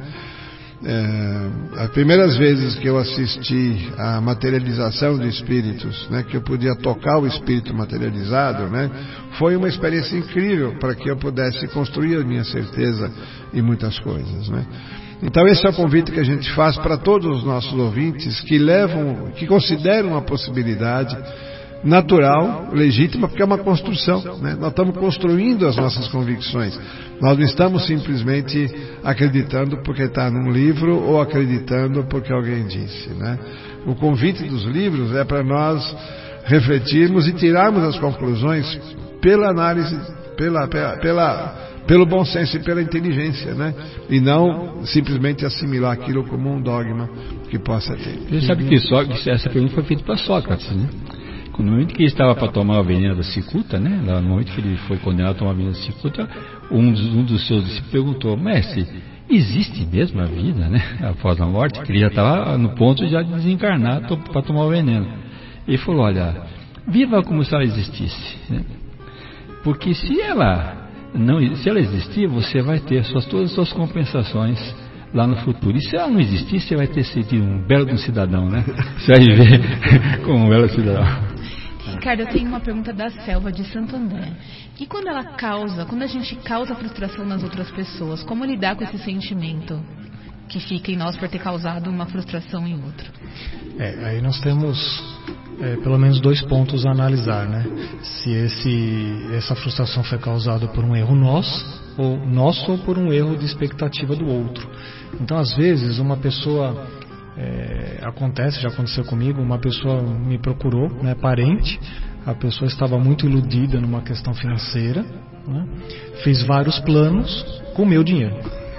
É, as primeiras vezes que eu assisti a materialização de espíritos, né, que eu podia tocar o espírito materializado, né, foi uma experiência incrível para que eu pudesse construir a minha certeza em muitas coisas, né? Então esse é o convite que a gente faz para todos os nossos ouvintes que levam, que consideram a possibilidade natural, legítima, porque é uma construção, né? Nós estamos construindo as nossas convicções. Nós não estamos simplesmente acreditando porque está num livro ou acreditando porque alguém disse, né? O convite dos livros é para nós refletirmos e tirarmos as conclusões pela análise, pela, pela, pela pelo bom senso e pela inteligência, né? E não simplesmente assimilar aquilo como um dogma que possa ter. Você sabe que Sócrates, essa pergunta foi feita para Sócrates, né? No momento que ele estava para tomar a veneno da cicuta, né? No momento que ele foi condenado a tomar a veneno da cicuta, um dos, um dos seus discípulos perguntou: mestre, existe mesmo a vida, né? Após a morte? Que ele já estava no ponto já de desencarnar para tomar o veneno. Ele falou: olha, viva como se ela existisse, né? Porque se ela não, se ela existir, você vai ter suas, todas as suas compensações lá no futuro. E se ela não existir, você vai ter sido um belo de um cidadão, né? Você vai viver como um belo cidadão. Ricardo, eu tenho uma pergunta da Selva de Santo André. E quando ela causa, quando a gente causa frustração nas outras pessoas, como lidar com esse sentimento que fica em nós por ter causado uma frustração em outro? É, aí nós temos é, pelo menos dois pontos a analisar, né? Se esse, essa frustração foi causada por um erro nosso, ou nosso ou por um erro de expectativa do outro. Então, às vezes, uma pessoa, é, acontece, já aconteceu comigo, uma pessoa me procurou, né, parente, a pessoa estava muito iludida numa questão financeira, né, fez vários planos com o meu dinheiro.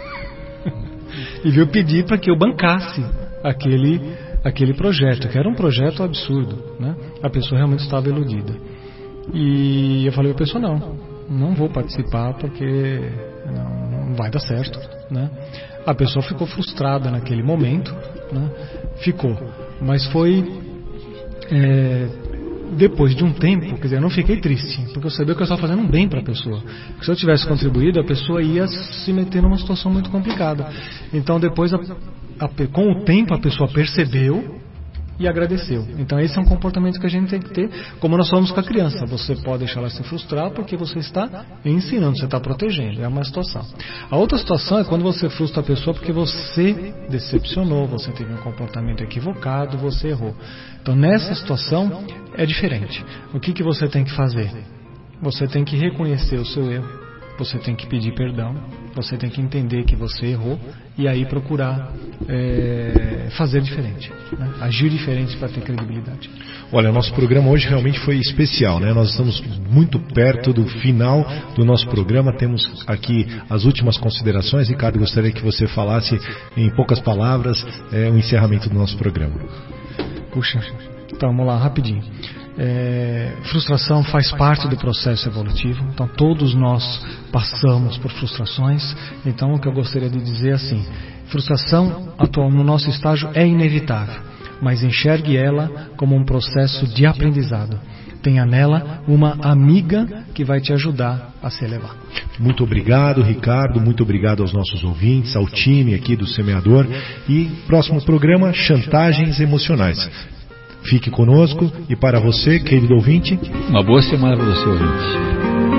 E veio pedir para que eu bancasse aquele, aquele projeto, que era um projeto absurdo, né? A pessoa realmente estava iludida. E eu falei para a pessoa: não, não vou participar porque não, não vai dar certo, né? A pessoa ficou frustrada naquele momento, né? Ficou, mas foi é, depois de um tempo, quer dizer, eu não fiquei triste, porque eu sabia que eu estava fazendo um bem para a pessoa. Porque se eu tivesse contribuído, a pessoa ia se meter numa situação muito complicada. Então depois, a, a, com o tempo, a pessoa percebeu, e agradeceu. Então esse é um comportamento que a gente tem que ter, como nós somos com a criança. Você pode deixar ela se frustrar porque você está ensinando, você está protegendo, é uma situação. A outra situação é quando você frustra a pessoa porque você decepcionou, você teve um comportamento equivocado, você errou. Então nessa situação é diferente. O que, que você tem que fazer? Você tem que reconhecer o seu erro, você tem que pedir perdão, você tem que entender que você errou e aí procurar é, fazer diferente, né? Agir diferente para ter credibilidade. Olha, nosso programa hoje realmente foi especial, né? Nós estamos muito perto do final do nosso programa. Temos aqui as últimas considerações. Ricardo, gostaria que você falasse em poucas palavras é, o encerramento do nosso programa. Puxa, então vamos lá, rapidinho. É, frustração faz parte do processo evolutivo, então todos nós passamos por frustrações. Então o que eu gostaria de dizer é assim: frustração atual no nosso estágio é inevitável, mas enxergue ela como um processo de aprendizado. Tenha nela uma amiga que vai te ajudar a se elevar. Muito obrigado, Ricardo, muito obrigado aos nossos ouvintes, ao time aqui do Semeador. E próximo programa, chantagens emocionais. Fique conosco e para você, querido ouvinte, uma boa semana para você, ouvinte.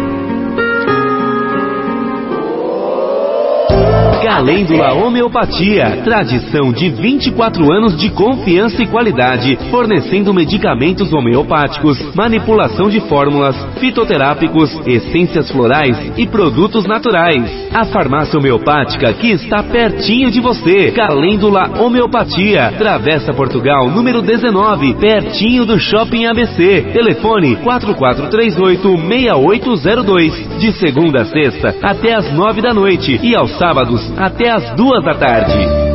Calêndula Homeopatia, tradição de vinte e quatro anos de confiança e qualidade, fornecendo medicamentos homeopáticos, manipulação de fórmulas, fitoterápicos, essências florais e produtos naturais. A farmácia homeopática que está pertinho de você. Calêndula Homeopatia, Travessa Portugal, número dezenove, pertinho do Shopping A B C. Telefone quatro quatro três oito, seis oito zero dois, de segunda a sexta até às nove da noite e aos sábados até às duas da tarde.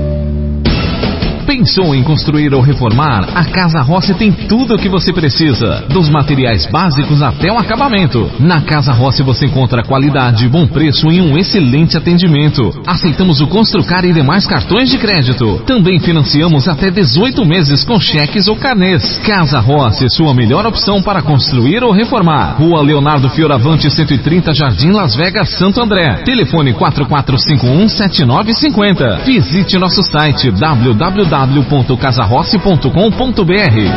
Pensou em construir ou reformar? A Casa Rossi tem tudo o que você precisa, dos materiais básicos até o acabamento. Na Casa Rossi você encontra qualidade, bom preço e um excelente atendimento. Aceitamos o Construcar e demais cartões de crédito. Também financiamos até dezoito meses com cheques ou carnês. Casa Rossi, sua melhor opção para construir ou reformar. Rua Leonardo Fioravante, cento e trinta, Jardim Las Vegas, Santo André. Telefone quatro quatro cinco um, sete nove cinco zero. Visite nosso site w w w ponto casa rossi ponto com ponto b r.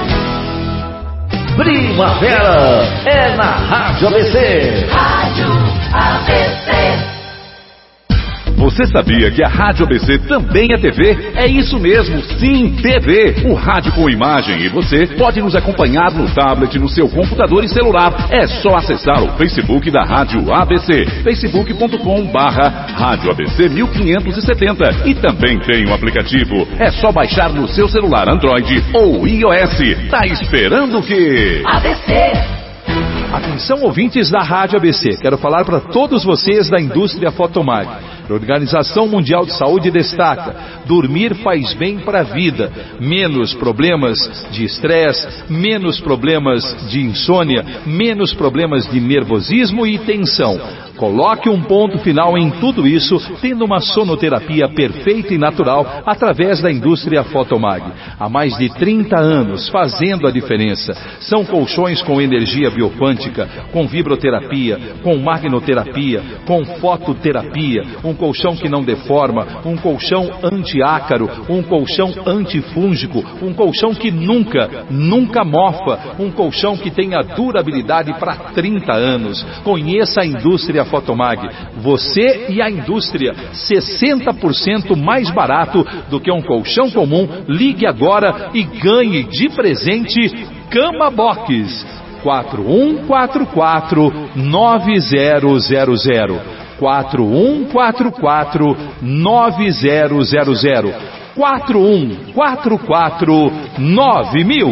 Primavera é na Rádio A B C. Rádio A B C. Você sabia que a Rádio A B C também é T V? É isso mesmo, sim, T V. O rádio com imagem e você pode nos acompanhar no tablet, no seu computador e celular. É só acessar o Facebook da Rádio A B C, facebook ponto com barra Rádio A B C mil quinhentos e setenta. E também tem um aplicativo. É só baixar no seu celular Android ou iOS. Tá esperando o quê? A B C. Atenção, ouvintes da Rádio A B C. Quero falar para todos vocês da indústria Fotomag. A Organização Mundial de Saúde destaca: dormir faz bem para a vida. Menos problemas de estresse, menos problemas de insônia, menos problemas de nervosismo e tensão. Coloque um ponto final em tudo isso, tendo uma sonoterapia perfeita e natural através da indústria Fotomag. Há mais de trinta anos fazendo a diferença. São colchões com energia bioquântica, com vibroterapia, com magnoterapia, com fototerapia, um colchão que não deforma, um colchão antiácaro, um colchão antifúngico, um colchão que nunca, nunca mofa, um colchão que tem a durabilidade para trinta anos. Conheça a indústria Fotomag. Você e a indústria, sessenta por cento mais barato do que um colchão comum. Ligue agora e ganhe de presente Cama Box. quatro um quatro quatro, nove zero zero zero. quatro um quatro quatro, nove zero zero zero. quatro um quatro quatro, nove mil.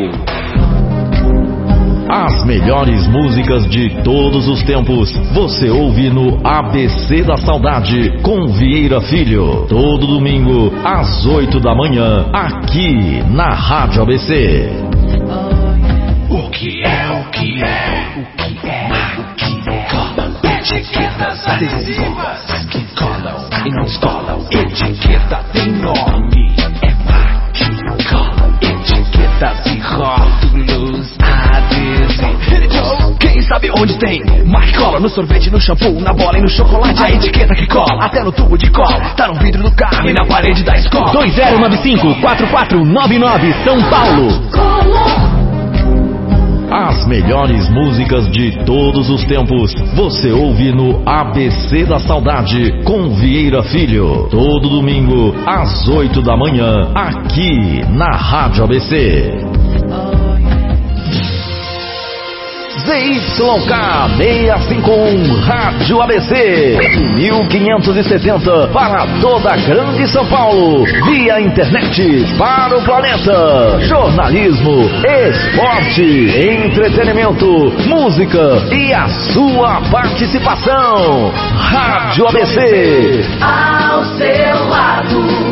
As melhores músicas de todos os tempos você ouve no A B C da Saudade com Vieira Filho. Todo domingo às oito da manhã aqui na Rádio A B C. O que é, o que é, o que é, o que é? Colam etiquetas adesivas que colam e não descolam. Etiqueta tem nome, é máquina. Colam etiquetas e rótulos adesivos. Quem sabe sabe onde tem. Marque cola no sorvete, no shampoo, na bola e no chocolate. A etiqueta que cola, até no tubo de cola. Tá no vidro do carro e na parede da escola. dois zero nove cinco, quatro quatro nove nove, São Paulo. As melhores músicas de todos os tempos você ouve no A B C da Saudade com Vieira Filho. Todo domingo às oito da manhã aqui na Rádio A B C. Z Y K seiscentos e cinquenta e um Rádio A B C, mil quinhentos e setenta para toda a grande São Paulo, via internet para o planeta. Jornalismo, esporte, entretenimento, música e a sua participação. Rádio A B C, ao seu lado.